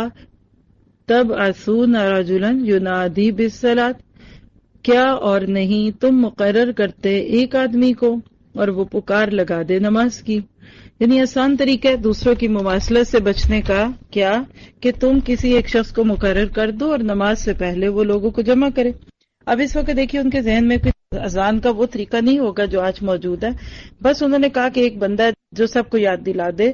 تبعثون رجلا ینادی بالصلاۃ، کیا اور نہیں تم مقرر کرتے ایک آدمی کو اور وہ پکار لگا دے نماز کی، یعنی آسان طریقہ ہے دوسروں کی مواصلت سے بچنے کا، کیا کہ تم کسی ایک شخص کو مقرر کر دو اور نماز سے پہلے وہ لوگوں کو جمع کرے۔ اب اس وقت دیکھیے ان کے ذہن میں کوئی اذان کا وہ طریقہ نہیں ہوگا جو آج موجود ہے، بس انہوں نے کہا کہ ایک بندہ جو سب کو یاد دلا دے۔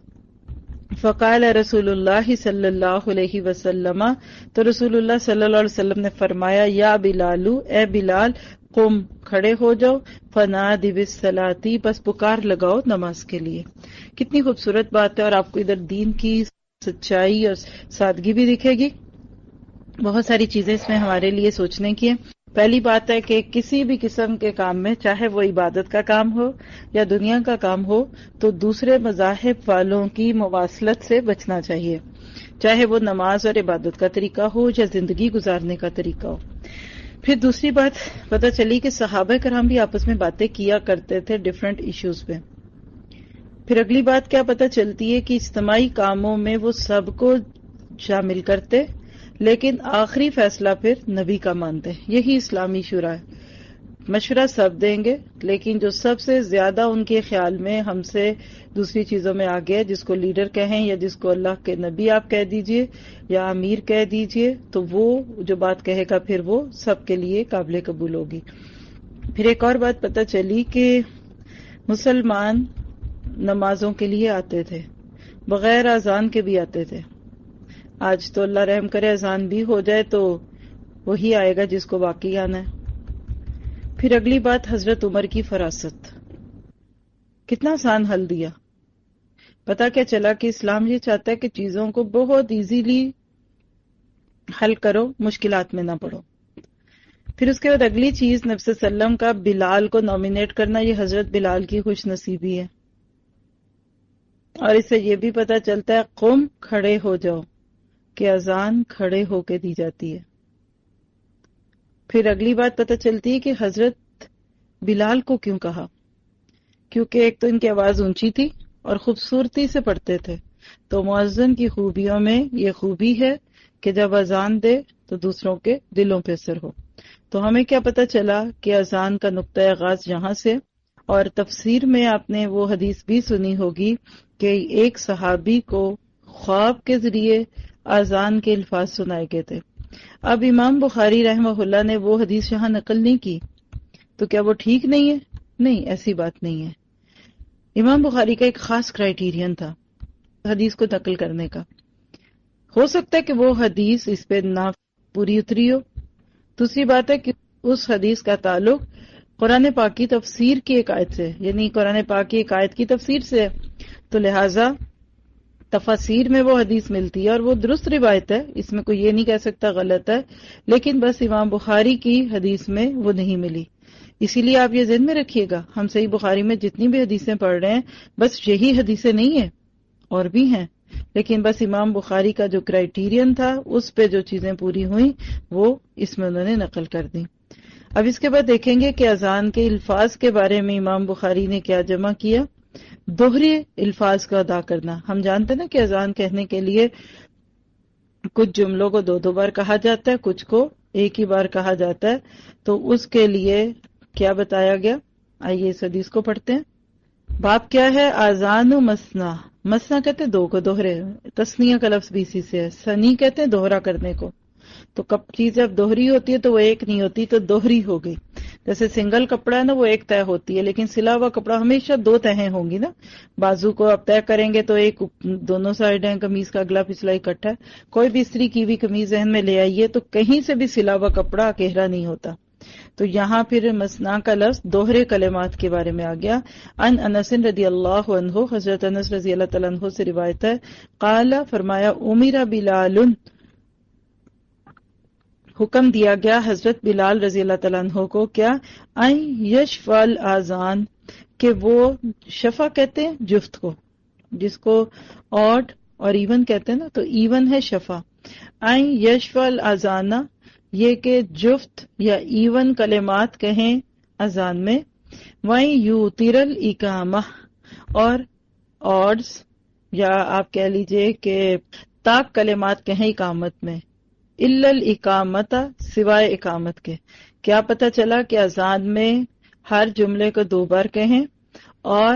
فقال رسول اللہ صلی اللہ علیہ وسلم، تو رسول اللہ صلی اللہ علیہ وسلم نے فرمایا، یا بلالو، اے بلال، قم، کھڑے ہو جاؤ، فنادی بالصلاۃ، بس پکار لگاؤ نماز کے لیے۔ کتنی خوبصورت بات ہے، اور آپ کو ادھر دین کی سچائی اور سادگی بھی دکھے گی۔ بہت ساری چیزیں اس میں ہمارے لیے سوچنے کی ہیں۔ پہلی بات ہے کہ کسی بھی قسم کے کام میں، چاہے وہ عبادت کا کام ہو یا دنیا کا کام ہو، تو دوسرے مذاہب والوں کی مواصلت سے بچنا چاہیے، چاہے وہ نماز اور عبادت کا طریقہ ہو یا زندگی گزارنے کا طریقہ ہو۔ پھر دوسری بات پتہ چلی کہ صحابہ کرام بھی آپس میں باتیں کیا کرتے تھے ڈیفرنٹ ایشوز پہ۔ پھر اگلی بات کیا پتہ چلتی ہے کہ اجتماعی کاموں میں وہ سب کو شامل کرتے، لیکن آخری فیصلہ پھر نبی کا مانتے۔ یہی اسلامی شورا ہے، مشورہ سب دیں گے، لیکن جو سب سے زیادہ ان کے خیال میں ہم سے دوسری چیزوں میں آگے ہے، جس کو لیڈر کہیں یا جس کو اللہ کے نبی آپ کہہ دیجئے یا امیر کہہ دیجئے، تو وہ جو بات کہے گا پھر وہ سب کے لیے قابل قبول ہوگی۔ پھر ایک اور بات پتہ چلی کہ مسلمان نمازوں کے لیے آتے تھے، بغیر اذان کے بھی آتے تھے۔ آج تو اللہ رحم کرے اذان بھی ہو جائے تو وہی آئے گا جس کو واقعی آنا ہے۔ پھر اگلی بات حضرت عمر کی فراست، کتنا آسان حل دیا۔ پتا کیا چلا کہ اسلام یہ چاہتا ہے کہ چیزوں کو بہت ایزیلی حل کرو، مشکلات میں نہ پڑو۔ پھر اس کے بعد اگلی چیز نبی صلی اللہ علیہ وسلم کا بلال کو نامینیٹ کرنا، یہ حضرت بلال کی خوش نصیبی ہے۔ اور اس سے یہ بھی پتا چلتا ہے قم، کھڑے ہو جاؤ، کہ اذان کھڑے ہو کے دی جاتی ہے۔ پھر اگلی بات پتہ چلتی ہے کہ حضرت بلال کو کیوں کہا، کیونکہ ایک تو ان کی آواز اونچی تھی اور خوبصورتی سے پڑھتے تھے، تو مؤذن کی خوبیوں میں یہ خوبی ہے کہ جب اذان دے تو دوسروں کے دلوں پہ اثر ہو۔ تو ہمیں کیا پتہ چلا کہ اذان کا نقطہ آغاز یہاں سے، اور تفسیر میں آپ نے وہ حدیث بھی سنی ہوگی کہ ایک صحابی کو خواب کے ذریعے آذان کے الفاظ سنائے گئے تھے۔ اب امام بخاری رحمہ اللہ نے وہ حدیث یہاں نقل نہیں کی، تو کیا وہ ٹھیک نہیں ہے؟ نہیں، ایسی بات نہیں ہے۔ امام بخاری کا ایک خاص کرائیٹیرین تھا حدیث کو نقل کرنے کا۔ ہو سکتا ہے کہ وہ حدیث اس پہ نہ پوری اتری ہو، دوسری بات ہے کہ اس حدیث کا تعلق قرآن پاک کی تفسیر کی ایک آیت سے، یعنی قرآن پاک کی ایک آیت کی تفسیر سے ہے، تو لہٰذا تفاسیر میں وہ حدیث ملتی ہے اور وہ درست روایت ہے، اس میں کوئی یہ نہیں کہہ سکتا غلط ہے، لیکن بس امام بخاری کی حدیث میں وہ نہیں ملی۔ اسی لیے آپ یہ ذہن میں رکھیے گا، ہم صحیح بخاری میں جتنی بھی حدیثیں پڑھ رہے ہیں بس یہی حدیثیں نہیں ہیں، اور بھی ہیں، لیکن بس امام بخاری کا جو کرائیٹیرین تھا اس پہ جو چیزیں پوری ہوئیں وہ اس میں انہوں نے نقل کر دی۔ اب اس کے بعد دیکھیں گے کہ اذان کے الفاظ کے بارے میں امام بخاری نے کیا جمع کیا۔ دوہرے الفاظ کا ادا کرنا، ہم جانتے ہیں نا کہ اذان کہنے کے لیے کچھ جملوں کو دو دو بار کہا جاتا ہے، کچھ کو ایک ہی بار کہا جاتا ہے، تو اس کے لیے کیا بتایا گیا؟ آئیے اس حدیث کو پڑھتے ہیں۔ باب کیا ہے؟ آذان و مسنا، مسنا کہتے ہیں دو کو، دوہرے، تسنیہ کا لفظ بھی اسی سے ہے، سنی کہتے ہیں دوہرا کرنے کو۔ تو کب چیز جب دوہری ہوتی ہے تو وہ ایک نہیں ہوتی، تو دوہری ہو گئی۔ جیسے سنگل کپڑا ہے نا، وہ ایک تہ ہوتی ہے، لیکن سلا ہوا کپڑا ہمیشہ دو تہیں ہوں گی نا۔ بازو کو اب طے کریں گے تو ایک دونوں سائڈ ہیں، قمیض کا اگلا پچھلا اکٹھا ہے۔ کوئی بھی استری کی ہوئی قمیض ذہن میں لے آئیے تو کہیں سے بھی سلا ہوا کپڑا اکیرا نہیں ہوتا۔ تو یہاں پھر مسنا کا لفظ دوہرے کلمات کے بارے میں آ گیا۔ ان انس رضی اللہ عنہ، حضرت انس رضی اللہ تعالیٰ عنہ سے روایت ہے، قال فرمایا، امیر بلال، حکم دیا گیا حضرت بلال رضی اللہ تعالیٰ عنہ کو، کیا؟ این یشفع الاذان، کہ وہ شفا کہتے ہیں جفت کو، جس کو آڈ اور ایون کہتے ہیں نا، تو ایون ہے شفا۔ این یشفع الاذان، یہ کہ جفت یا ایون کلمات کہیں اذان میں۔ وہیں یوتر الاقامہ، اور آڈز یا آپ کہہ لیجئے کہ طاق کلمات کہیں اقامت میں، الا الاقامت، سوائے اقامت کے۔ کیا پتہ چلا کہ اذان میں ہر جملے کو دو بار کہیں، اور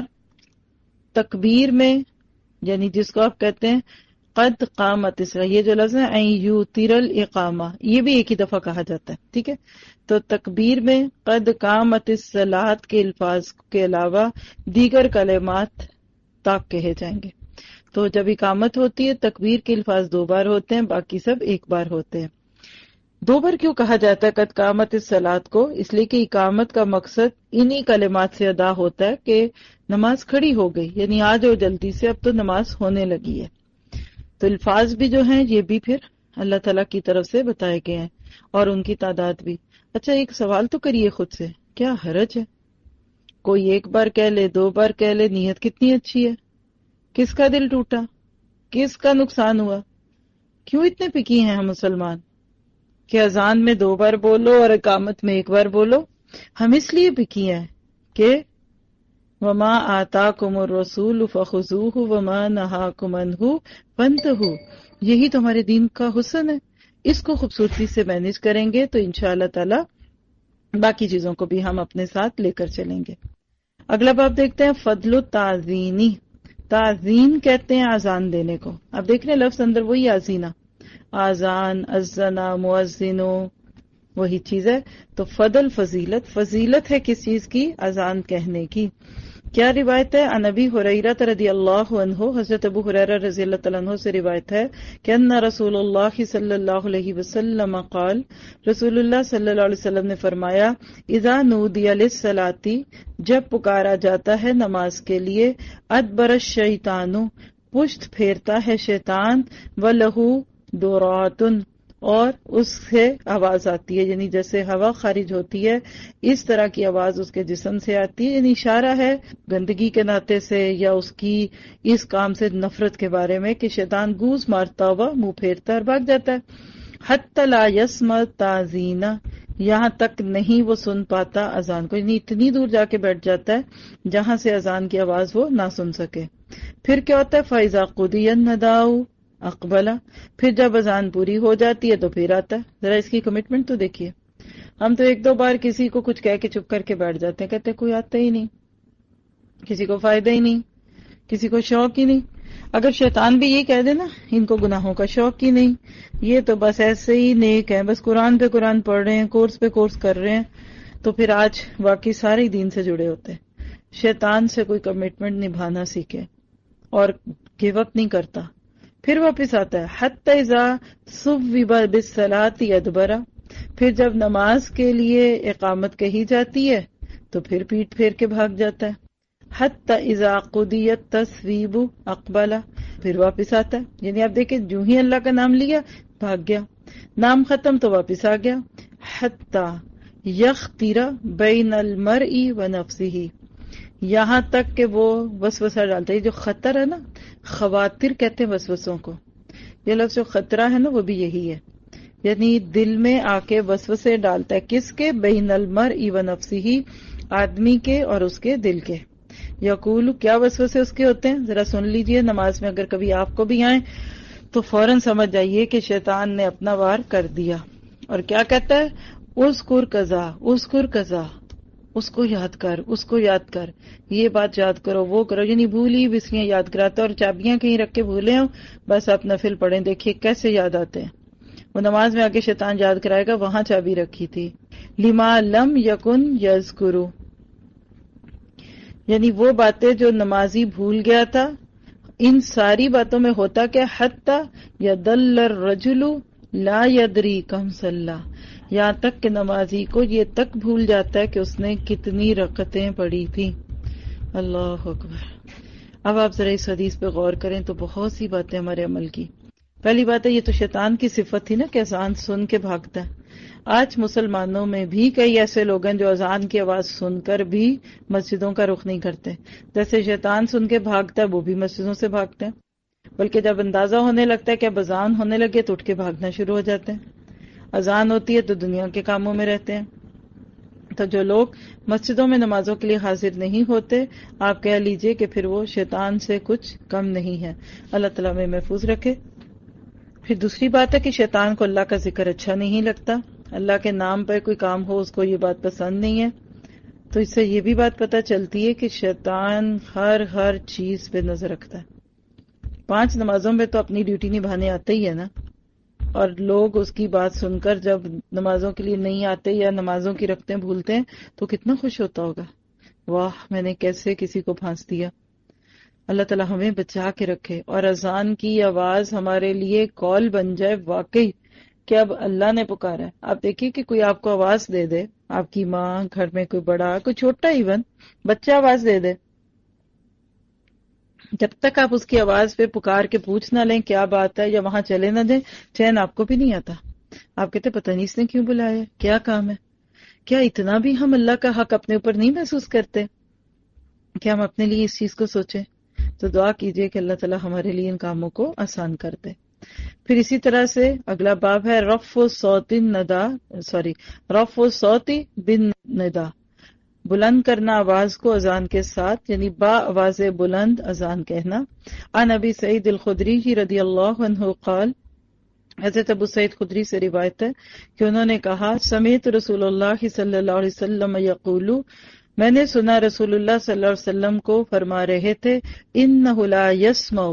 تکبیر میں، یعنی جس کو آپ کہتے ہیں قد قامت الصلاۃ، یہ جو لفظ ہے این یوتر الاقامہ، یہ بھی ایک ہی دفعہ کہا جاتا ہے، ٹھیک ہے۔ تو تکبیر میں قد قامت الصلاۃ کے الفاظ کے علاوہ دیگر کلمات طاق کہے جائیں گے۔ تو جب اقامت ہوتی ہے تکبیر کے الفاظ دو بار ہوتے ہیں، باقی سب ایک بار ہوتے ہیں۔ دو بار کیوں کہا جاتا ہے قد قامت الصلاۃ کو؟ اس لیے کہ اقامت کا مقصد انہی کلمات سے ادا ہوتا ہے کہ نماز کھڑی ہو گئی، یعنی آ جاؤ جلدی سے، اب تو نماز ہونے لگی ہے۔ تو الفاظ بھی جو ہیں یہ بھی پھر اللہ تعالیٰ کی طرف سے بتائے گئے ہیں، اور ان کی تعداد بھی۔ اچھا ایک سوال تو کریے خود سے، کیا حرج ہے؟ کوئی ایک بار کہہ لے، دو بار کہہ لے، نیت کتنی اچھی ہے۔ کس کا دل ٹوٹا؟ کس کا نقصان ہوا؟ کیوں اتنے پکی ہیں ہم مسلمان کہ اذان میں دو بار بولو اور اقامت میں ایک بار بولو؟ ہم اس لیے پکی ہیں کہ وما آتاکم الرسول فخذوہ وما نہاکم عنہ فانتہوا، یہی تو ہمارے دین کا حسن ہے۔ اس کو خوبصورتی سے مینج کریں گے تو انشاءاللہ تعالی باقی چیزوں کو بھی ہم اپنے ساتھ لے کر چلیں گے۔ اگلا باب دیکھتے ہیں، فضل التعزینی، تعزین کہتے ہیں آزان دینے کو۔ اب دیکھ رہے ہیں لفظ اندر وہی آزینہ، آزان، ازنا، مؤذنو، وہی چیز ہے۔ تو فضل فضیلت، فضیلت ہے کس چیز کی؟ اذان کہنے کی۔ کیا روایت ہے؟ عن ابی ہریرہ رضی اللہ عنہ، حضرت ابو ہریرہ رضی اللہ تعالیٰ عنہ سے روایت ہے کہ ان رسول اللہ صلی اللہ علیہ وسلم قال، رسول اللہ صلی اللہ علیہ وسلم نے فرمایا، اذا نودی للصلاۃ، جب پکارا جاتا ہے نماز کے لیے، ادبر الشیطان، پشت پھیرتا ہے شیطان، وَلَهُ دُرَاتٌ، اور اس سے آواز آتی ہے، یعنی جیسے ہوا خارج ہوتی ہے اس طرح کی آواز اس کے جسم سے آتی ہے، یعنی اشارہ ہے گندگی کے ناطے سے یا اس کی اس کام سے نفرت کے بارے میں کہ شیطان گوز مارتا ہوا منہ پھیرتا اور بھاگ جاتا ہے۔ حتی لا یسمع تعزین، یہاں تک نہیں وہ سن پاتا اذان کو، یعنی اتنی دور جا کے بیٹھ جاتا ہے جہاں سے اذان کی آواز وہ نہ سن سکے۔ پھر کیا ہوتا ہے؟ فَإِذَا قُضِيَ النَّدَاءُ اقبلا، پھر جب اذان پوری ہو جاتی ہے تو پھر آتا ہے۔ ذرا اس کی کمٹمنٹ تو دیکھیے، ہم تو ایک دو بار کسی کو کچھ کہہ کے چپ کر کے بیٹھ جاتے ہیں، کہتے ہیں کوئی آتا ہی نہیں، کسی کو فائدہ ہی نہیں، کسی کو شوق ہی نہیں۔ اگر شیطان بھی یہ کہہ دے نا ان کو گناہوں کا شوق ہی نہیں، یہ تو بس ایسے ہی نیک ہیں، بس قرآن پہ قرآن پڑھ رہے ہیں، کورس پہ کورس کر رہے ہیں، تو پھر آج واقعی سارے ہی دین سے جڑے ہوتے ہیں۔ شیطان سے کوئی کمٹمنٹ نبھانا سیکھے اور گیو اپ نہیں کرتا، پھر واپس آتا ہے۔ حتی اذا ثوب بالصلاۃ ادبر، پھر جب نماز کے لیے اقامت کہی جاتی ہے تو پھر پیٹ پھیر کے بھاگ جاتا ہے۔ حتی اذا قضیت التصویب اقبل، پھر واپس آتا ہے۔ یعنی آپ دیکھیں جو ہی اللہ کا نام لیا بھاگ گیا، نام ختم تو واپس آ گیا۔ حتی یختر بین المرء و نفسہ، یہاں تک کہ وہ وسوسہ ڈالتا ہے۔ جو خطر ہے نا، خواتر کہتے ہیں وسوسوں کو، یہ لفظ جو خطرہ ہے نا وہ بھی یہی ہے، یعنی دل میں آ کے وسوسے ڈالتا ہے۔ کس کے؟ بین المرء و نفسہ، آدمی کے اور اس کے دل کے۔ یقول، کیا وسوسے اس کے ہوتے ہیں؟ ذرا سن لیجئے، نماز میں اگر کبھی آپ کو بھی آئیں تو فوراً سمجھ جائیے کہ شیطان نے اپنا وار کر دیا۔ اور کیا کہتا ہے؟ اذکر کذا، اذکر کذا، اس کو یاد کر، اس کو یاد کر، یہ بات یاد کرو، وہ کرو، یعنی بھولی بسریاں یاد کراتا، اور چابیاں کہیں رکھ کے بھولے ہوں، بس آپ نفل پڑھیں، دیکھیے کیسے یاد آتے ہیں۔ وہ نماز میں آگے شیطان یاد کرائے گا وہاں چابی رکھی تھی۔ لما لم یکن یذکرو، یعنی وہ باتیں جو نمازی بھول گیا تھا۔ ان ساری باتوں میں ہوتا کہ حتی یدل الرجل لا یدری کم صلی، یہاں تک کہ نمازی کو یہ تک بھول جاتا ہے کہ اس نے کتنی رکعتیں پڑھی تھی۔ اللہ اکبر۔ اب آپ ذرا اس حدیث پہ غور کریں تو بہت سی باتیں ہمارے عمل کی۔ پہلی بات ہے یہ تو شیطان کی صفت تھی نا کہ اذان سن کے بھاگتا ہے۔ آج مسلمانوں میں بھی کئی ایسے لوگ ہیں جو اذان کی آواز سن کر بھی مسجدوں کا رخ نہیں کرتے، جیسے شیطان سن کے بھاگتا ہے وہ بھی مسجدوں سے بھاگتے ہیں، بلکہ جب اندازہ ہونے لگتا ہے کہ اب اذان ہونے لگے تو اٹھ کے بھاگنا شروع ہو جاتے ہیں۔ اذان ہوتی ہے تو دنیا کے کاموں میں رہتے ہیں۔ تو جو لوگ مسجدوں میں نمازوں کے لیے حاضر نہیں ہوتے، آپ کہہ لیجئے کہ پھر وہ شیطان سے کچھ کم نہیں ہے۔ اللہ تعالیٰ میں محفوظ رکھے۔ پھر دوسری بات ہے کہ شیطان کو اللہ کا ذکر اچھا نہیں لگتا، اللہ کے نام پر کوئی کام ہو اس کو یہ بات پسند نہیں ہے۔ تو اس سے یہ بھی بات پتہ چلتی ہے کہ شیطان ہر ہر چیز پہ نظر رکھتا ہے۔ پانچ نمازوں میں تو اپنی ڈیوٹی نبھانے آتے ہی ہے نا، اور لوگ اس کی بات سن کر جب نمازوں کے لیے نہیں آتے یا نمازوں کی رکھتے بھولتے ہیں تو کتنا خوش ہوتا ہوگا، واہ میں نے کیسے کسی کو پھانس دیا۔ اللہ تعالیٰ ہمیں بچا کے رکھے، اور اذان کی آواز ہمارے لیے کال بن جائے واقعی کہ اب اللہ نے پکارا ہے۔ آپ دیکھیے کہ کوئی آپ کو آواز دے دے، آپ کی ماں، گھر میں کوئی بڑا، کوئی چھوٹا، ایون بچہ آواز دے دے، جب تک آپ اس کی آواز پہ پکار کے پوچھ نہ لیں کیا بات ہے یا وہاں چلے نہ دیں، چین آپ کو بھی نہیں آتا۔ آپ کہتے پتہ نہیں اس نے کیوں بلایا، کیا کام ہے۔ کیا اتنا بھی ہم اللہ کا حق اپنے اوپر نہیں محسوس کرتے کہ ہم اپنے لیے اس چیز کو سوچیں؟ تو دعا کیجئے کہ اللہ تعالیٰ ہمارے لیے ان کاموں کو آسان کر دے۔ پھر اسی طرح سے اگلا باب ہے رفع صوت الندا، سوری رفع الصوت بالندا، بلند کرنا آواز کو اذان کے ساتھ، یعنی با آواز بلند اذان کہنا۔ عن ابی سعید الخدری رضی اللہ عنہ قال، حضرت ابو سعید خدری سے روایت ہے کہ انہوں نے کہا سمعت رسول اللہ صلی اللہ علیہ وسلم یقول، میں نے سنا رسول اللہ صلی اللہ علیہ وسلم کو فرما رہے تھے انہ لا یسمع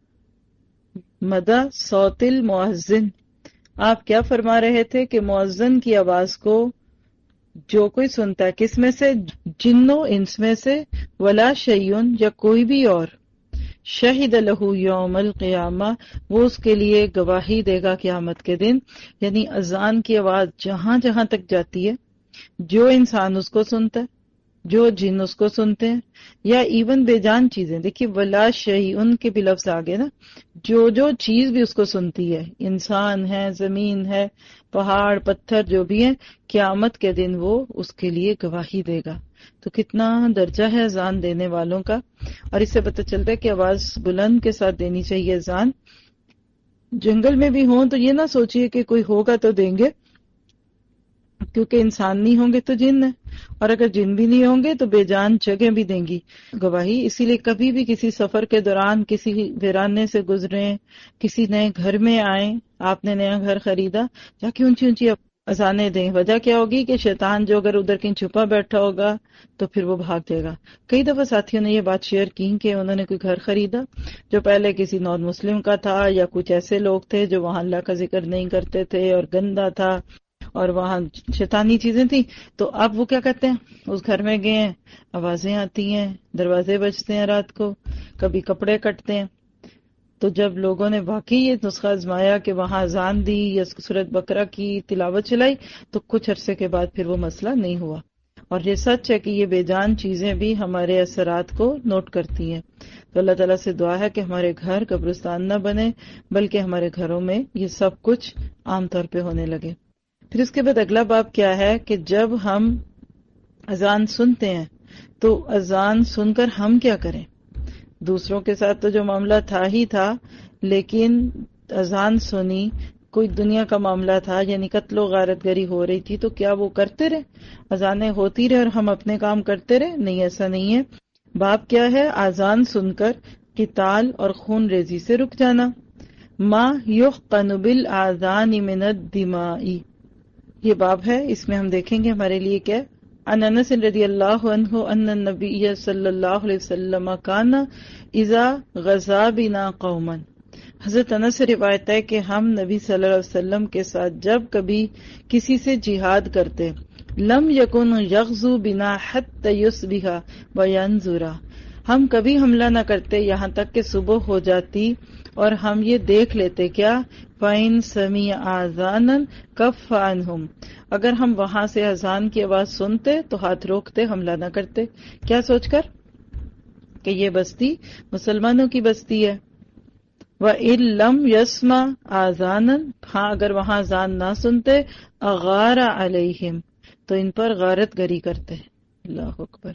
مدى صوت المؤذن، آپ کیا فرما رہے تھے کہ مؤذن کی آواز کو جو کوئی سنتا ہے، کس میں سے؟ جنوں انس میں سے، ولا شیئن یا کوئی بھی اور، شہد لہ یوم القیامہ، وہ اس کے لیے گواہی دے گا قیامت کے دن۔ یعنی اذان کی آواز جہاں جہاں تک جاتی ہے، جو انسان اس کو سنتا ہے، جو جن اس کو سنتے ہیں، یا ایون بے جان چیزیں، دیکھیے ولا شیئن کے بھی لفظ آگے نا، جو جو چیز بھی اس کو سنتی ہے، انسان ہے، زمین ہے، پہاڑ پتھر جو بھی ہیں، قیامت کے دن وہ اس کے لیے گواہی دے گا۔ تو کتنا درجہ ہے اذان دینے والوں کا، اور اس سے پتہ چلتا ہے کہ آواز بلند کے ساتھ دینی چاہیے اذان۔ جنگل میں بھی ہوں تو یہ نہ سوچئے کہ کوئی ہوگا تو دیں گے، کیونکہ انسان نہیں ہوں گے تو جن ہے، اور اگر جن بھی نہیں ہوں گے تو بے جان جگہ بھی دیں گی گواہی۔ اسی لیے کبھی بھی کسی سفر کے دوران کسی ویرانے سے گزریں، کسی نئے گھر میں آئیں، آپ نے نیا گھر خریدا، جا کے اونچی اونچی اذانیں دیں. وجہ کیا ہوگی کہ شیطان جو اگر ادھر کہیں چھپا بیٹھا ہوگا تو پھر وہ بھاگ جائے گا. کئی دفعہ ساتھیوں نے یہ بات شیئر کی کہ انہوں نے کوئی گھر خریدا جو پہلے کسی نان مسلم کا تھا یا کچھ ایسے لوگ تھے جو وہاں اللہ کا ذکر نہیں کرتے تھے اور گندا تھا اور وہاں شیطانی چیزیں تھیں. تو اب وہ کیا کرتے ہیں, اس گھر میں گئے ہیں, آوازیں آتی ہیں, دروازے بجتے ہیں رات کو, کبھی کپڑے کٹتے ہیں. تو جب لوگوں نے واقعی یہ نسخہ آزمایا کہ وہاں اذان دی یا سورۃ بقرہ کی تلاوت چلائی تو کچھ عرصے کے بعد پھر وہ مسئلہ نہیں ہوا. اور یہ سچ ہے کہ یہ بے جان چیزیں بھی ہمارے اثرات کو نوٹ کرتی ہیں. تو اللہ تعالیٰ سے دعا ہے کہ ہمارے گھر قبرستان نہ بنے بلکہ ہمارے گھروں میں یہ سب کچھ عام طور پہ ہونے لگے. پھر اس کے بعد اگلا باب کیا ہے کہ جب ہم اذان سنتے ہیں تو اذان سن کر ہم کیا کریں. دوسروں کے ساتھ تو جو معاملہ تھا ہی تھا, لیکن اذان سنی, کوئی دنیا کا معاملہ تھا, یعنی قتل و غارت گری ہو رہی تھی, تو کیا وہ کرتے رہے, اذانیں ہوتی رہے اور ہم اپنے کام کرتے رہے؟ نہیں, ایسا نہیں ہے. باب کیا ہے, اذان سن کر قتال اور خون ریزی سے رک جانا. ما یحقن بالاذان من الدماء, یہ باب ہے, اس میں ہم دیکھیں گے ہمارے لیے کیا. عن انس رضی اللہ عنہ ان النبی صلی اللہ علیہ وسلم کان اذا غزا بنا قوما, حضرت انس سے روایت ہے کہ ہم نبی صلی اللہ علیہ وسلم کے ساتھ جب کبھی کسی سے جہاد کرتے, لم یکن یغزو بنا حتی یصبح وینظر, ہم کبھی حملہ نہ کرتے یہاں تک کہ صبح ہو جاتی اور ہم یہ دیکھ لیتے کیا, فَإِن سَمِعَ آذَانًا كَفَّ عَنْهُمْ, اگر ہم وہاں سے اذان کی آواز سنتے تو ہاتھ روکتے, حملہ نہ کرتے. کیا سوچ کر کہ یہ بستی مسلمانوں کی بستی ہے. وَإِن لَمْ يَسْمَعْ آذَانًا, ہاں اگر وہاں اذان نہ سنتے, أَغَارَ عَلَيْهِمْ, تو ان پر غارت گری کرتے. اللہ اکبر,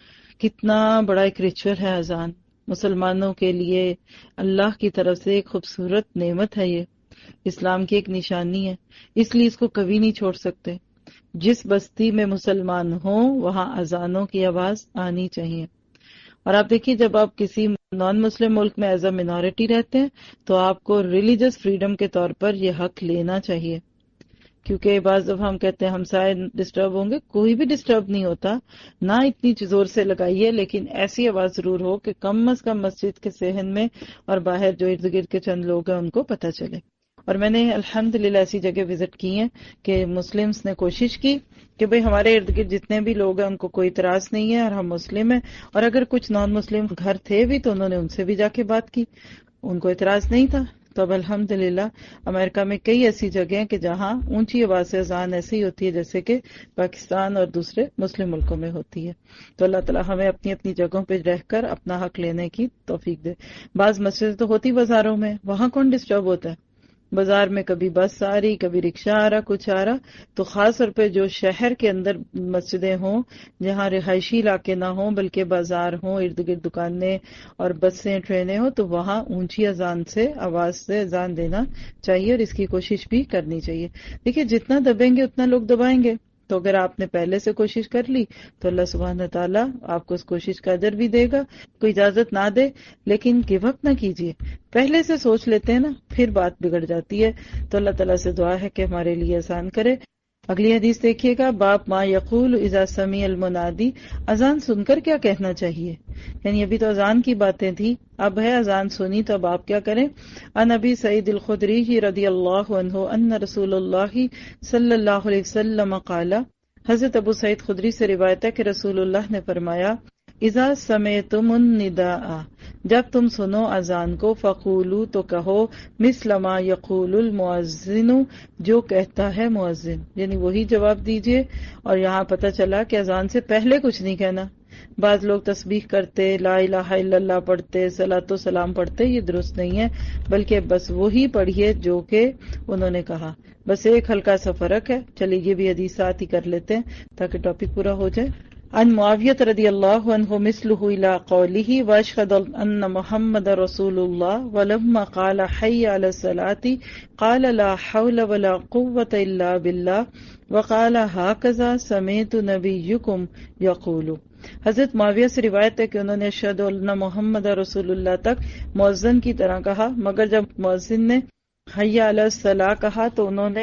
کتنا بڑا ایک ریچول ہے اذان مسلمانوں کے لیے, اللہ کی طرف سے ایک خوبصورت نعمت ہے, یہ اسلام کی ایک نشانی ہے, اس لیے اس کو کبھی نہیں چھوڑ سکتے. جس بستی میں مسلمان ہوں وہاں اذانوں کی آواز آنی چاہیے. اور آپ دیکھیے جب آپ کسی نان مسلم ملک میں ایز اے مینورٹی رہتے ہیں تو آپ کو ریلیجس فریڈم کے طور پر یہ حق لینا چاہیے, کیونکہ بعض دفعہ ہم کہتے ہیں ہمسائے ڈسٹرب ہوں گے, کوئی بھی ڈسٹرب نہیں ہوتا, نہ اتنی زور سے لگائیے, لیکن ایسی آواز ضرور ہو کہ کم از کم مسجد کے صحن میں اور باہر جو ارد گرد کے چند لوگ ہیں ان کو پتہ چلے. اور میں نے الحمدللہ ایسی جگہ وزٹ کی ہیں کہ مسلمز نے کوشش کی کہ بھئی ہمارے ارد گرد جتنے بھی لوگ ہیں ان کو کوئی اعتراض نہیں ہے اور ہم مسلم ہیں, اور اگر کچھ نان مسلم گھر تھے بھی تو انہوں نے ان سے بھی جا کے بات کی, ان کو اعتراض نہیں تھا. تو اب الحمدللہ امریکہ میں کئی ایسی جگہیں ہیں کہ جہاں اونچی آواز سے اذان ایسی ہی ہوتی ہے جیسے کہ پاکستان اور دوسرے مسلم ملکوں میں ہوتی ہے. تو اللہ تعالیٰ ہمیں اپنی اپنی جگہوں پہ رہ کر اپنا حق لینے کی توفیق دے. بعض مسجد تو ہوتی بازاروں میں, وہاں کون ڈسٹرب ہوتا ہے, بازار میں کبھی بس آ رہی, کبھی رکشہ آ رہا, کچھ آ رہا. تو خاص طور پہ جو شہر کے اندر مسجدیں ہوں جہاں رہائشی علاقے نہ ہوں بلکہ بازار ہوں, ارد گرد دکانیں اور بسیں ٹرینیں ہوں, تو وہاں اونچی اذان سے آواز سے اذان دینا چاہیے اور اس کی کوشش بھی کرنی چاہیے. دیکھیے جتنا دبیں گے اتنا لوگ دبائیں گے, تو اگر آپ نے پہلے سے کوشش کر لی تو اللہ سبحانہ تعالیٰ آپ کو اس کوشش کا اجر بھی دے گا. کوئی اجازت نہ دے لیکن گیو اپ نہ کیجیے, پہلے سے سوچ لیتے ہیں نا پھر بات بگڑ جاتی ہے. تو اللہ تعالیٰ سے دعا ہے کہ ہمارے لیے آسان کرے. اگلی حدیث دیکھیے گا, باب ما یقول اذا سمع المنادی, اذان سن کر کیا کہنا چاہیے. یعنی ابھی تو اذان کی باتیں تھی, اب ہے اذان سنی تو اب آپ کیا کریں. عن ابی سعید الخدری رضی اللہ عنہ ان رسول اللہ صلی اللہ علیہ وسلم قال, حضرت ابو سعید خدری سے روایت ہے کہ رسول اللہ نے فرمایا, اذا سمعتم النداء, جب تم سنو اذان کو, فقولو تو کہو, مثل ما یقول المؤذن, جو کہتا ہے مؤذن, یعنی وہی جواب دیجئے. اور یہاں پتہ چلا کہ اذان سے پہلے کچھ نہیں کہنا. بعض لوگ تسبیح کرتے, لا الہ الا اللہ پڑھتے, صلاۃ و سلام پڑھتے, یہ درست نہیں ہے, بلکہ بس وہی پڑھیے جو کہ انہوں نے کہا. بس ایک ہلکا سا فرق ہے, چلیے یہ بھی حدیث ساتھ ہی کر لیتے ہیں تاکہ ٹاپک پورا ہو جائے. عن معاویہ رضی اللہ عنہ مثلہ الى قوله واشهد ان محمد رسول اللہ ولما قال حی علی الصلاة قال لا حول ولا قوة الا بالله وقال هكذا سمعت نبیکم یقول. حضرت معاویہ سے روایت ہے کہ انہوں نے اشہد ان محمد رسول اللہ تک مؤذن کی طرح کہا, مگر جب مؤذن نے حی علی الصلاة کہا تو انہوں نے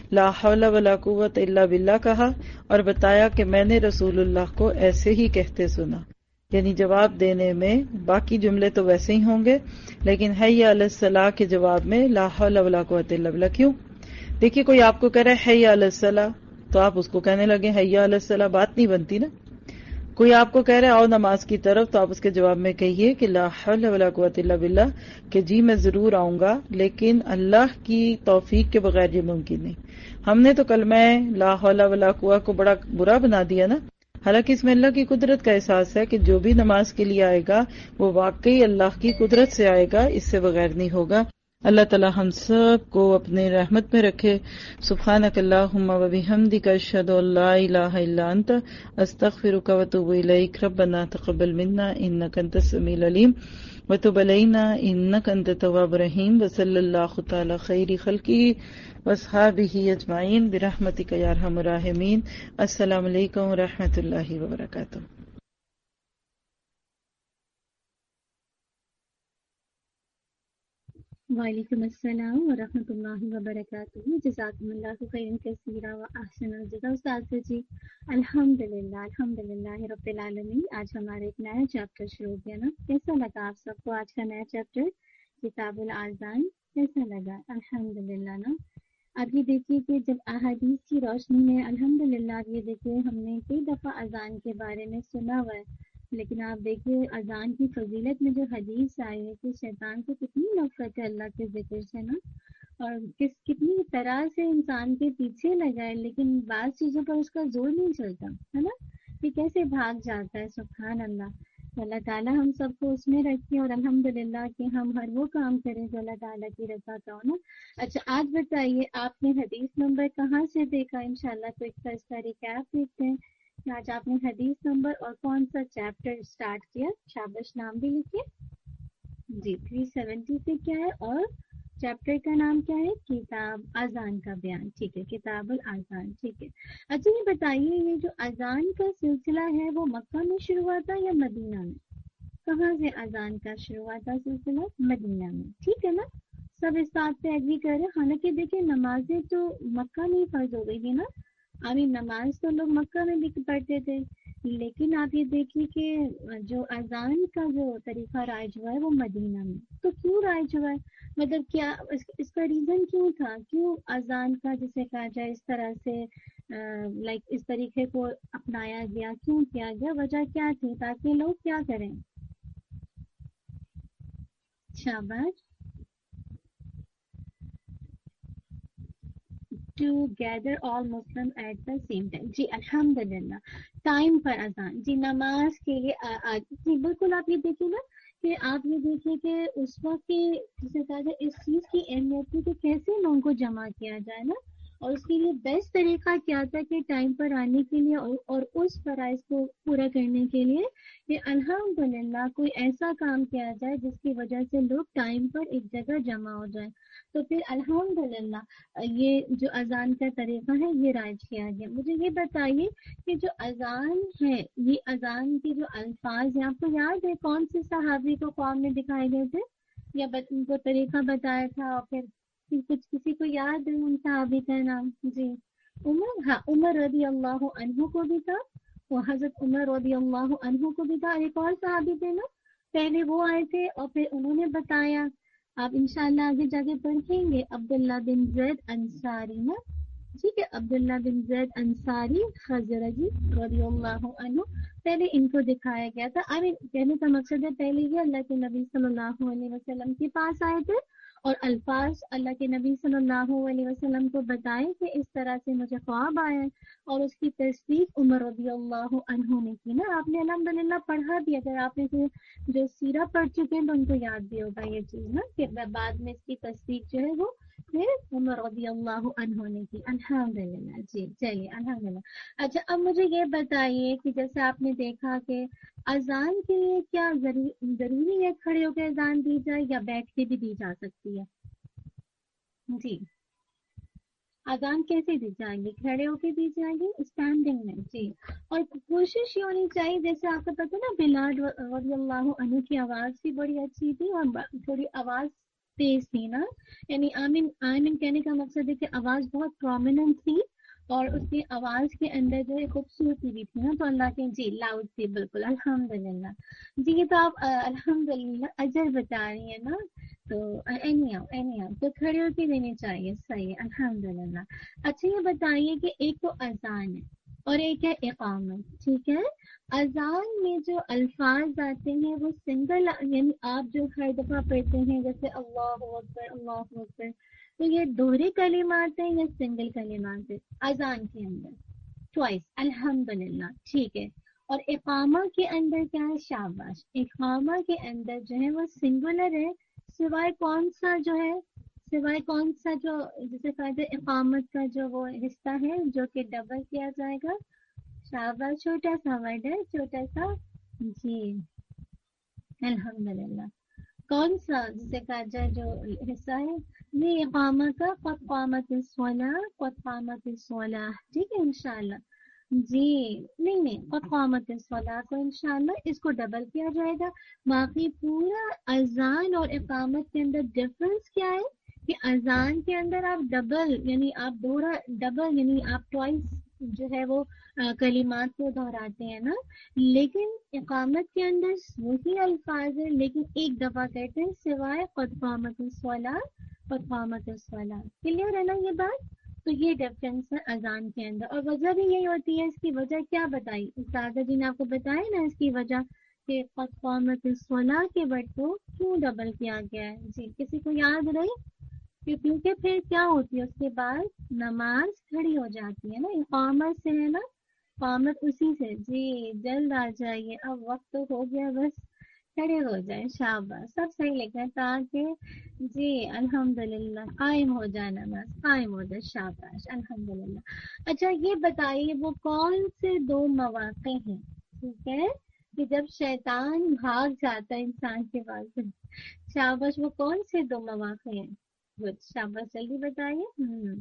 لا حول ولا قوت الا باللہ کہا اور بتایا کہ میں نے رسول اللہ کو ایسے ہی کہتے سنا. یعنی جواب دینے میں باقی جملے تو ویسے ہی ہوں گے لیکن حی علی الصلاح کے جواب میں لا حول ولا قوت الا باللہ. کیوں؟ دیکھیے کوئی آپ کو کہہ رہا ہے حی علی الصلاح تو آپ اس کو کہنے لگے حی علی الصلاح، بات نہیں بنتی نا. کوئی آپ کو کہہ رہا ہے آؤ نماز کی طرف تو آپ اس کے جواب میں کہیے کہ لا حول ولا قوت الا باللہ کہ جی میں ضرور آؤں گا لیکن اللہ کی توفیق کے بغیر یہ ممکن نہیں. ہم نے تو کلمہ لا حول ولا قوت کو بڑا برا بنا دیا نا، حالانکہ اس میں اللہ کی قدرت کا احساس ہے کہ جو بھی نماز کے لیے آئے گا وہ واقعی اللہ کی قدرت سے آئے گا، اس سے بغیر نہیں ہوگا. اللہ تعالی ہم سب کو اپنے رحمت میں رکھے. سبحانک اللہم و بحمدک اشہد ان لا الہ الا انت استغفرک و اتوب الیک. ربنا تقبل منا انک انت السمیع العلیم وتب علینا انک انت التواب الرحیم. وصلی اللہ تعالی خیر خلقہ واصحابہ اجمعین برحمتک یا ارحم الراحمین. السلام علیکم و رحمۃ اللہ وبرکاتہ. وعلیکم السلام ورحمۃ اللہ وبرکاتہ. جزاکم اللہ خیرا کثیرا و احسن الجزاء. استاد جی الحمدللہ الحمدللہ رب العالمین. آج ہمارا ایک نیا چیپٹر شروع ہو گیا نا. کیسا لگا آپ سب کو آج کا نیا چیپٹر کتاب الاذان؟ کیسا لگا؟ الحمدللہ نا. اب یہ دیکھیے کہ جب احادیث کی روشنی میں الحمدللہ یہ دیکھیے ہم نے کئی دفعہ اذان کے بارے میں سنا ہوا ہے لیکن آپ دیکھیے اذان کی فضیلت میں جو حدیث آئی ہے کہ شیطان کو کتنی نفرت ہے اللہ کے ذکر سے نا، اور کس کتنی طرح سے انسان کے پیچھے لگا ہے لیکن بعض چیزوں پر اس کا زور نہیں چلتا ہے نا، کہ کیسے بھاگ جاتا ہے. سبحان اللہ. اللہ تعالیٰ ہم سب کو اس میں رکھے اور الحمدللہ کہ ہم ہر وہ کام کریں جو اللہ تعالیٰ کی رضا کا ہو نا. اچھا آج بتائیے آپ نے حدیث نمبر کہاں سے دیکھا؟ انشاءاللہ تو ایک اس کا ریکیپ دیکھتے ہیں کہ آج آپ نے حدیث نمبر اور کون سا چیپٹر اسٹارٹ کیا. شابش، نام بھی لکھیے جی. تھری سیونٹی سے کیا ہے اور چیپٹر کا نام کیا ہے؟ کتاب اذان کا بیان. ٹھیک ہے، کتاب الاذان. ٹھیک ہے. اچھا یہ بتائیے یہ جو اذان کا سلسلہ ہے وہ مکہ میں شروع ہوا تھا یا مدینہ میں؟ کہاں سے اذان کا شروع ہوا تھا سلسلہ؟ مدینہ میں. ٹھیک ہے نا، سب اس بات پہ ایگری کر رہے. حالانکہ دیکھیں نمازیں تو مکہ میں ہی فرض ہو گئی تھی نا. ابھی نماز تو لوگ مکہ میں بھی پڑھتے تھے لیکن آپ یہ دیکھیے کہ جو اذان کا جو طریقہ رائج ہوا ہے وہ مدینہ میں. تو کیوں رائج ہوا ہے؟ مطلب کیا اس کا ریزن کیوں تھا؟ کیوں اذان کا جسے کہا جائے اس طرح سے لائک اس طریقے کو اپنایا گیا؟ کیوں کیا گیا؟ وجہ کیا تھی؟ تاکہ لوگ کیا کریں؟ شاباش. to gather all Muslim at the same time. جی الحمدللہ. ٹائم پر اذان جی نماز کے لیے جی بالکل. آپ یہ دیکھیے نا کہ آپ یہ دیکھیے کہ اس وقت کی جسے کہا جائے اس چیز کی اہمیت تھی کہ کیسے لوگوں کو جمع کیا جائے نا، اور اس کے لیے بیسٹ طریقہ کیا تھا کہ ٹائم پر آنے کے لیے اور, اور اس فرائض کو پورا کرنے کے لیے کہ الحمدللہ کوئی ایسا کام کیا جائے جس کی وجہ سے لوگ ٹائم پر ایک جگہ جمع ہو جائیں. تو پھر الحمدللہ یہ جو اذان کا طریقہ ہے یہ رائج کیا گیا. مجھے یہ بتائیے کہ جو اذان ہے یہ اذان کے جو الفاظ ہیں آپ کو یاد ہے کون سے صحابی کو قوم میں دکھائے گئے تھے یا ان کو طریقہ بتایا تھا؟ اور پھر کچھ کسی کو یاد ہے ان صحابی کا نام؟ جی عمر. ہاں عمر رضی اللہ عنہ کو بھی تھا، وہ حضرت عمر رضی اللہ عنہ کو بھی تھا. ایک اور صحابی تھے نا، پہلے وہ آئے تھے اور پھر انہوں نے بتایا. آپ انشاءاللہ آگے جا کے پڑھیں گے عبداللہ بن زید انصاری نا. ٹھیک ہے، عبداللہ بن زید انصاری خزرجی رضی اللہ عنہ. پہلے ان کو دکھایا گیا تھا. آئی مین کہنے کا مقصد ہے پہلے یہ اللہ کے نبی صلی اللہ علیہ وسلم کے پاس آئے تھے اور الفاظ اللہ کے نبی صلی اللہ علیہ وسلم کو بتائے کہ اس طرح سے مجھے خواب آیا ہے، اور اس کی تصدیق عمر رضی اللہ عنہ نے کی نا. آپ نے الحمدللہ پڑھا بھی، اگر آپ نے جو سیرہ پڑھ چکے ہیں تو ان کو یاد بھی ہوگا یہ چیز نا کہ بعد میں اس کی تصدیق جو ہے وہ پھر عمر رضی اللہ عنہ نے کی. الحمدللہ. جی چلیے الحمدللہ. اچھا اب مجھے یہ بتائیے کہ جیسے آپ نے دیکھا کہ اذان کے لیے کیا ضروری ہے کھڑے ہو کے اذان دی جائے یا بیٹھ کے بھی دی جا سکتی ہے؟ جی اذان کیسے دی جائے گی؟ کھڑے ہو کے دی جائے گی اسٹینڈنگ میں. جی اور کوشش یہ ہونی چاہیے جیسے آپ کو پتہ نا بلال رضی اللہ عنہ کی آواز بھی بڑی اچھی تھی اور تھوڑی آواز تیز تھی نا، یعنی آمین آمین کہنے کا مقصد ہے کہ آواز بہت پرومیننٹ تھی اور اس کی آواز کے اندر جو ہے خوبصورتی بھی تھی نا، تو اللہ کے جی لاؤڈ تھی بالکل. الحمدللہ. جی یہ تو آپ الحمدللہ اجر بتا رہی ہیں نا، تو اینی آؤ اینی آؤ تو کھڑے ہو کے دینی چاہیے. صحیح ہے الحمدللہ. اچھا یہ بتائیے کہ ایک تو اذان ہے اور ایک ہے اقامت، ٹھیک ہے. اذان میں جو الفاظ آتے ہیں وہ سنگل، یعنی آپ جو ہر دفعہ پڑھتے ہیں جیسے اللہ اکبر اللہ اکبر، تو یہ دوہرے کلمات ہیں یا سنگل کلمات ہیں اذان کے اندر؟ ٹوائس. الحمدللہ. ٹھیک ہے. اور اقامہ کے اندر کیا ہے؟ شاباش. اقامہ کے اندر جو ہے وہ سنگولر ہے، سوائے کون سا جو ہے، سوائے کون سا جو جسے کہتے ہیں اقامت کا جو وہ حصہ ہے جو کہ ڈبل کیا جائے گا. شاباش. چھوٹا سا ورڈ ہے، چھوٹا سا. جی الحمدللہ. کون سا جسے کہا جائے جو حصہ ہے یہ اقامہ کا؟ قد قامت الصلاۃ، قد قامت الصلاۃ. ٹھیک ہے انشاءاللہ. جی نہیں نہیں قد قامت الصلاۃ کو انشاءاللہ اس کو ڈبل کیا جائے گا. باقی پورا اذان اور اقامت کے اندر ڈفرنس کیا ہے کہ اذان کے اندر آپ ڈبل یعنی آپ دوہرا ڈبل یعنی آپ ٹوائس جو ہے وہ کلمات کو دہراتے ہیں نا، لیکن اقامت کے اندر وہی الفاظ ہیں لیکن ایک دفعہ کہتے ہیں، سوائے قد قامت الصلاۃ قد قامت الصلاۃ. کلیئر ہے نا یہ بات؟ تو یہ ڈفرینس ہے اذان کے اندر. اور وجہ بھی یہی ہوتی ہے. اس کی وجہ کیا بتائی استاد جی نے آپ کو بتایا نا اس کی وجہ کہ قد قامت الصلاۃ کے ورڈ کو کیوں ڈبل کیا گیا ہے. جی کسی کو یاد رہی؟ کیونکہ پھر کیا ہوتی ہے اس کے بعد نماز کھڑی ہو جاتی ہے نا، اقامت سے ہے نا، اقامت اسی سے. جی جلد آ جائیے، اب وقت تو ہو گیا، بس کھڑے ہو جائیں. شاباش. سب صحیح لکھا ہے تاکہ جی الحمدللہ قائم ہو جائے، نماز قائم ہو جائے. شاباش الحمدللہ. اچھا یہ بتائیے وہ کون سے دو مواقع ہیں ٹھیک ہے کہ جب شیطان بھاگ جاتا ہے انسان کے پاس سے؟ شاباش. وہ کون سے دو مواقع ہیں؟ گڈ. شاباش جلدی بتائیے. ہوں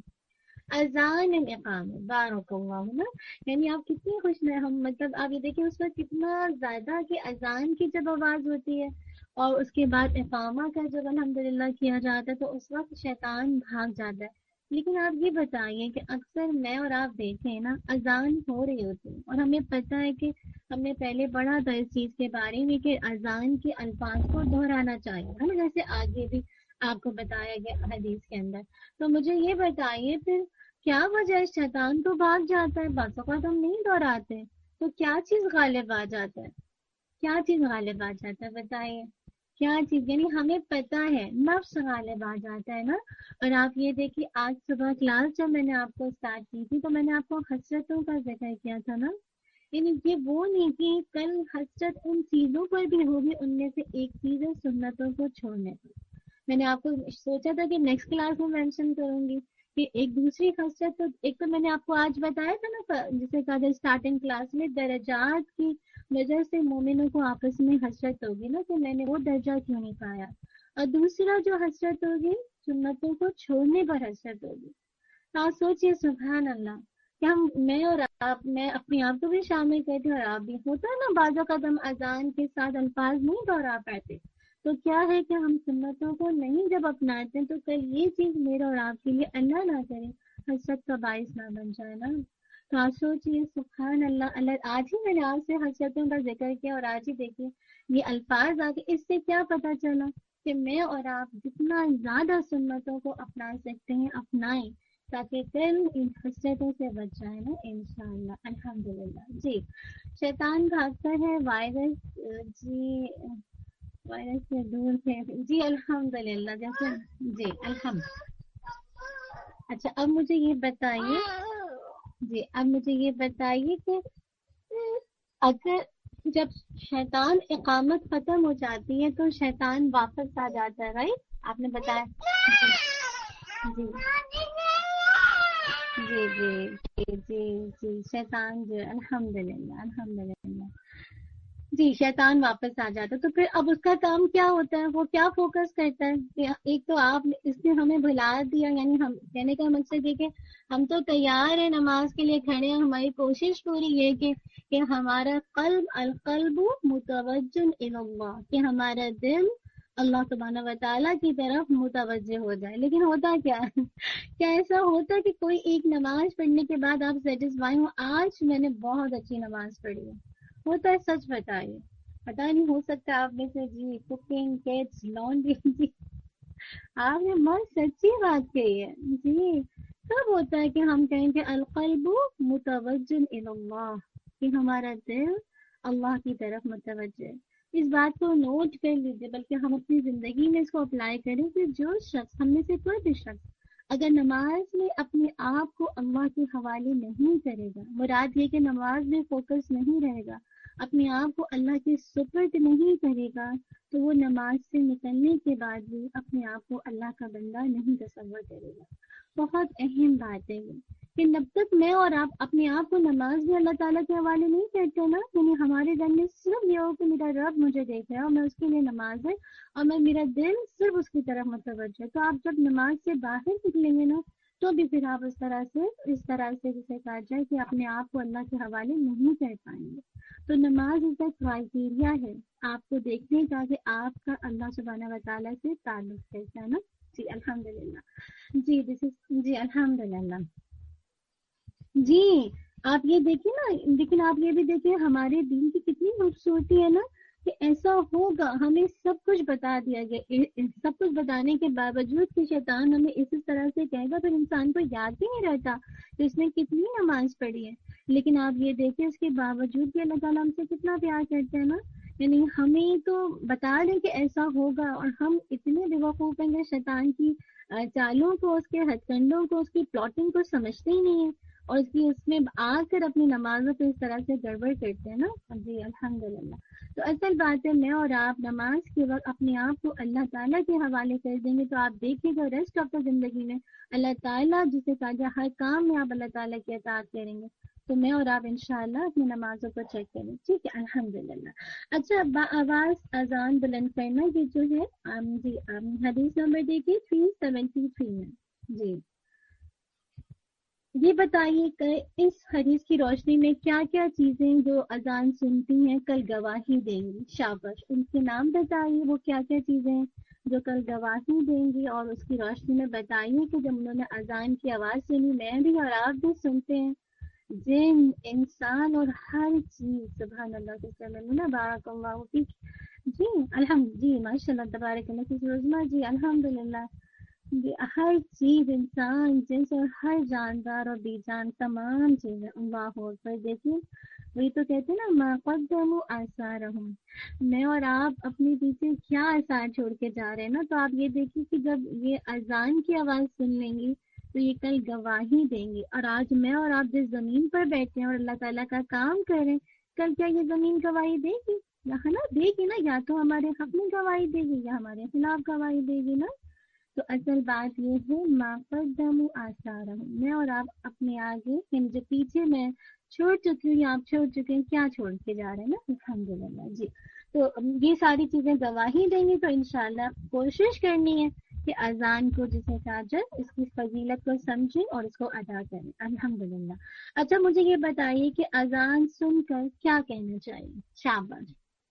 اذان اقامت. بارک اللہ نا، یعنی آپ کتنی خوش ہیں ہم، مطلب آپ یہ دیکھیں اس وقت کتنا زیادہ کہ اذان کی جب آواز ہوتی ہے اور اس کے بعد اقامہ کا جب الحمدللہ کیا جاتا ہے تو اس وقت شیطان بھاگ جاتا ہے. لیکن آپ یہ بتائیے کہ اکثر میں اور آپ دیکھیں نا اذان ہو رہی ہوتی ہے اور ہمیں پتہ ہے کہ ہم نے پہلے پڑھا تھا اس چیز کے بارے میں کہ اذان کے الفاظ کو دہرانا چاہیے ہے نا، جیسے آگے بھی آپ کو بتایا گیا حدیث کے اندر. تو مجھے یہ بتائیے پھر کیا وجہ ہے شیطان تو بھاگ جاتا ہے، بعض اوقات ہم نہیں دہراتے، تو کیا چیز غالب آ جاتا ہے؟ کیا چیز غالب آ جاتا ہے بتائیے؟ کیا چیز؟ یعنی ہمیں پتہ ہے نفس غالب آ جاتا ہے نا. اور آپ یہ دیکھیے آج صبح کلاس جب میں نے آپ کو اسٹارٹ کی تھی تو میں نے آپ کو حسرتوں کا ذکر کیا تھا نا، یعنی یہ وہ نہیں کہ کل حسرت ان چیزوں پر بھی ہوگی، ان میں سے ایک چیز ہے سنتوں کو چھوڑنے پر. میں نے آپ کو سوچا تھا کہ نیکسٹ کلاس میں مینشن کروں گی کہ ایک دوسری حسرت، تو ایک تو میں نے آپ کو آج بتایا تھا نا جسے کہا جائے اسٹارٹنگ کلاس میں درجات کی وجہ سے مومنوں کو آپس میں حسرت ہوگی نا کہ میں نے وہ درجہ کیوں نہیں پایا. اور دوسرا جو حسرت ہوگی سنتوں کو چھوڑنے پر حسرت ہوگی. تو آپ سوچئے سبحان اللہ کہ ہم میں اور آپ میں اپنے آپ کو بھی شامل کرتے اور آپ بھی ہوتا ہے نا بعض اوقات ہم اذان کے ساتھ الفاظ نہیں دوہرا پاتے، تو کیا ہے کہ ہم سنتوں کو نہیں جب اپناتے ہیں تو کل یہ چیز میرے اور آپ کے لیے اللہ نہ کرے حسرت کا باعث نہ بن جائے نا. تو آپ سوچئے سبحان اللہ. اللہ آج ہی میں نے آپ سے حسرتوں کا ذکر کیا اور آج ہی دیکھیے یہ الفاظ آ کے اس سے کیا پتہ چلا کہ میں اور آپ جتنا زیادہ سنتوں کو اپنا سکتے ہیں اپنائیں تاکہ کل ان حسرتوں سے بچ جائے نا انشاءاللہ. الحمدللہ. جی شیطان بھاگتا ہے وائرس، جی وائرس سے دور تھے. جی الحمدللہ. جیسے جی الحمد. اچھا اب مجھے یہ بتائیے جی اب مجھے یہ بتائیے کہ اگر جب شیطان اقامت ختم ہو جاتی ہے تو شیطان واپس آ جاتا ہے، رائٹ؟ آپ نے بتایا. جی جی جی جی جی جی شیطان جو الحمدللہ الحمدللہ جی شیطان واپس آ جاتا ہے. تو پھر اب اس کا کام کیا ہوتا ہے؟ وہ کیا فوکس کرتا ہے؟ ایک تو آپ اس نے ہمیں بھلا دیا، یعنی ہم کہنے کا مقصد یہ کہ ہم تو تیار ہیں نماز کے لیے کھڑے ہیں، ہماری کوشش پوری یہ کہ کہ ہمارا قلب القلب متوجہ الی اللہ، کہ ہمارا دل اللہ سبحانہ و تعالیٰ کی طرف متوجہ ہو جائے. لیکن ہوتا کیا ہے، کیا ایسا ہوتا کہ کوئی ایک نماز پڑھنے کے بعد آپ سیٹسفائی ہو، آج میں نے بہت اچھی نماز پڑھی ہے؟ ہوتا ہے؟ سچ بتائیے. پتا نہیں، ہو سکتا آپ میں سے جی کوکنگ کیٹس لانڈری جی آپ نے بہت سچی بات کہی ہے جی. کب ہوتا ہے کہ ہم کہیں کہ القلب متوجہ الی اللہ، کہ ہمارا دل اللہ کی طرف متوجہ ہے. اس بات کو نوٹ کر لیجیے، بلکہ ہم اپنی زندگی میں اس کو اپلائی کریں کہ جو شخص، ہم میں سے کوئی بھی شخص اگر نماز میں اپنے آپ کو اللہ کے حوالے نہیں کرے گا، مراد یہ کہ نماز میں فوکس نہیں رہے گا، اپنے آپ کو اللہ کے سپرد نہیں کرے گا، تو وہ نماز سے نکلنے کے بعد بھی اپنے آپ کو اللہ کا بندہ نہیں تصور کرے گا. بہت اہم بات ہے یہ کہ جب تک میں اور آپ اپنے آپ کو نماز میں اللہ تعالیٰ کے حوالے نہیں کرتے نا، یعنی ہمارے دل میں صرف یہ ہو کہ میرا رب مجھے دیکھ رہا ہے اور میں اس کے لیے نماز ہے اور میں میرا دل صرف اس کی طرف متوجہ ہے، تو آپ جب نماز سے باہر نکلیں گے نا تو بھی پھر آپ اس طرح سے اس طرح سے جسے کہا جائے کہ اپنے آپ کو اللہ کے حوالے نہیں کر پائیں گے. تو نماز اس کا کرائٹیریا ہے آپ کو دیکھنے کا کہ آپ کا اللہ سبحانہ و تعالیٰ سے تعلق کیسا ہے نا. جی الحمدللہ. جی دس از جی الحمدللہ. جی آپ یہ دیکھیں نا، لیکن آپ یہ بھی دیکھیں ہمارے دین کی کتنی خوبصورتی ہے نا کہ ایسا ہوگا، ہمیں سب کچھ بتا دیا گیا، سب کچھ بتانے کے باوجود کہ شیطان ہمیں اس طرح سے کہے گا، پھر انسان کو یاد بھی نہیں رہتا کہ اس نے کتنی نماز پڑھی ہے. لیکن آپ یہ دیکھیں اس کے باوجود بھی اللہ تعالیٰ ہم سے کتنا پیار کرتے ہیں نا. یعنی ہمیں تو بتا دیں کہ ایسا ہوگا اور ہم اتنے بیوقوف ہیں کہ شیطان کی چالوں کو، اس کے ہتھ کنڈوں کو، اس کی پلاٹنگ کو سمجھتے ہی نہیں ہیں اور اس کی اس میں آ کر اپنی نمازوں پہ اس طرح سے گڑبڑ کرتے ہیں نا. جی الحمدللہ. تو اصل بات ہے میں اور آپ نماز کے وقت اپنے آپ کو اللہ تعالیٰ کے حوالے کر دیں گے تو آپ دیکھیں گے ریسٹ آف دا زندگی میں اللہ تعالیٰ جسے کہا جائے ہر کام میں آپ اللہ تعالیٰ کی اطاعت کریں گے. تو میں اور آپ انشاءاللہ اپنی نمازوں کو چیک کریں. ٹھیک ہے الحمدللہ. اچھا با آواز اذان بلند کرنا یہ جو ہے جی حدیث نمبر دیکھیے تھری سیونٹی تھری میں. جی یہ بتائیے کہ اس حدیث کی روشنی میں کیا کیا چیزیں جو اذان سنتی ہیں کل گواہی دیں گی. شاباش، ان کے نام بتائیے وہ کیا کیا چیزیں جو کل گواہی دیں گی، اور اس کی روشنی میں بتائیے کہ جب انہوں نے اذان کی آواز سنی، میں بھی اور آپ بھی سنتے ہیں، جن انسان اور ہر چیز. سبحان اللہ کے بارک اللہ فیک. جی الحمد جی ماشاء اللہ تبارک اللہ روزمہ. جی الحمدللہ. ہر چیز، انسان جنس اور ہر جاندار اور بے جان تمام چیزیں. اللہ اکبر. دیکھیے وہی تو کہتے ہیں نا ما قدموا آثارہم، میں اور آپ اپنے پیچھے کیا آثار چھوڑ کے جا رہے ہیں نا. تو آپ یہ دیکھیے کہ جب یہ اذان کی آواز سن لیں گی تو یہ کل گواہی دیں گی. اور آج میں اور آپ جس زمین پر بیٹھے ہیں اور اللہ تعالیٰ کا کام کریں، کل کیا یہ زمین گواہی دے گی؟ ہے نا دے گی نا. یا تو ہمارے حق میں گواہی دے گی یا ہمارے خلاف گواہی دے گی نا. تو اصل بات یہ ہے ما قدموا آثارہم، میں اور آپ اپنے آگے یعنی جو پیچھے میں چھوڑ چکی ہوں یا آپ چھوڑ چکے ہیں کیا چھوڑ کے جا رہے ہیں نا. الحمدللہ. جی تو یہ ساری چیزیں گواہی دیں گی. تو انشاءاللہ کوشش کرنی ہے کہ اذان کو جسے کہا جائے اس کی فضیلت کو سمجھیں اور اس کو ادا کریں. الحمدللہ. اچھا مجھے یہ بتائیے کہ اذان سن کر کیا کہنا چاہیے؟ شاباش.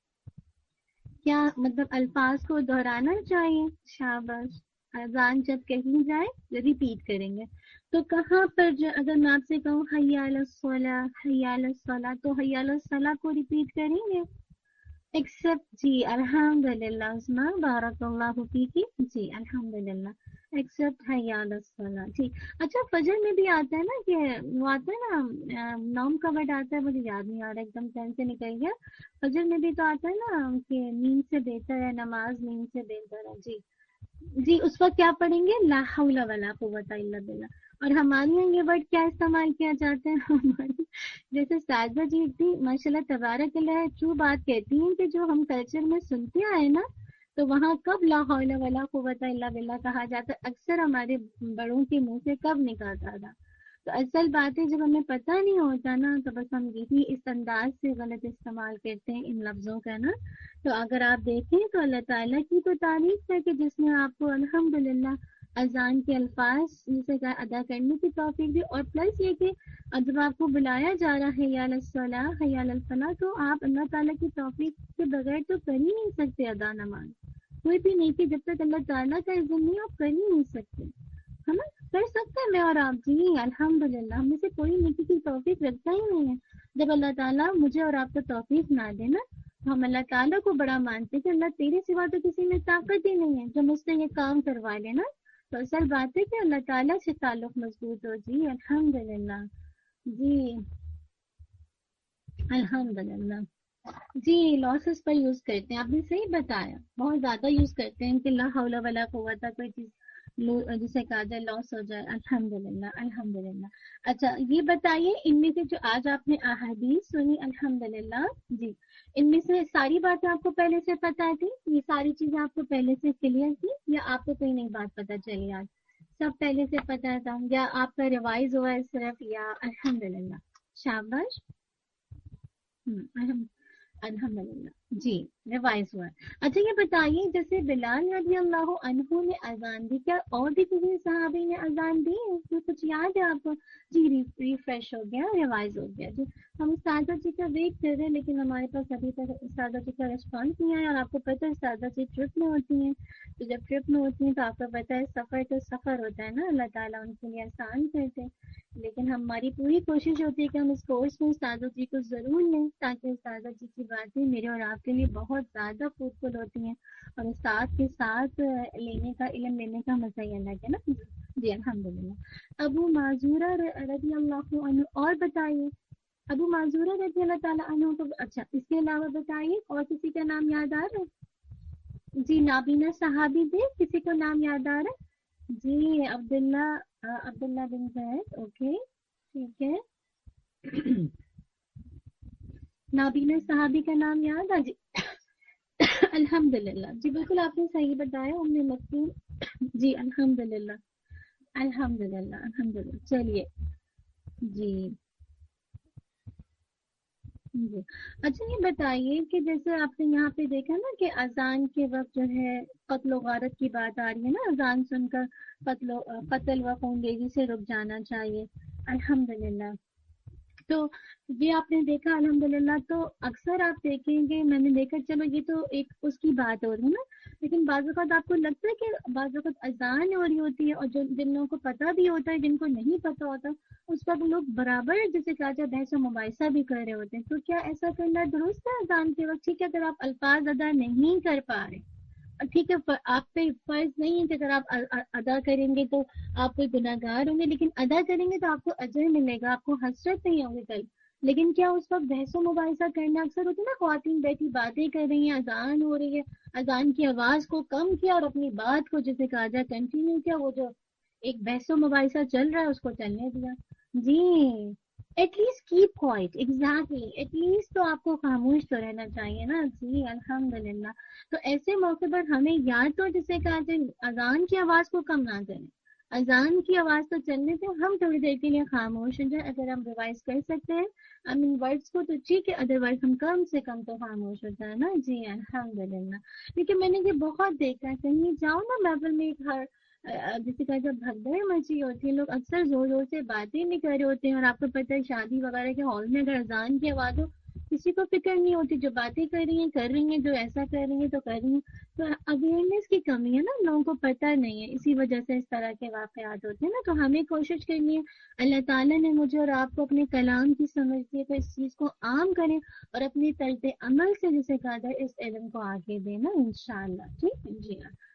کیا مطلب الفاظ کو دہرانا چاہیے؟ شاباش. اذان جب کہیں جائے ریپیٹ کریں گے. تو کہاں پر جو اگر میں آپ سے کہوں حی علی الصلاۃ حی علی الصلاۃ تو حی علی الصلاۃ کو ریپیٹ کریں گے ایکسپٹ. جی الحمدللہ عثما بارک اللہ فیکی. جی الحمدللہ ایکسپٹ حی علی الصلاۃ. جی اچھا فجر میں بھی آتا ہے نا کہ وہ آتا ہے نا نام کا ورڈ آتا ہے، مجھے یاد نہیں آ رہا، ایک دم ذہن سے نکل گیا. فجر میں بھی تو آتا ہے نا کہ نیند سے بہتر ہے نماز نیند سے بہتر ہے. جی جی اس وقت کیا پڑھیں گے؟ لا حول ولا قوت الا باللہ. اور ہمارے یہاں یہ ورڈ کیا استعمال کیا جاتا ہے؟ ہماری جیسے سادہ جی اتنی ماشاء اللہ تبارک اللہ ٹرو بات کہتی ہیں کہ جو ہم کلچر میں سنتے آئے نا تو وہاں کب لا حول ولا قوت الا باللہ کہا جاتا ہے اکثر ہمارے بڑوں کے منہ سے کب نکلتا تھا. تو اصل بات ہے جب ہمیں پتہ نہیں ہوتا نا تو بس ہم یہی اس انداز سے غلط استعمال کرتے ہیں ان لفظوں کا نا. تو اگر آپ دیکھیں تو اللہ تعالیٰ کی تو تعریف ہے کہ جس نے آپ کو الحمدللہ اذان کے الفاظ جسے کہ ادا کرنے کی توفیق دی، اور پلس یہ کہ جب آپ کو بلایا جا رہا ہے حی علی الصلاۃ حی علی الفلاح تو آپ اللہ تعالیٰ کی توفیق کے بغیر تو کر ہی نہیں سکتے ادا نماز. کوئی بھی نیکی جب تک اللہ تعالیٰ کا اذن نہیں آپ کر ہی نہیں سکتے، ہے نا؟ کر سکتے ہیں میں اور آپ؟ جی الحمدللہ، ہم میں سے کوئی نیکی کی توفیق رکھتا ہی نہیں ہے۔ جب اللہ تعالیٰ مجھے اور آپ کو توفیق نہ دے نا، ہم اللہ تعالیٰ کو بڑا مانتے کہ اللہ تیرے سوا تو کسی میں طاقت ہی نہیں ہے جو مجھ سے یہ کام کروا لے نا۔ تو اصل بات ہے کہ اللہ تعالیٰ سے تعلق مضبوط ہو۔ جی الحمدللہ، جی الحمدللہ۔ جی لاسز پر یوز کرتے ہیں، آپ نے صحیح بتایا، بہت زیادہ یوز کرتے ہیں کہ لا حول ولا قوت، کوئی چیز جسے کہا جائے لاس ہو جائے۔ الحمدللہ الحمدللہ۔ اچھا یہ بتائیے، ان میں سے جو آج آپ نے احادیث سنی الحمدللہ، جی ان میں سے ساری باتیں آپ کو پہلے سے پتہ تھی؟ یہ ساری چیزیں آپ کو پہلے سے کلیئر تھی یا آپ کو کوئی نئی بات پتہ چلی آج؟ سب پہلے سے پتہ تھا یا آپ کا ریوائز ہوا ہے صرف؟ یا الحمدللہ، شاباش، الحمدللہ، جی ریوائز ہوا ہے۔ اچھا یہ بتائیے، جیسے بلال رضی اللہ عنہ نے اذان دی، کیا اور بھی کسی صحابی نے اذان دی؟ کچھ یاد ہے آپ کو؟ جی ریفریش ہو گیا، ریوائز ہو گیا۔ جی ہم استاذہ جی کا ویٹ کر رہے ہیں لیکن ہمارے پاس ابھی تک استاذہ جی کا ریسپانس نہیں آیا، اور آپ کو پتہ ہے استاذہ جی ٹرپ میں ہوتی ہیں، تو جب ٹرپ میں ہوتی ہیں تو آپ کو پتہ ہے سفر تو سفر ہوتا ہے نا، اللہ تعالیٰ ان کے لیے آسان کرتے ہیں، لیکن ہماری پوری کوشش ہوتی ہے کہ ہم اس کورس میں استاذہ جی کو ضرور لیں، تاکہ استاذہ جی کی باتیں میرے اور آپ کے لیے بہت زیادہ فروٹفل ہوتی ہیں، اور استاد کے ساتھ لینے کا، علم لینے کا مزہ ہی الگ ہے نا۔ جی الحمدللہ۔ ابو معذورہ رضی اللہ عنہ، اور بتائیے ابو معذورہ رضی اللہ تعالیٰ عنہ کو، اچھا اس کے علاوہ بتائیے اور کسی کا نام یاد آ رہا ہے؟ جی نابینا صحابی دے، کسی کو نام یاد آ رہا ہے؟ جی عبداللہ عبداللہ بن زید، اوکے ٹھیک ہے، نابینا صحابی کا نام یاد آ؟ جی الحمدللہ، جی بالکل آپ نے صحیح بتایا، ام مکتوم، جی الحمدللہ الحمدللہ الحمدللہ۔ چلیے جی جی اچھا یہ بتائیے کہ جیسے آپ نے یہاں پہ دیکھا نا کہ اذان کے وقت جو ہے قتل و غارت کی بات آ رہی ہے نا، اذان سن کر قتل و قتل و خونریزی سے رک جانا چاہیے، الحمدللہ۔ تو یہ آپ نے دیکھا الحمدللہ، تو اکثر آپ دیکھیں گے، میں نے دیکھا، چلو یہ تو ایک اس کی بات ہو رہی ہے نا، لیکن بعض اوقات آپ کو لگتا ہے کہ بعض اوقات اذان ہو رہی ہوتی ہے اور جو جن لوگوں کو پتہ بھی ہوتا ہے، جن کو نہیں پتہ ہوتا، اس وقت لوگ برابر جیسے کہا جائے بحث و مباحثہ بھی کر رہے ہوتے ہیں۔ تو کیا ایسا کرنا درست ہے اذان کے وقت؟ ٹھیک ہے اگر آپ الفاظ ادا نہیں کر پا رہے، ٹھیک ہے آپ پہ فرض نہیں ہے کہ اگر آپ ادا کریں گے تو آپ کوئی گناہ گار ہوں گے، لیکن ادا کریں گے تو آپ کو اجر ملے گا، آپ کو حسرت نہیں ہوگی کل۔ لیکن کیا اس وقت بحث و مباحثہ کرنا اکثر ہوتا ہے نا، خواتین بیٹھی باتیں کر رہی ہیں، اذان ہو رہی ہے، اذان کی آواز کو کم کیا اور اپنی بات کو جسے کہا جائے کنٹینیو کیا، وہ جو ایک بحث و مباحثہ چل رہا ہے اس کو چلنے دیا۔ جی at least keep quiet, exactly, at least تو آپ کو خاموش تو رہنا چاہیے نا۔ جی الحمدللہ۔ تو ایسے موقع پر ہمیں یا تو جسے کہا جائے اذان کی آواز کو کم نہ کریں، اذان کی آواز تو چلنے سے ہم تھوڑی دیر کے لیے خاموش ہو جائیں، اگر ہم ریوائز کر سکتے ہیں آئی مین ورڈس کو تو ٹھیک ہے، ادروائز ہم کم سے کم تو خاموش ہو جائیں نا۔ جی الحمدللہ۔ لیکن میں نے یہ بہت دیکھا ہے، کہیں جاؤ نا محفل میں، ایک ہر جیسے کہ جب بھگدڑ مچی ہوتی ہے، لوگ اکثر زور زور سے باتیں نہیں کر رہے ہوتے ہیں، اور آپ کو پتہ ہے شادی وغیرہ کے ہال میں اگر اذان کی آواز ہو کسی کو فکر نہیں ہوتی، جو باتیں کر رہی ہیں کر رہی ہیں، جو ایسا کر رہی ہیں تو کر رہی ہیں۔ تو اویئرنیس کی کمی ہے نا، لوگوں کو پتہ نہیں ہے، اسی وجہ سے اس طرح کے واقعات ہوتے ہیں نا۔ تو ہمیں کوشش کرنی ہے، اللہ تعالیٰ نے مجھے اور آپ کو اپنے کلام کی سمجھ دی تو اس چیز کو عام کریں اور اپنی طرز عمل سے جسے کہا جائے اس علم کو آگے دینا انشاءاللہ۔ ٹھیک ہے جی ہاں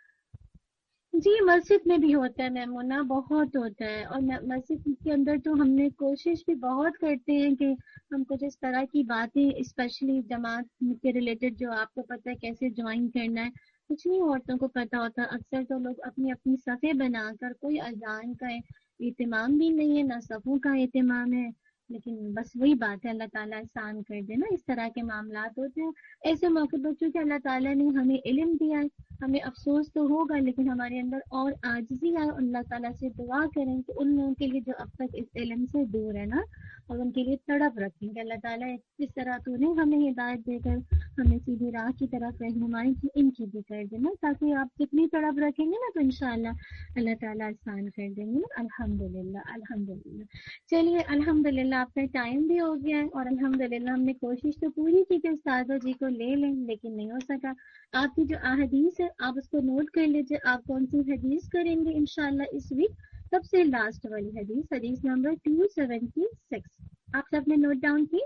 جی مسجد میں بھی ہوتا ہے میمونہ، بہت ہوتا ہے، اور مسجد کے اندر تو ہم نے کوشش بھی بہت کرتے ہیں کہ ہم کچھ اس طرح کی باتیں، اسپیشلی جماعت کے ریلیٹڈ، جو آپ کو پتہ ہے کیسے جوائن کرنا ہے، کچھ نہیں عورتوں کو پتہ ہوتا، اکثر تو لوگ اپنی اپنی صفیں بنا کر، کوئی اذان کا اہتمام بھی نہیں ہے نہ صفوں کا اہتمام ہے، لیکن بس وہی بات ہے، اللہ تعالیٰ احسان کر دے نا، اس طرح کے معاملات ہوتے ہیں۔ ایسے موقع پر چونکہ اللہ تعالیٰ نے ہمیں علم دیا ہے، ہمیں افسوس تو ہوگا لیکن ہمارے اندر اور عاجزی ہے، اللہ تعالیٰ سے دعا کریں کہ ان لوگوں کے لیے جو اب تک اس علم سے دور ہے نا، اور ان کے لیے تڑپ رکھیں کہ اللہ تعالیٰ جس طرح تو نے ہمیں ہدایت دے کر ہمیں سیدھی راہ کی طرف رہنمائی کی ان کی بھی کر دینا، تاکہ آپ جتنی طرف رکھیں گے نا تو انشاءاللہ اللہ تعالیٰ آسان کر دیں گے. الحمدللہ الحمدللہ. چلیے الحمدللہ آپ کا ٹائم بھی ہو گیا ہے، اور الحمدللہ ہم نے کوشش تو پوری کی کہ استاذہ جی کو لے لیں، لیکن نہیں ہو سکا. آپ کی جو احادیث ہے آپ اس کو نوٹ کر لیجیے، آپ کون سی حدیث کریں گے انشاءاللہ اس ویک. سب سے لاسٹ والی حدیث، حدیث نمبر ٹو سیونٹی سکس، آپ سب نے نوٹ ڈاؤن کی.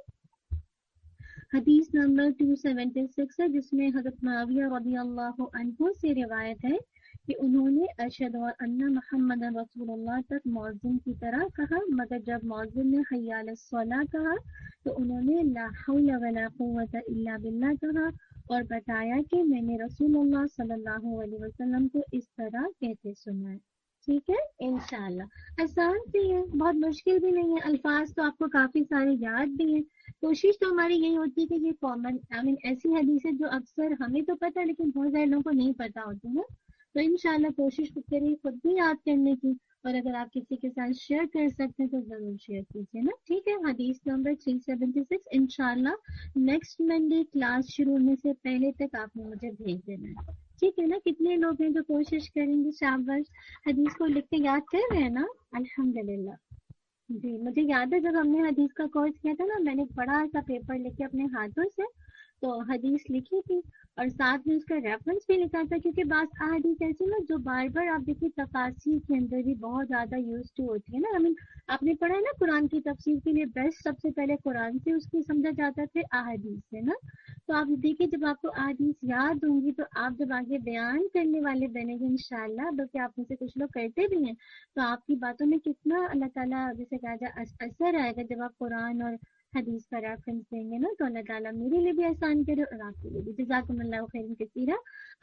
حدیث نمبر ٹو سیونٹی سکس ہے، جس میں حضرت معاویہ رضی اللہ عنہ سے روایت ہے کہ انہوں نے اشہد ان محمد رسول اللہ تک مؤذن کی طرح کہا، مگر جب مؤذن نے حی علی الصلاۃ کہا تو انہوں نے لا حول ولا قوۃ الا باللہ کہا، اور بتایا کہ میں نے رسول اللہ صلی اللہ علیہ وسلم کو اس طرح کہتے سنا ہے. ٹھیک ہے انشاءاللہ. آسان بھی ہے، بہت مشکل بھی نہیں ہے، الفاظ تو آپ کو کافی سارے یاد بھی ہیں. کوشش تو ہماری یہی ہوتی ہے کہ یہ کامن آئی مین ایسی حدیث ہے جو اکثر ہمیں تو پتہ ہے لیکن بہت سارے لوگوں کو نہیں پتہ ہوتی ہے، تو انشاءاللہ کوشش کریں خود بھی یاد کرنے کی، اور اگر آپ کسی کے ساتھ شیئر کر سکتے ہیں تو ضرور شیئر کیجیے نا. ٹھیک ہے. حدیث نمبر تھری سیونٹی سکس انشاءاللہ نیکسٹ منڈے کلاس شروع ہونے سے پہلے تک آپ نے مجھے بھیج دینا ہے. ٹھیک ہے نا. کتنے لوگ ہیں جو کوشش کریں گے؟ شاباش. حدیث کو لکھ کے یاد کر رہے ہیں نا؟ الحمدللہ. جی مجھے یاد ہے جب ہم نے حدیث کا کورس کیا تھا نا، میں نے ایک بڑا سا پیپر لے کے اپنے ہاتھوں سے تو حدیث لکھی تھی، اور ساتھ میں اس کا ریفرنس بھی لکھا تھا، کیونکہ بعض احادیث ایسی نا جو بار بار آپ دیکھیے تفاسیر کے اندر بھی بہت زیادہ یوز ٹو ہوتی ہے نا. ہمیں آپ نے پڑھا ہے نا قرآن کی تفسیر کے لیے بیسٹ سب سے پہلے قرآن سے اس کی سمجھا جاتا تھا، احادیث سے نا. تو آپ دیکھیے جب آپ کو احادیث یاد ہوں گی تو آپ جب آگے بیان کرنے والے بنیں گے انشاءاللہ، بلکہ آپ میں سے کچھ لوگ کرتے بھی ہیں، تو آپ کی باتوں میں کتنا اللہ تعالیٰ جیسے کہا جائے اثر آئے گا. جب آپ قرآن اور حدیث کا ریفرنس دیں گے نا تو اللہ تعالیٰ میرے لیے بھی آسان کرے اور آپ کے لیے بھی. جزاکم اللہ خیر کثیرا.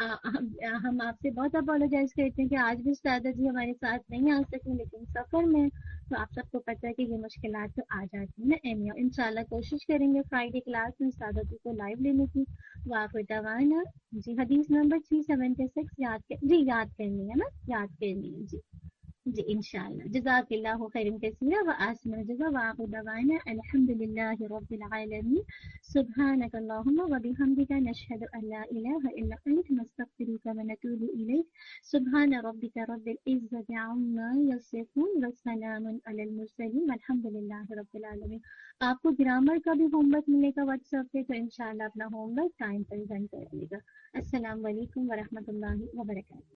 ہم آپ سے بہت اپالوجائز کرتے ہیں کہ آج بھی استاذہ جی ہمارے ساتھ نہیں آ سکیں، لیکن سفر میں تو آپ سب کو پتہ ہے کہ یہ مشکلات تو آ جاتی ہیں نا. اینی انشاءاللہ کوشش کریں گے فرائیڈے کلاس میں استاذہ جی کو لائیو لینے کی. وآخر دعوانا. جی حدیث نمبر تھری سیونٹی سکس یاد کر جی یاد کرنی ہے نا، یاد کرنی ہے. جی جی انشاءاللہ. جزاک اللہ خیرا کثیرا وآحسن الجزاء. وآخر دعوانا الحمد للہ رب العالمین. سبحانک اللہم وبحمدک نشہد ان لا الہ الا انت نستغفرک ونتوب الیک. سبحان ربک رب العزۃ عما یصفون وسلام علی المرسلین والحمد للہ رب العالمین. آپ کو گرامر کا بھی ہوم ورک ملے گا واٹس ایپ پہ، تو انشاءاللہ اپنا ہوم ورک ٹائم پر ڈن کر لے گا. السلام علیکم ورحمۃ اللہ وبرکاتہ.